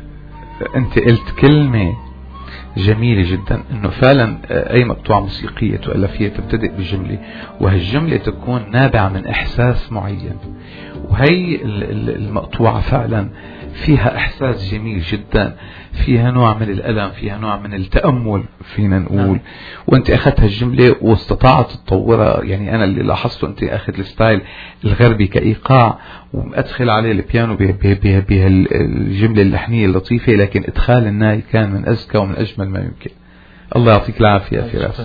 انت قلت كلمة جميلة جدا، انه فعلا اي مقطوعة موسيقية تؤلف هي تبتدئ بجملة، وهالجملة تكون نابعة من احساس معين، وهي المقطوعة فعلا فيها احساس جميل جدا، فيها نوع من الالم، فيها نوع من التأمل فينا نقول. وانت اخذت هالجملة واستطاعت تطورها. يعني انا اللي لاحظته انت اخذ الستايل الغربي كايقاع وادخل عليه البيانو بهالجملة اللحنية اللطيفة، لكن ادخال الناي كان من اذكى ومن اجمل ما يمكن. الله يعطيك العافية يا فراس.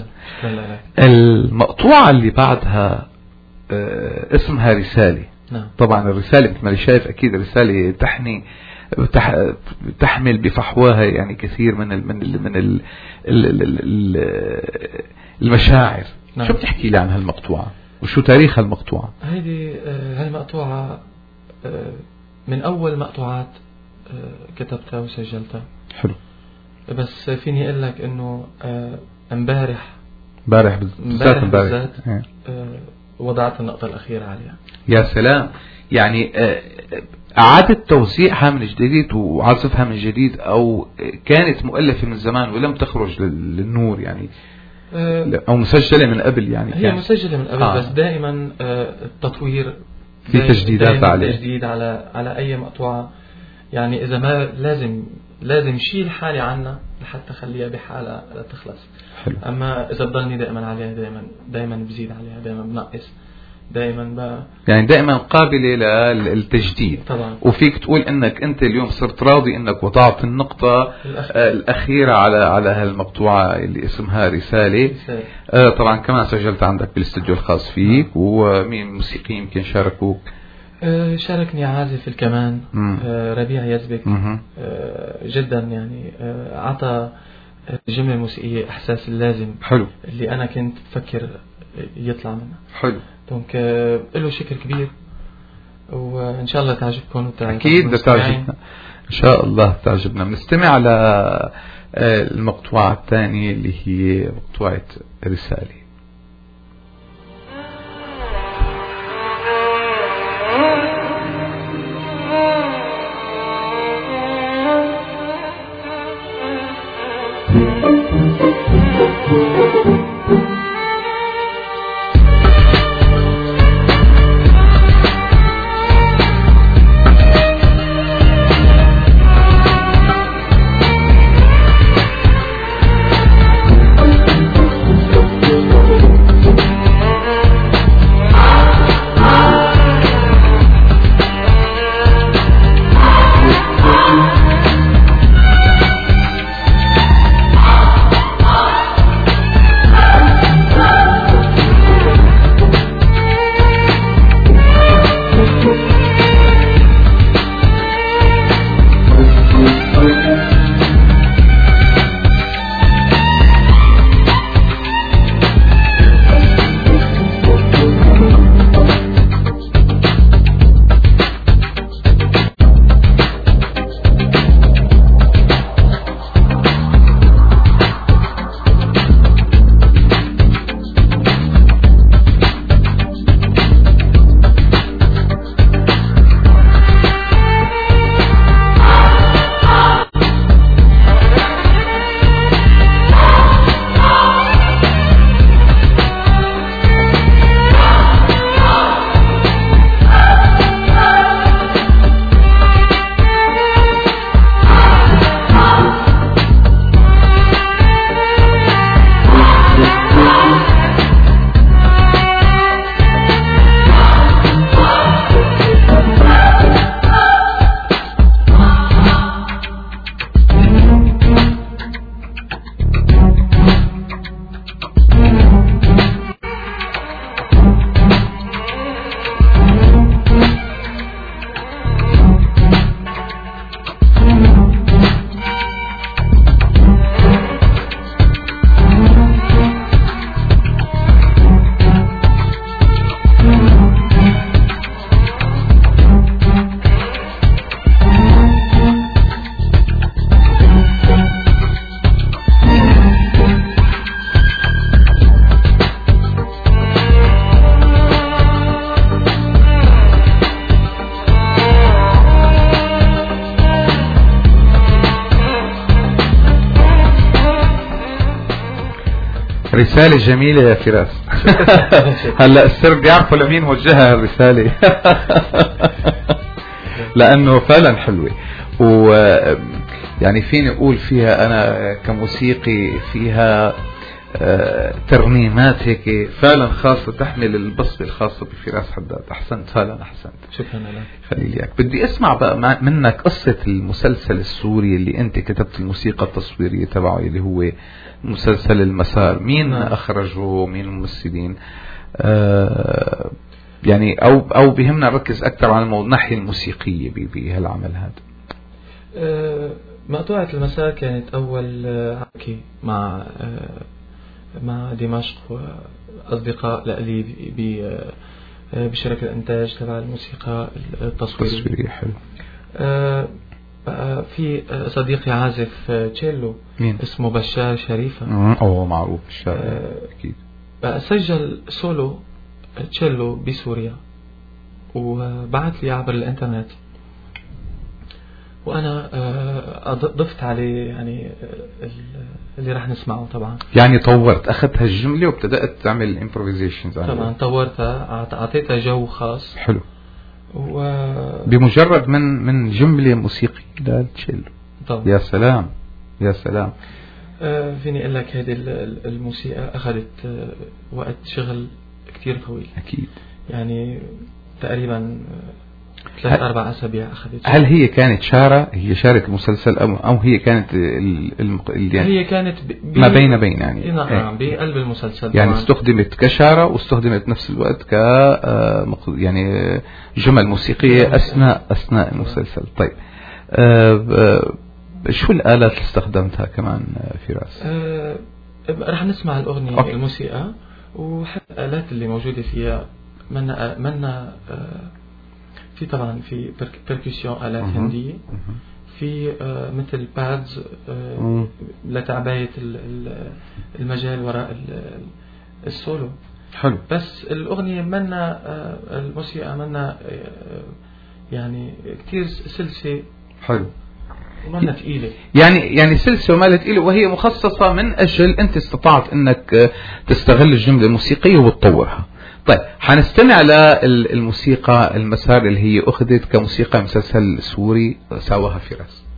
المقطوعة اللي بعدها اسمها رسالة. نعم. طبعا الرسالة مثل ما شايف أكيد رسالة تحني تح تحمل بفحواها يعني كثير من ال من ال من ال ال ال المشاعر. نعم. شو بتحكي لي عن هالمقطوعة وشو تاريخ هالمقطوعة؟ هذه هالمقطوعة من أول مقطوعات كتبتها وسجلتها. حلو. بس فيني أقول لك إنه امبارح امبارح بالذات بالذات وضعت النقطة الأخيرة عليها. يا سلام. يعني أعادة توزيعها من جديد وعزفها من جديد، أو كانت مؤلفة من زمان ولم تخرج للنور يعني، أو مسجلة من قبل يعني؟ هي مسجلة من قبل. آه. بس دائما التطوير في تجديدات عليه، تجديد على على أي مقطوعة. يعني إذا ما لازم لازم شيل حالي عنها لحتى خليها بحالة لا تخلص. حلو. أما إذا بضلني دائما عليها دائما دائما بزيد عليها، دائما بنقص، دائما ب... يعني دائما قابلة للتجديد. طبعا. وفيك تقول انك انت اليوم صرت راضي انك وضعت النقطة الأخيرة, الأخيرة على على هالمقطوعة اللي اسمها رسالة. رسالة. آه طبعا كمان سجلت عندك بالاستوديو الخاص فيك. آه. ومين موسيقيين يمكن شاركوك آه شاركني عازف الكمان آه ربيع يزبك مم. آه جدا يعني آه أعطى الجملة الموسيقية إحساس اللازم حلو اللي أنا كنت بفكر يطلع منها. حلو. دونك آه له شكر كبير وإن شاء الله تعجبكم. أكيد تعجبنا إن شاء الله تعجبنا. بنستمع على المقطوعة الثانية اللي هي مقطوعة رسالة. رسالة جميلة يا فراس. هلا السر بيعرفوا لمين وجهها الرسالة. لأنه فعلا حلوة، و يعني فيني أقول فيها أنا كموسيقي فيها ترنيمات هيك فعلا خاصة تحمل البصمة الخاصة بفراس حداد. أحسنت فعلا أحسنت. شكرا لك. خليل إياك. بدي أسمع بقى منك قصة المسلسل السوري اللي أنت كتبت الموسيقى التصويرية تبعه اللي هو مسلسل المسار. مين نعم. أخرجه؟ مين الممثلين؟ آه يعني أو أو بهمنا نركز أكثر على الناحية الموسيقية بهالعمل هذا. آه مقطوعة المسار كانت أول حكي مع آه مع دمشق وأصدقاء لي بشركة الإنتاج تبع الموسيقى التصويرية. حلو. آه في صديقي عازف تشيلو مين؟ اسمه بشار شريفة. أوه معروف بشار. آه أكيد. سجل سولو تشيلو بسوريا وبعث لي عبر الإنترنت، وأنا ضفت عليه يعني اللي راح نسمعه طبعا. يعني طورت، أخذت هالجملة وابتدأت تعمل improvisations. طبعا طورتها، أعطيتها جو خاص. حلو. و... بمجرد من من جملة موسيقية للتشيلو. طبعا. يا سلام يا سلام. آه فيني أقول لك هذه الموسيقى أخذت آه وقت شغل كتير طويل. أكيد. يعني تقريبا ثلاث أربع أسابيع أخذت. هل هي كانت شارة هي شارة المسلسل أو أو هي كانت ال يعني هي كانت ما بين بين يعني نعم بقلب المسلسل يعني طبعاً. استخدمت كشارة واستخدمت نفس الوقت ك يعني جمل موسيقية أثناء أثناء المسلسل. طيب أه شو الآلات اللي استخدمتها كمان فراس؟ أه رح نسمع الأغنية أوكي. الموسيقى وحتى الآلات اللي موجودة فيها منا منا أه في طبعا في بركوسيون آلات هندية، في أه مثل بادز أه لتعباية المجال وراء السولو. حلو. بس الأغنية منا أه الموسيقى منا أه يعني كتير سلسة. حلو. ومالها ثقيلة يعني يعني سلسلة ومالها ثقيلة وهي مخصصة من أجل أنت استطعت أنك تستغل الجملة الموسيقية وتطورها. طيب حنستمع للموسيقى المسار اللي هي أخذت كموسيقى مسلسل سوري ساواها فراس.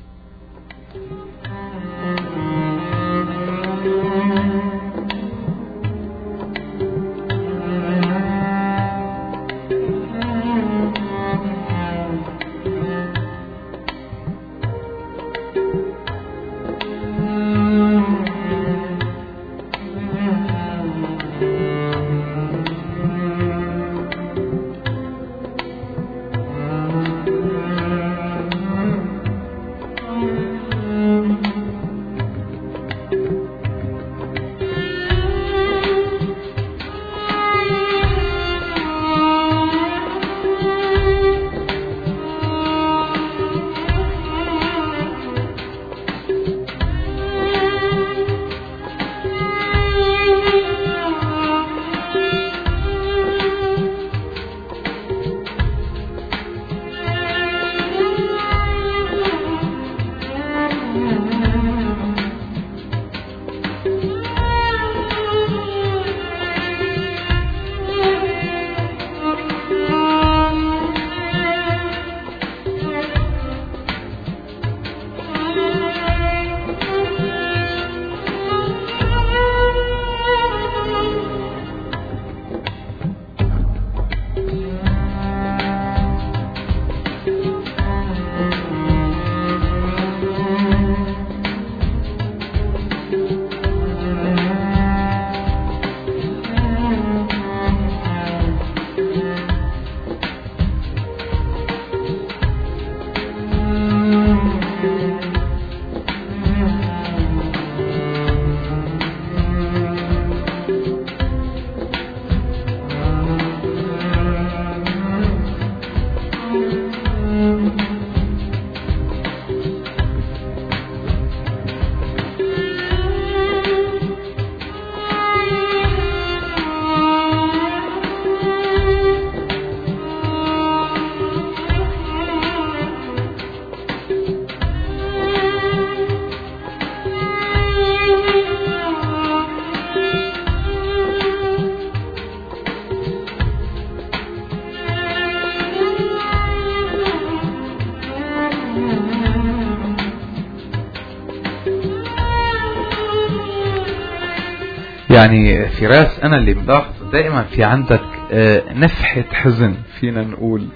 يعني فراس أنا اللي ملاحظ دائما في عندك نفحة حزن فينا نقول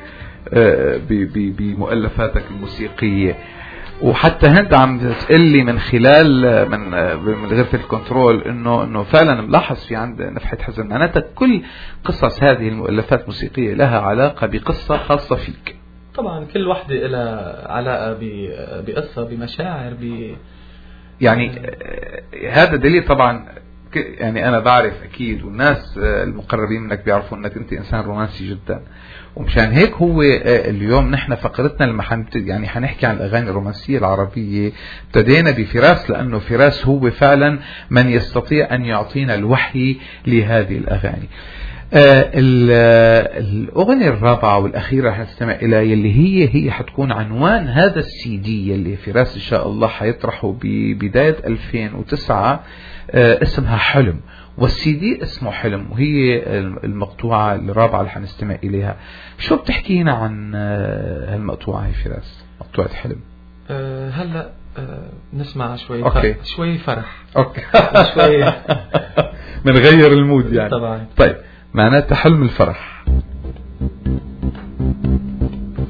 بمؤلفاتك الموسيقية، وحتى هند عم تقلي من خلال من من غرفة الكنترول انه انه فعلا ملاحظ في عند نفحة حزن. معناتها كل قصص هذه المؤلفات الموسيقية لها علاقة بقصة خاصة فيك. طبعا كل واحدة لها علاقة بقصة بمشاعر ب يعني هذا دليل طبعا. يعني أنا بعرف أكيد والناس المقربين منك بيعرفوا أنك أنت إنسان رومانسي جدا، ومشان هيك هو اليوم نحن فقرتنا لما حنبتدي يعني حنحكي عن الأغاني الرومانسية العربية ابتدينا بفراس، لأنه فراس هو فعلا من يستطيع أن يعطينا الوحي لهذه الأغاني. آه الأغنية الرابعة والأخيرة حنستمع إليها يلي هي هي حتكون عنوان هذا السي دي يلي فراس إن شاء الله حيطرحه ببداية ألفين وتسعة، آه اسمها حلم، والسي دي اسمه حلم، وهي المقطوعة الرابعة اللي حنستمع إليها. شو بتحكينا عن آه هالمقطوعة هي فراس، مقطوعة حلم؟ أه هلا أه نسمع شوي أوكي. فرح. شوي فرح أوكي. شوي بنغير المود يعني. طبعا. طيب معناتها حلم الفرح.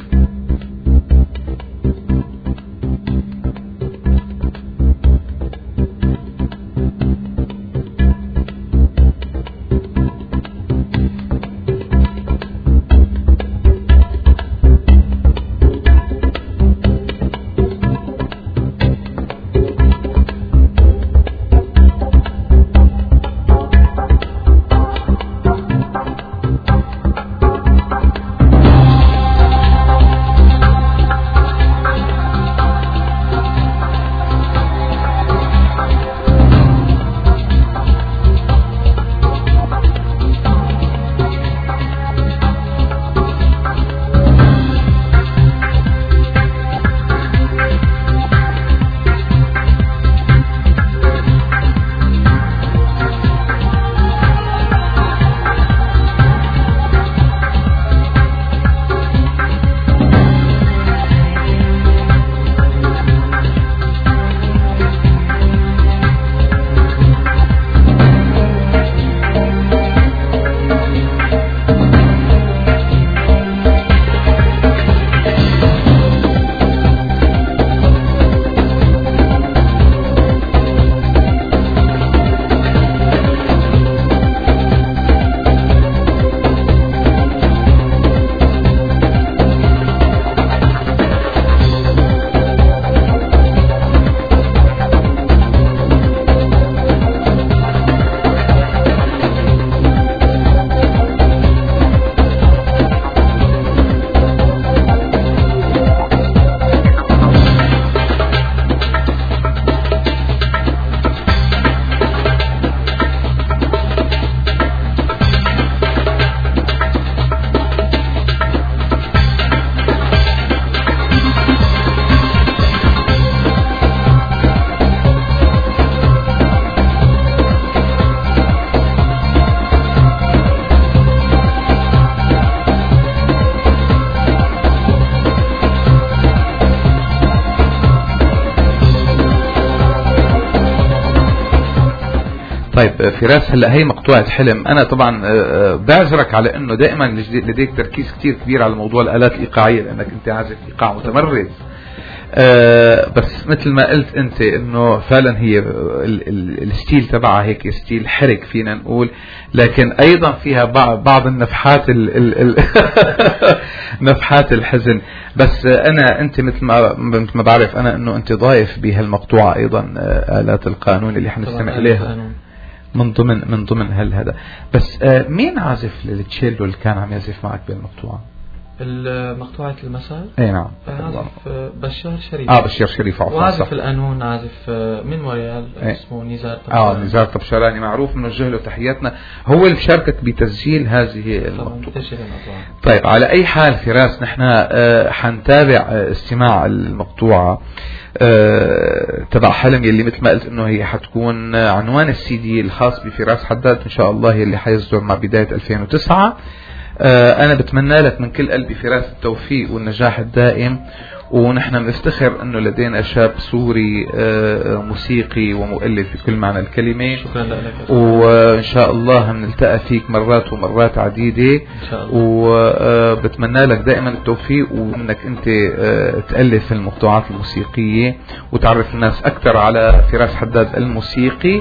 طيب فراس، هلا هي مقطوعة حلم. انا طبعا بعذرك على انه دائما لديك تركيز كتير كبير على موضوع الالات الايقاعية لانك انت عازف ايقاع متمرس. أه بس مثل ما قلت انت انه فعلا هي الستيل تبعها هيك ستيل حرك فينا نقول، لكن ايضا فيها بعض النفحات ال ال نفحات الحزن. بس انا انت مثل ما مثل ما بعرف انا انه انت ضايف بهالمقطوعة ايضا آلات القانون اللي حنستمع اليها من ضمن من ضمن هال هذا. بس أه مين عازف للتشيلو اللي كان عم يعزف معك بالمقطوعة؟ المقطوعة المسار. اي نعم. عازف بشار شريف. اه بشار شريف. وعازف القانون عازف من موريال اسمه نزار طبشراني. اه نزار طبشراني معروف، نوجه له تحياتنا، هو اللي شاركك بتسجيل هذه المقطوعة. طيب على اي حال فراس، نحن آه حنتابع آه استماع المقطوعة آه تبع حلم اللي مثل ما قلت انه هي حتكون آه عنوان السي دي الخاص بفراس حداد ان شاء الله اللي حيصدر مع بداية ألفين وتسعة. أنا بتمنى لك من كل قلبي فراس التوفيق والنجاح الدائم، ونحن بنفتخر انه لدينا شاب سوري موسيقي ومؤلف بكل معنى الكلمة. شكرا لك. وان شاء الله بنلتقى فيك مرات ومرات عديدة ان شاء الله. وبتمنى لك دائما التوفيق، وانك انت تألف المقطوعات الموسيقية وتعرف الناس اكثر على فراس حداد الموسيقي،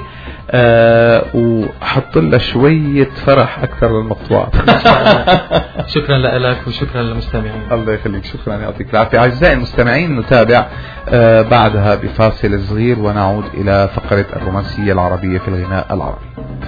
وحط لها شوية فرح اكثر للمقطوعات. شكرا لك وشكرا للمستمعين. الله يخليك، شكرا، يعطيك العافية. أعزائي المستمعين، نتابع آه بعدها بفاصل صغير ونعود إلى فقرة الرومانسية العربية في الغناء العربي.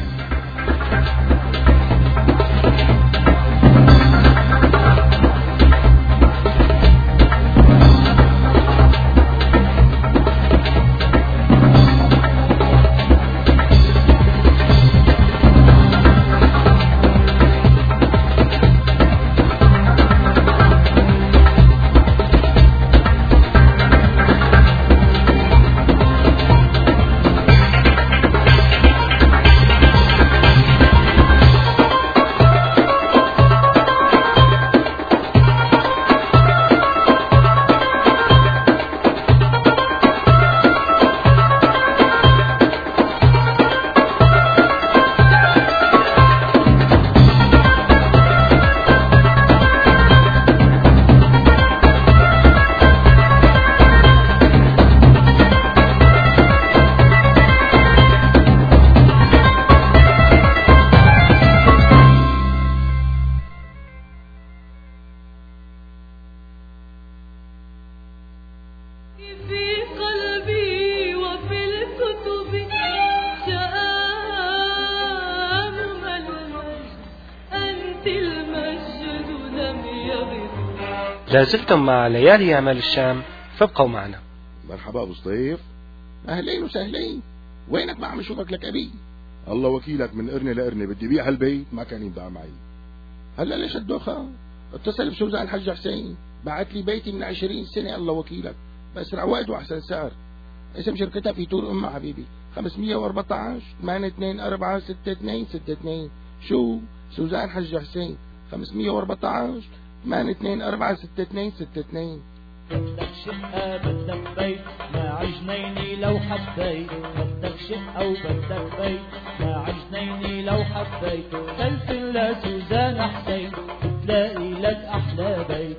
لازلتم مع ليالي أعمال الشام، فابقوا معنا. مرحبا أبو صيف، أهلين وسهلين. وينك؟ ما عم اشوفك لك أبي. الله وكيلك، من قرنة لقرنة بدي بيع هالبيت ما كان ينفع معي. هلا ليش الدوخة؟ اتصل بسوزان الحج حسين، بعت لي بيتي من عشرين سنة، الله وكيلك، بأسرع وقت وأحسن سعر. اسم شركتها في طول أمها حبيبي، خمسمية وأربعتاشر ثمانية اثنين أربعة ستة اثنين ستة اثنين. شو؟ سوزان حج حسين، خمسمية وأربعتاشر ثمانية اثنين أربعة ستة اثنين ستة اثنين. بدك شقة بدك بيت مع جنيني لو حبيت، بدك شقة وبدك بيت مع جنيني لو حبيت، تلفن لسوزان حسين تلاقي لك أحلى بيت.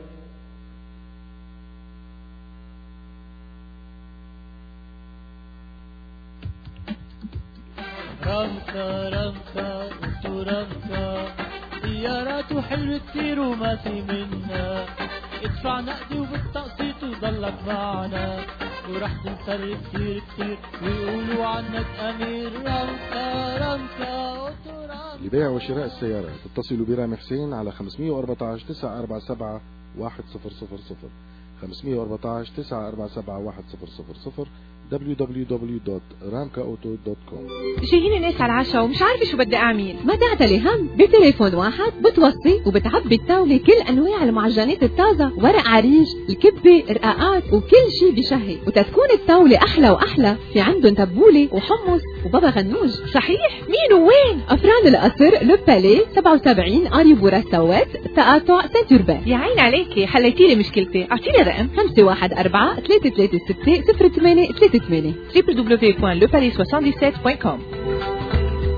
رمكة رمكة انتو رمكة، سيارات وحلوة كتير وما في منا، ادفع نقدي وبالتقسيط وضلك معنا، وراح تنصرف كتير كتير ويقولوا عنك أمير. رمكة رمكة لبيع وشراء السيارات اتصلوا برامي حسين على خمسمية وأربعتاشر تسعة أربعة سبعة واحد صفر صفر صفر، خمسمية وأربعتاشر تسعة أربعة سبعة واحد صفر صفر صفر، دبليو دبليو دبليو دوت رامكا أوتو دوت كوم. جايين الناس على العشاء ومش عارفة شو بدي أعمل. ما تعتلي هم، بتليفون واحد بتوصي وبتعبي الطاولة كل أنواع المعجنات الطازة، ورق عريش، الكبة، رقاقات وكل شي بشهي، وتتكون الطاولة أحلى وأحلى في عندهم تبولة وحمص وبابا غنوج. صحيح؟ مين وين؟ أفران القصر، لو بالي، سبعة وسبعين أري بورا سوات، تقاطع سنتوربان. يا عين عليكي، حليتيلي مشكلتي. أعطيني رقم خمسة واحد أربعة ثلاثة ثلاثة ستة صفر ثمانية ثلاثة ثمانية. دبليو دبليو دبليو دوت لو بالي سبعة سبعة سبعة دوت كوم.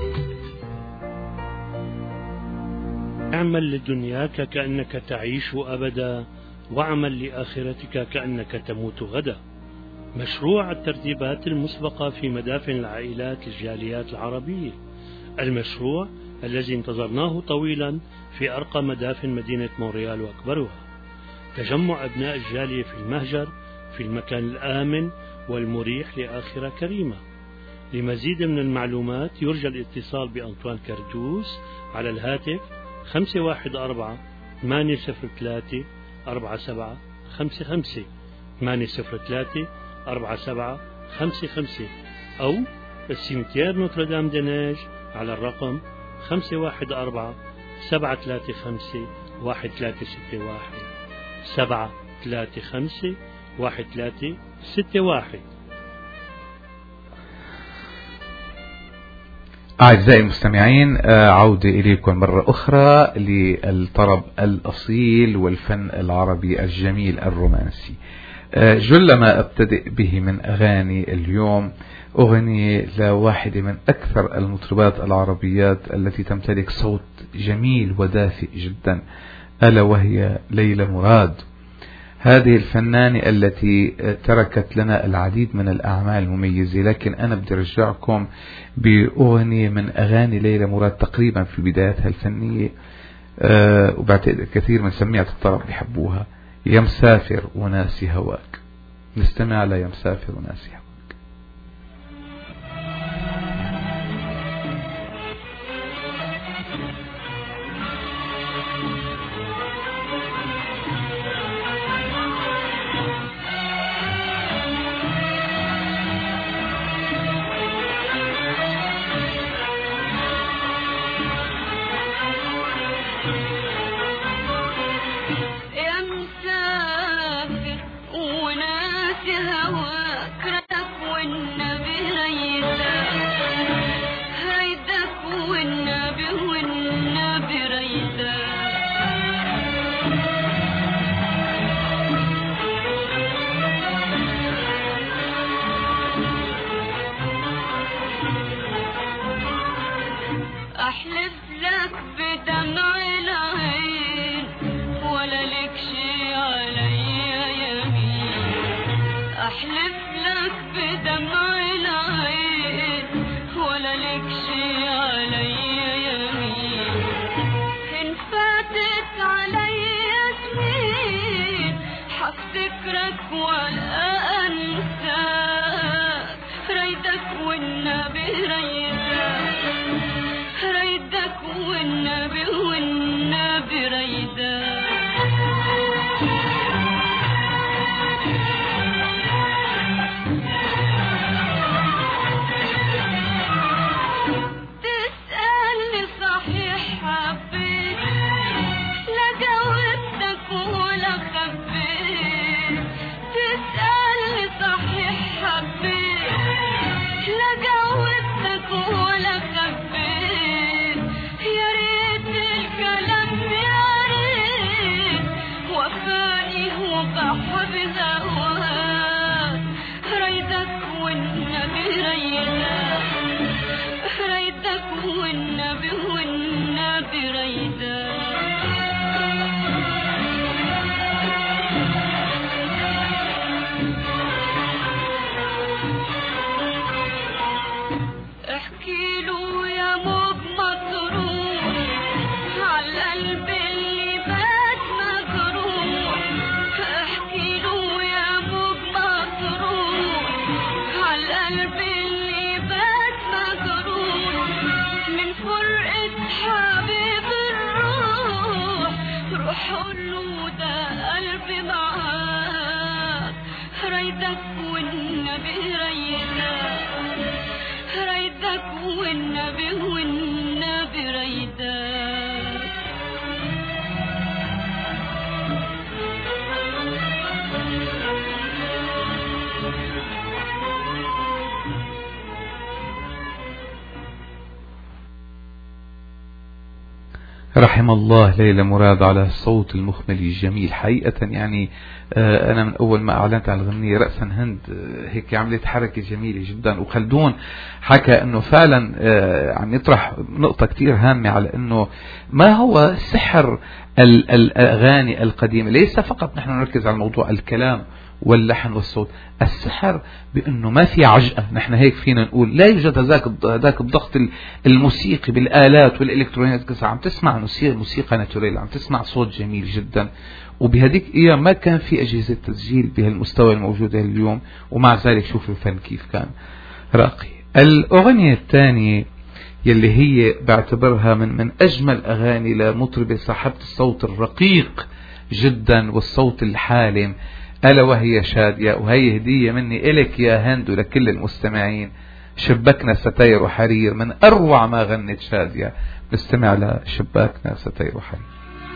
اعمل لدنياك كأنك تعيش أبدا، واعمل لآخرتك كأنك تموت غدا. مشروع الترتيبات المسبقة في مدافن العائلات للجاليات العربية، المشروع الذي انتظرناه طويلا في أرقى مدافن مدينة مونريال وأكبرها. تجمع أبناء الجالية في المهجر في المكان الآمن والمريح لآخرة كريمة. لمزيد من المعلومات يرجى الاتصال بأنطوان كردوس على الهاتف خمسة واحد أربعة ثمانية صفر ثلاثة أربعة سبعة خمسة خمسة ثمانية صفر ثلاثة أربعة سبعة خمسة خمسة أو السيمتير نوتردام دناج على الرقم خمسة واحد أربعة سبعة ثلاثة خمسة واحد ثلاثة ستة واحد سبعة ثلاثة خمسة واحد ثلاثة ستة واحد. أعزائي المستمعين، عودة إليكم مرة أخرى للطرب الأصيل والفن العربي الجميل الرومانسي. جل ما أبتدئ به من أغاني اليوم أغنية لواحدة من أكثر المطربات العربيات التي تمتلك صوت جميل ودافئ جدا، ألا وهي ليلى مراد. هذه الفنانة التي تركت لنا العديد من الأعمال المميزة، لكن أنا بدي أرجعكم بأغنية من أغاني ليلى مراد تقريبا في بدايتها الفنية، أه وبعتقد كثير من سميعة الطرب بيحبوها، يا مسافر وناسي هواك. نستمع ليا مسافر وناسي هواك. رحم الله ليلى مراد على الصوت المخمل الجميل حقيقة. يعني آه أنا من أول ما أعلنت عن الغنية رأسا هند آه هيك عملت حركة جميلة جدا. وخلدون حكى أنه فعلا آه عم يطرح نقطة كتير هامة على أنه ما هو سحر الأغاني القديمة. ليس فقط نحن نركز على موضوع الكلام واللحن والصوت، السحر بأنه ما في عجقة. نحن هيك فينا نقول لا يوجد هذاك هذاك الضغط الموسيقي بالآلات والإلكترونيات. عم تسمع موسيقى ناتوريل، عم تسمع صوت جميل جدا. وبهديك ايام ما كان في أجهزة تسجيل بهالمستوى الموجودة اليوم، ومع ذلك شوفوا الفن كيف كان راقي. الأغنية الثانية يلي هي بعتبرها من من أجمل أغاني لمطربة صاحبة الصوت الرقيق جدا والصوت الحالم، ألا وهي شادية. وهي هدية مني إلك يا هند ولكل المستمعين. شبكنا ستاير وحرير من أروع ما غنت شادية. نستمع لشباكنا ستاير وحرير.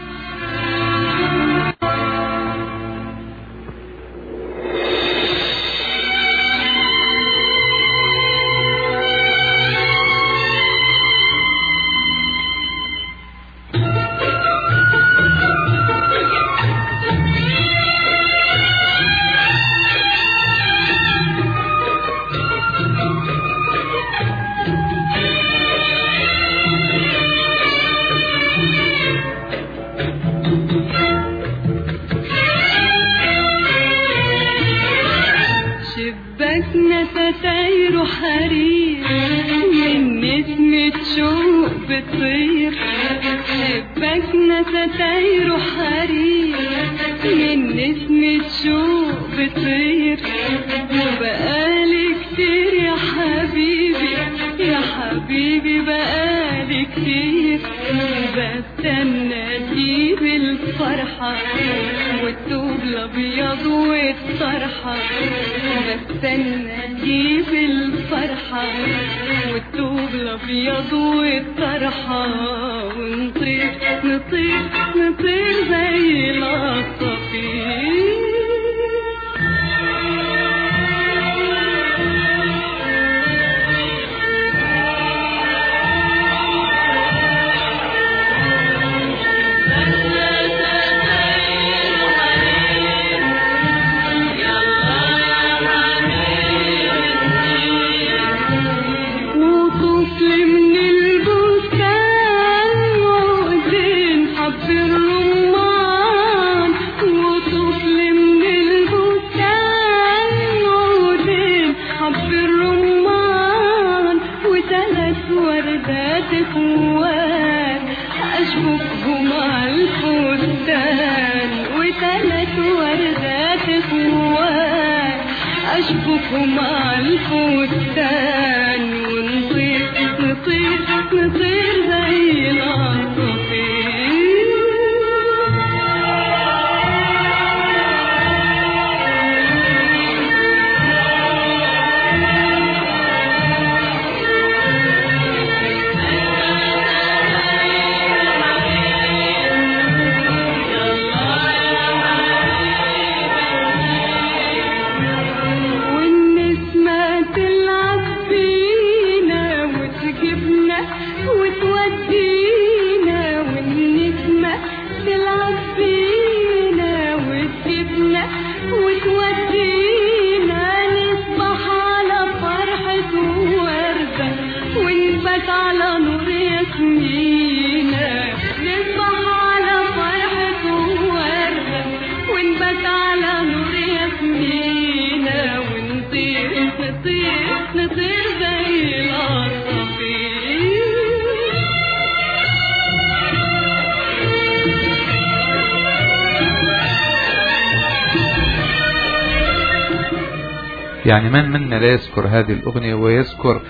يعني من منا لا يذكر هذه الأغنية ويذكر آآ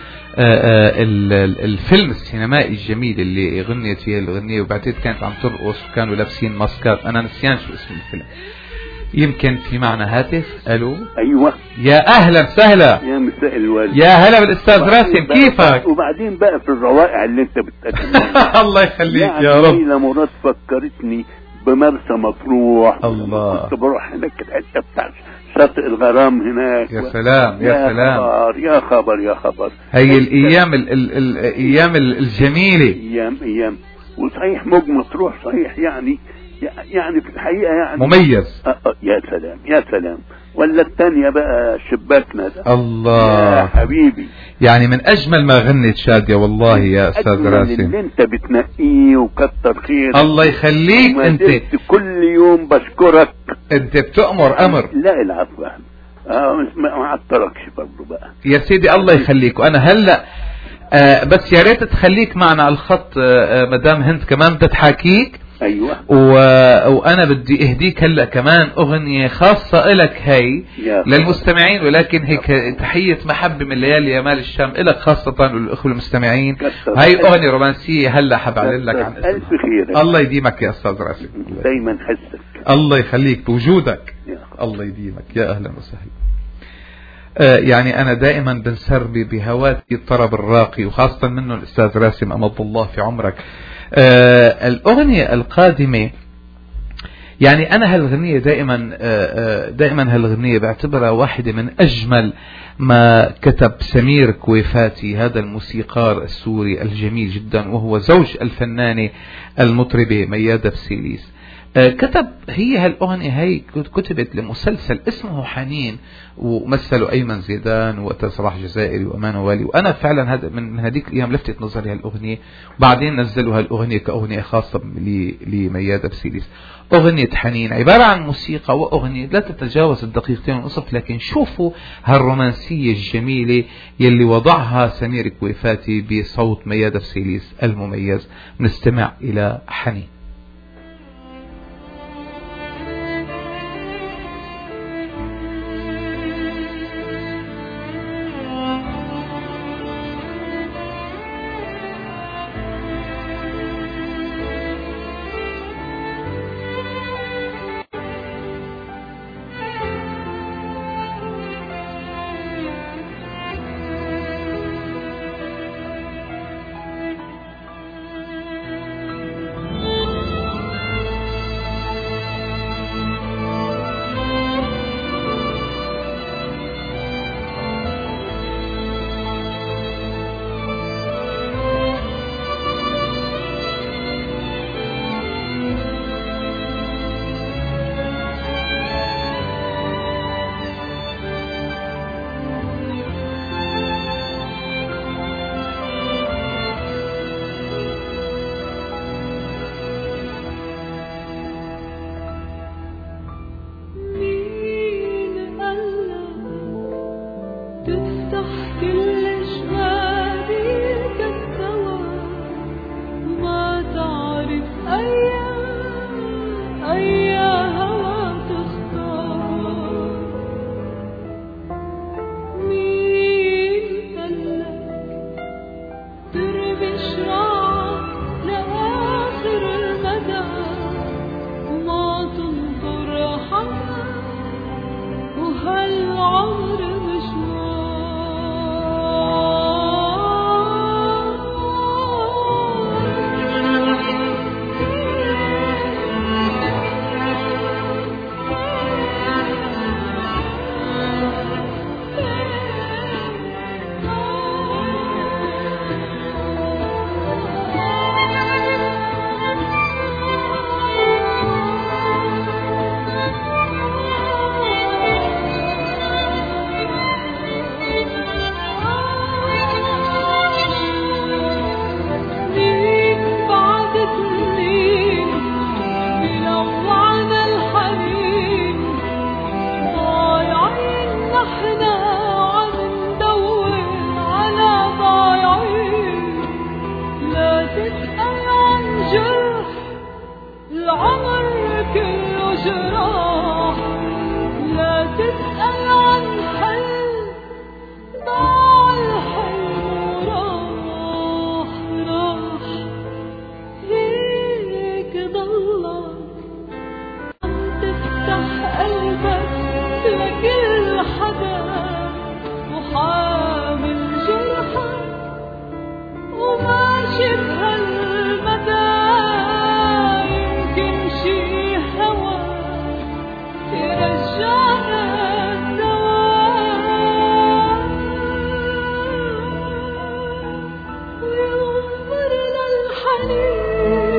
آآ الفيلم السينمائي الجميل اللي غنيت فيه الأغنية، وبعدين كانت عم ترقص وكانوا لابسين ماسكات. أنا نسيان شو اسم الفيلم. يمكن في معنا هاتف. ألو. أيوة. يا أهلا وسهلا. يا مساء الورد. يا هلا بالأستاذ راسم، كيفك؟ وبعدين بقى في الروائع اللي أنت بتقدمها. الله يخليك يا, يا رب. ليلى مراد فكرتني بمرسى مطروح. الله. كنت بروح هناك الحتة بتاعت شاطئ الغرام هناك. يا سلام يا, يا سلام. خبر يا خبر يا خبر. هي الأيام ال ال الأيام الجميلة. أيام أيام وصحيح موج مطروح صحيح يعني يعني في الحقيقة يعني مميز. أه أه يا سلام يا سلام. ولا الثانية بقى شباكنا ده الله يا حبيبي، يعني من أجمل ما غنت شادية والله يا أستاذ راسم. اللي انت بتنقيه وكتر خير. الله يخليك. انت كل يوم بشكرك، انت بتأمر أمر. لا العفو اه ما عطركش برضه بقى يا سيدي. الله يخليك. وأنا هلأ آه بس يا ريت تخليك معنا على الخط آه مدام هند كمان بدها تحاكيك. ايوه. و... وانا بدي اهديك هلا كمان اغنيه خاصه لك هي للمستمعين، ولكن هيك تحيه محبه من ليالي يمال الشام لك خاصه وللاخوه المستمعين. هي اغنيه رومانسيه هلا حبعلن لك عن اسمها. الف خير. الله يديمك يا استاذ راسم. دايما حسك. الله يخليك بوجودك. الله يديمك. يا اهلا وسهلا. آه يعني أنا دائما بنسر بهوات الطرب الراقي، وخاصة منه الأستاذ راسم أمض الله في عمرك. آه الأغنية القادمة يعني أنا هالغنية دائما آه دائما هالغنية بعتبرها واحدة من أجمل ما كتب سمير كويفاتي، هذا الموسيقار السوري الجميل جدا، وهو زوج الفنانة المطربة ميادة بسيليس. كتب هي هالأغنية هي كتبت لمسلسل اسمه حنين، ومثلوا أيمن زيدان وقتها صلاح جزائري وأمان والي، وأنا فعلا هذا من هذيك الأيام لفتت نظري هالأغنية، وبعدين نزلوا هالأغنية كأغنية خاصة لميادة بسيليس. أغنية حنين عبارة عن موسيقى وأغنية لا تتجاوز الدقيقتين ونصف، لكن شوفوا هالرومانسية الجميلة يلي وضعها سمير كويفاتي بصوت ميادة بسيليس المميز. نستمع إلى حنين. ينظر للحنين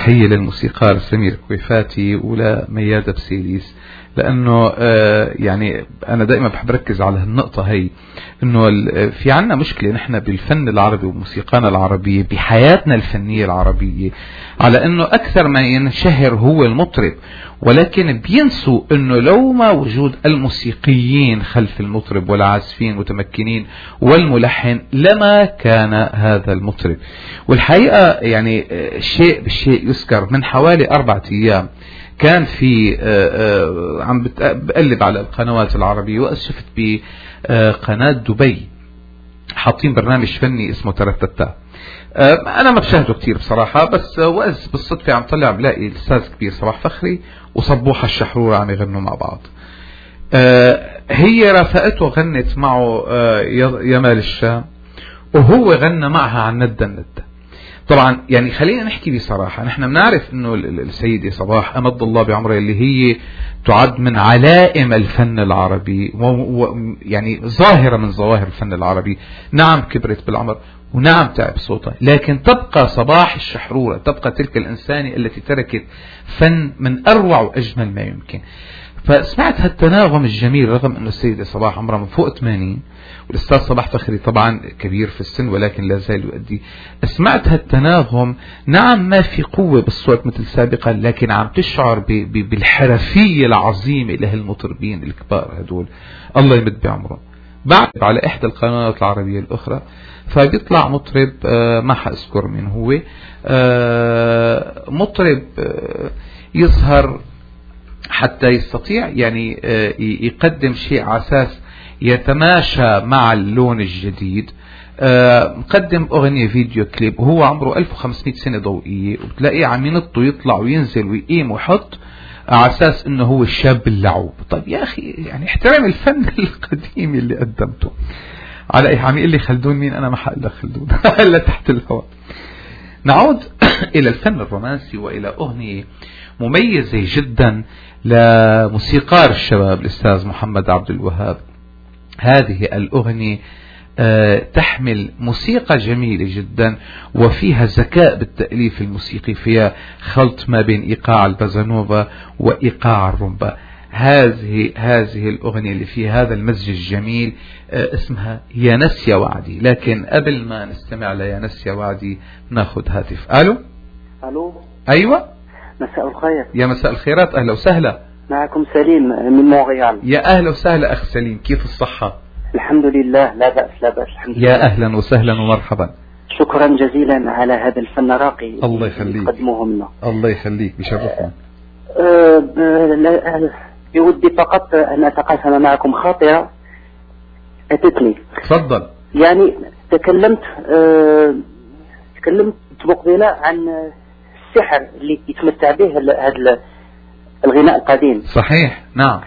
تحية للموسيقار السمير كويفاتي ولميادة بسيليس، لأنه يعني أنا دائما بحب ركز على هالنقطة هي، إنه في عنا مشكلة نحن بالفن العربي وموسيقانا العربية بحياتنا الفنية العربية، على إنه أكثر ما ينشهر هو المطرب، ولكن بينسوا إنه لو ما وجود الموسيقيين خلف المطرب والعازفين متمكنين والملحن لما كان هذا المطرب. والحقيقة يعني شيء بالشيء يذكر، من حوالي أربعة أيام كان في عم بقلب على القنوات العربية وشفت بقناة دبي حاطين برنامج فني اسمه ترتتا. أنا ما بشاهده كتير بصراحة، بس وقت بالصدفة عم طلع بلاقي الأستاذ كبير صباح فخري وصبوحة الشحرورة عم يغنوا مع بعض. هي رافقته غنت معه يمال الشام وهو غنى معها عن ندى الندى. طبعا يعني خلينا نحكي بصراحة، نحن بنعرف انه السيدة صباح امد الله بعمرها اللي هي تعد من علائم الفن العربي ويعني ظاهرة من ظواهر الفن العربي، نعم كبرت بالعمر ونعم تعب صوتها، لكن تبقى صباح الشحرورة، تبقى تلك الإنسانة التي تركت فن من أروع وأجمل ما يمكن. فسمعت هالتناغم الجميل رغم أنه السيدة صباح عمرها من فوق ثمانين والأستاذ صباح فخري طبعا كبير في السن ولكن لا زال يؤدي. سمعت هالتناغم، نعم ما في قوة بالصوت مثل سابقا، لكن عم تشعر بالحرفية العظيمة لهالمطربين الكبار هدول الله يمد بعمرهم. بعد على إحدى القنوات العربية الأخرى فبيطلع مطرب آه ما حأذكر من هو آه مطرب آه يظهر حتى يستطيع يعني آه يقدم شيء على أساس يتماشى مع اللون الجديد. آه مقدم أغنية فيديو كليب وهو عمره ألف وخمسمائة سنة ضوئية، وتلاقيه عم ينط ويطلع وينزل ويقيم ويحط على أساس أنه هو الشاب اللعوب. طيب يا أخي يعني احترم الفن القديم اللي قدمته. على أي عم يقول لي خلدون مين؟ أنا ما حقول خلدون إلا تحت الهواء. نعود إلى الفن الرومانسي وإلى أغنية مميزة جدا لموسيقار الشباب الأستاذ محمد عبد الوهاب. هذه الأغنية تحمل موسيقى جميلة جدا وفيها ذكاء بالتأليف الموسيقي، فيها خلط ما بين إيقاع البازانوفا وإيقاع الرومبا. هذه هذه الأغنية اللي فيها هذا المزج الجميل اسمها يا نس يا وعدي. لكن قبل ما نستمع ليا نس يا وعدي ناخذ هاتف. ألو ألو أيوة مساء الخير. يا مساء الخيرات، أهلا وسهلا. معكم سليم من مونريال. يا أهلا وسهلا أخ سليم، كيف الصحة؟ الحمد لله لا بأس لا بأس الحمد لله. يا أهلا وسهلا ومرحبا. شكرا جزيلا على هذا الفن الراقي الله يخليك. يقدموه لنا. الله يخليك بشرفنا. أه بودي فقط أن أتقاسم معكم خاطرة أتتني. تفضل. يعني تكلمت أه تكلمت مقبلة عن السحر اللي يتمتع به هذا الغناء القديم. صحيح نعم.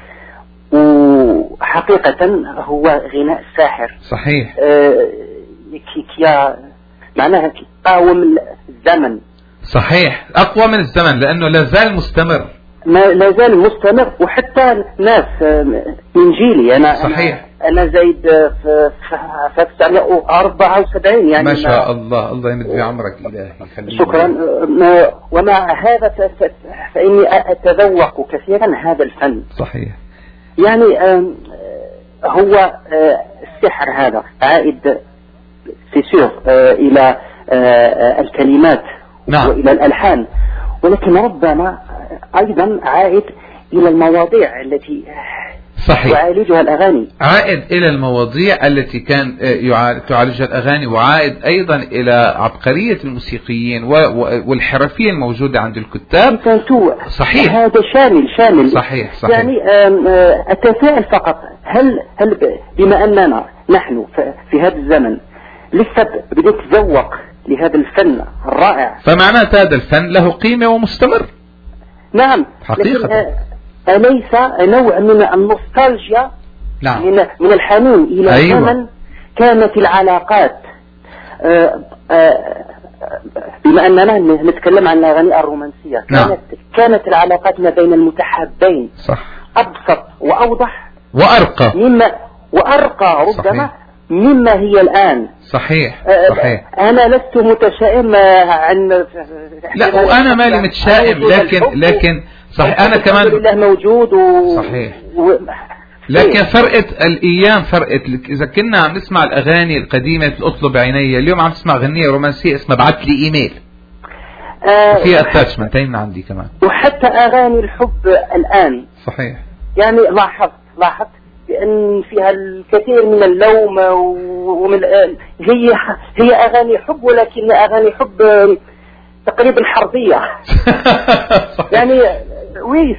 وحقيقة هو غناء ساحر. صحيح. أه كي معناها قاوم الزمن. صحيح، أقوى من الزمن لأنه لا زال مستمر. ما لا زال مستمر، وحتى ناس من جيلي أنا صحيح. أنا زايد في في تسعمائة وأربعة وسبعين يعني ما شاء الله. الله يمد بعمرك إلهي يخليك. شكرا. ومع هذا فإني أتذوق كثيرا هذا الفن. صحيح. يعني هو السحر هذا عائد في سير إلى الكلمات نعم. وإلى الألحان، ولكن ربما أيضا عائد إلى المواضيع التي صحيح. تعالجها الأغاني. عائد إلى المواضيع التي كان تعالجها الأغاني، وعائد أيضا إلى عبقرية الموسيقيين والحرفية الموجودة عند الكتاب. صحيح. هذا شامل شامل. صحيح صحيح. يعني أتساءل فقط، هل هل بما أننا نحن في هذا الزمن لسه بدأت تذوق لهذا الفن الرائع، فمعناه هذا الفن له قيمة ومستمر. نعم حقيقة. أليس نوع من النوستالجيا؟ نعم. من, من الحنين إلى أيوة. زمن كانت العلاقات آآ آآ بما أننا نتكلم عن الأغاني الرومانسية. نعم. كانت, كانت العلاقات ما بين المتحابين صح. أبسط وأوضح وأرقى مما وأرقى ربما. صحيح. مما هي الآن. صحيح صحيح. أنا لست متشائم عن لا، وأنا مالي متشائم، لكن لكن صحيح أنا كمان الله موجود و... صحيح و... لكن فرقت الأيام، فرقت. إذا كنا عم نسمع الأغاني القديمة اطلب عيني، اليوم عم تسمع غنية رومانسية اسمها بعت لي إيميل آه وفيها اتاتشمنت من عندي كمان، وحتى أغاني الحب الآن صحيح. يعني لاحظت لاحظت بأن فيها الكثير من اللوم ومن هي هي أغاني حب، ولكن أغاني حب تقريبا حربية. يعني وي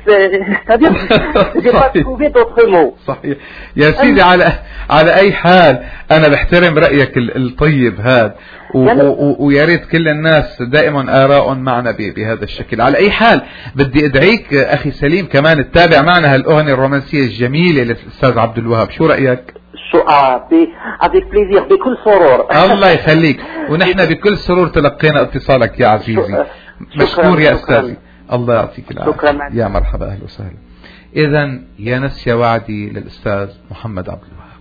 صحيح يا سيدي. على على أي حال أنا بحترم رأيك الطيب هذا، ويا ريت كل الناس دائما آراء معنا بهذا الشكل. على أي حال بدي أدعيك أخي سليم كمان تتابع معنا هالأغنية الرومانسية الجميلة للأستاذ عبد الوهاب، شو رأيك؟ شو افيك بليزير، بكل سرور. الله يخليك، ونحن بكل سرور تلقينا اتصالك يا عزيزي. مشكور يا أستاذي، الله يعطيك العافية. يا مرحبا، أهلا وسهلا. إذا يا نسي وعدي للأستاذ محمد عبد الوهاب.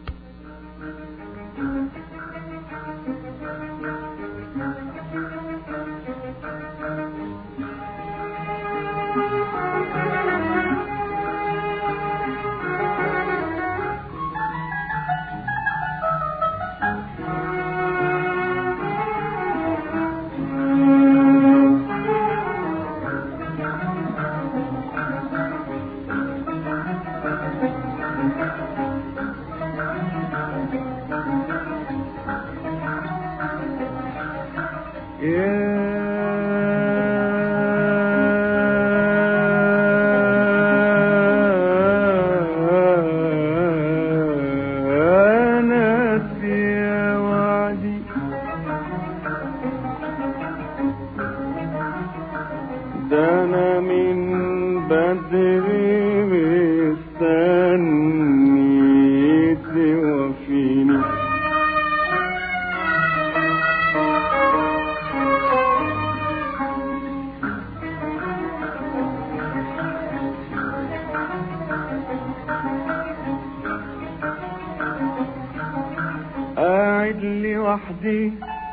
قاعد لوحدي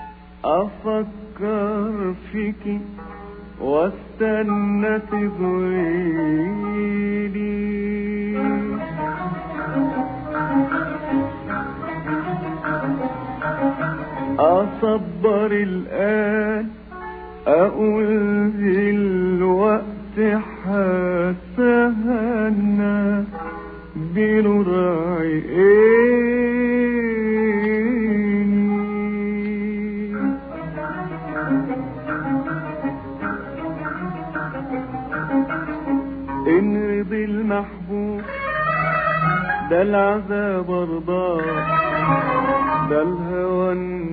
أفكر فيكي واستنى تغيري، أصبر الآن أقول دلوقتي حسهنا بنور عيني، إن رضي المحبوب ده العذاب رضاه، ده الهوى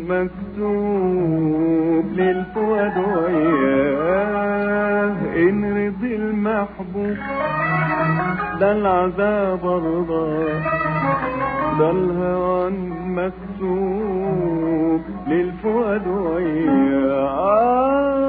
مكتوب للفؤاد وياه، إن رضي المحبوب ده العذاب رضاه، ده الهوى مكتوب للفؤاد وياه.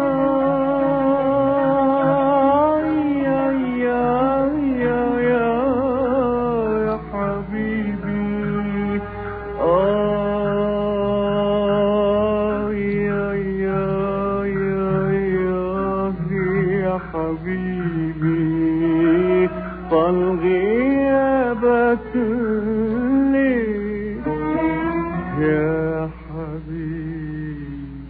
حبيبي طال غيابك ليه يا حبيبي.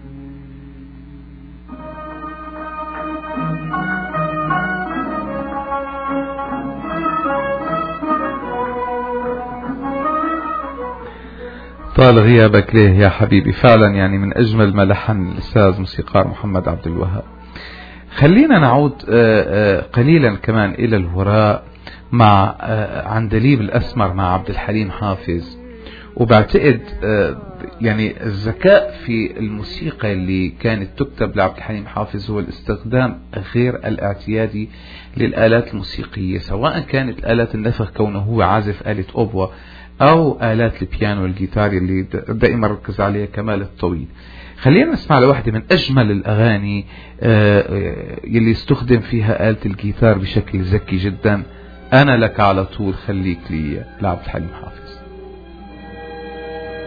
طال غيابك ليه يا حبيبي، فعلا يعني من أجمل ما لحن الأستاذ موسيقار محمد عبد الوهاب. خلينا نعود قليلا كمان إلى الوراء مع عندليب الأسمر مع عبد الحليم حافظ. وبعتقد يعني الذكاء في الموسيقى اللي كانت تكتب لعبد الحليم حافظ هو الاستخدام غير الاعتيادي للآلات الموسيقية، سواء كانت آلات النفخ كونه هو عازف آلة أوبوا أو آلات البيانو والجيتار اللي دائما ركز عليها كمال الطويل. خلينا نسمع لواحدة من أجمل الأغاني يلي استخدم فيها آلة الجيتار بشكل ذكي جدا، أنا لك على طول خليك لي لعبد الحليم حافظ.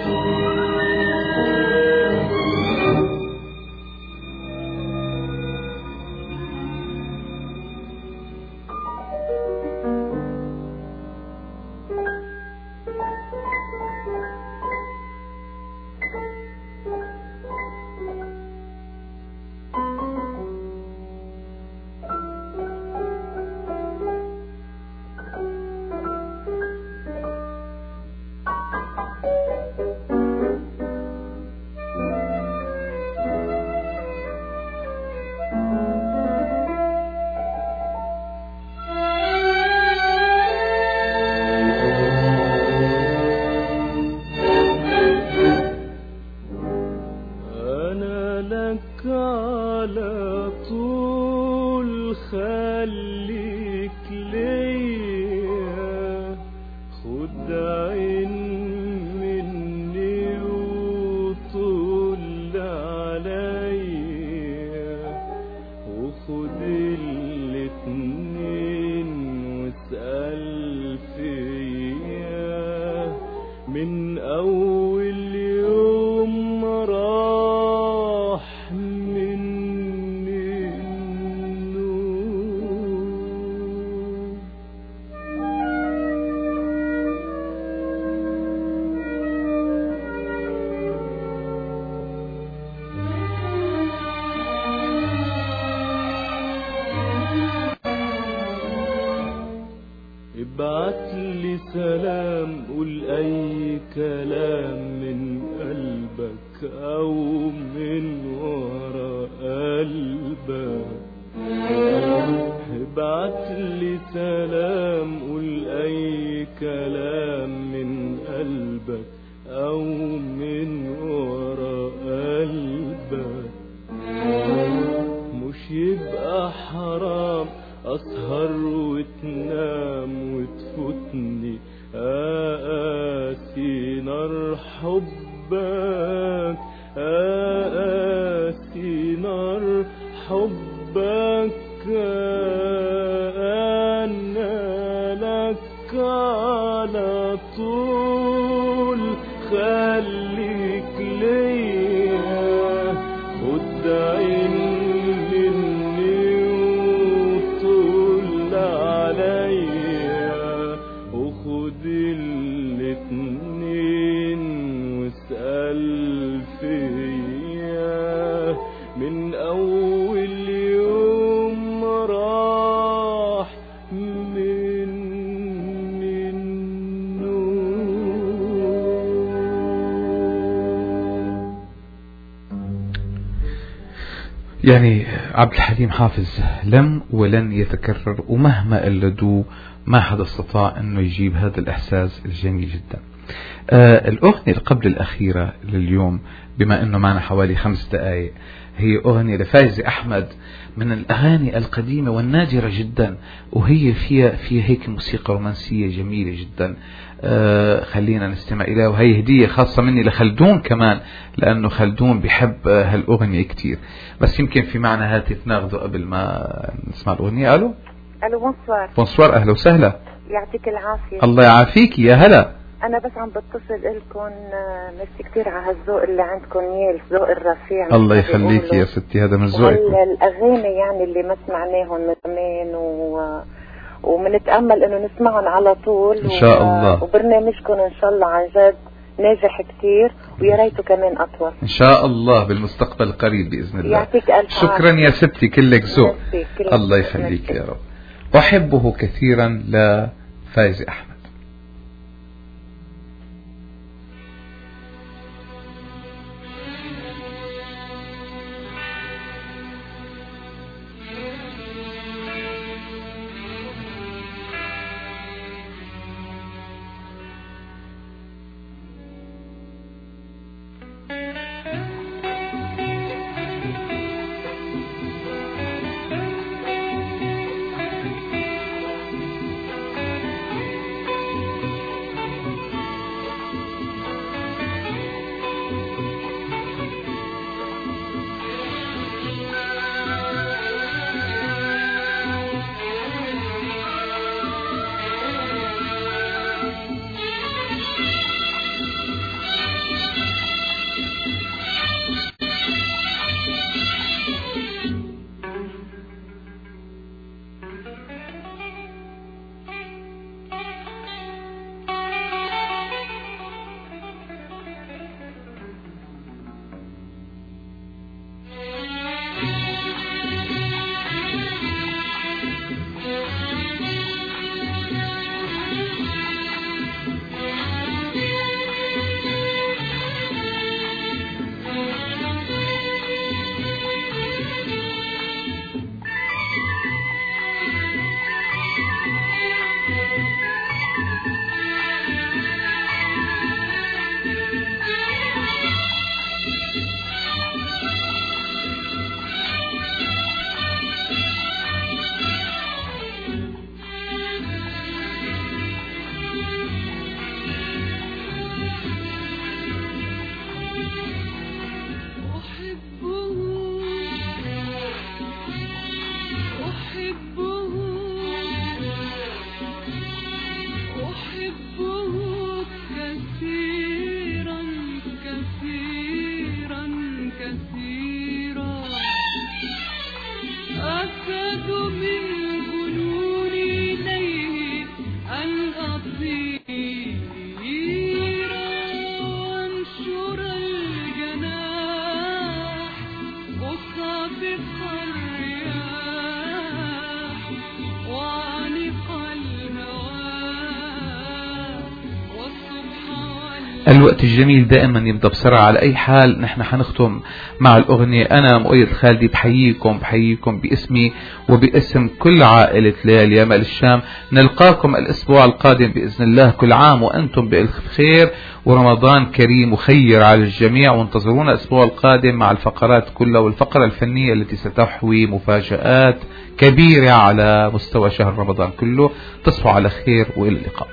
ابعت لي سلام قول اي كلام من قلبك او من ورا قلبك. ابعت لي سلام قول اي كلام من قلبك او من ورا قلبك. مش يبقى حرام أسهر وتنام وتفوتني أقاسي نار حبك أقاسي نار حبك. أنا لك على طول خليك ليا خد عين من أول يوم راح من منه. يعني عبد الحليم حافظ لم ولن يتكرر، ومهما قلدوه ما حدا استطاع أنه يجيب هذا الإحساس الجميل جدا. آه الأغنية قبل الأخيرة لليوم بما أنه معنا حوالي خمس دقائق هي أغنية لفايزة أحمد من الأغاني القديمة والنادرة جدا، وهي فيها فيها هيك موسيقى رومانسية جميلة جدا. آه خلينا نستمع إليها، وهي هدية خاصة مني لخلدون كمان لأنه خلدون بيحب آه هالأغنية كتير. بس يمكن في معنا هاتف ناخده قبل ما نسمع الأغنية. ألو ألو بونسوار. بونسوار أهلا وسهلا. يعطيك العافية. الله يعافيك يا هلا. أنا بس عم بتصل لكم ميرسي كتير على هالذوق اللي عندكم إياه، الذوق الرفيع. الله يخليك يا ستي، هذا من ذوقك. الأغاني يعني اللي ما سمعناهم من زمان و... ومنتأمل إنه نسمعهم على طول إن شاء و... الله. وبرنامجكم إن شاء الله عن جد ناجح كتير، ويا ريته كمان أطول إن شاء الله بالمستقبل القريب بإذن الله. يعطيك ألف شكرا يا ستي، كلك ذوق. الله يخليك يا رب. أحبه كثيرا لفايزة أحمد. الوقت الجميل دائما يبدأ بسرعة. على أي حال نحن حنختم مع الأغنية. أنا مؤيد خالدي بحييكم بحييكم باسمي وباسم كل عائلة ليالي يا مال الشام. نلقاكم الأسبوع القادم بإذن الله. كل عام وأنتم بألف خير ورمضان كريم وخير على الجميع. وانتظرونا الأسبوع القادم مع الفقرات كلها والفقرة الفنية التي ستحوي مفاجآت كبيرة على مستوى شهر رمضان كله. تصبحوا على خير وإلى اللقاء.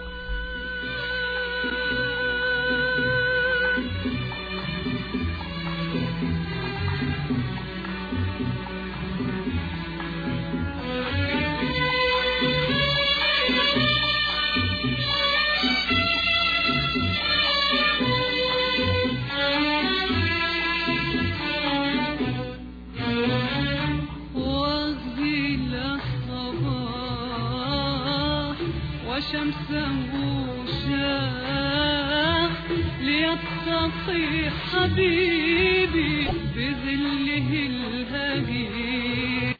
حبيبي بظله الهجير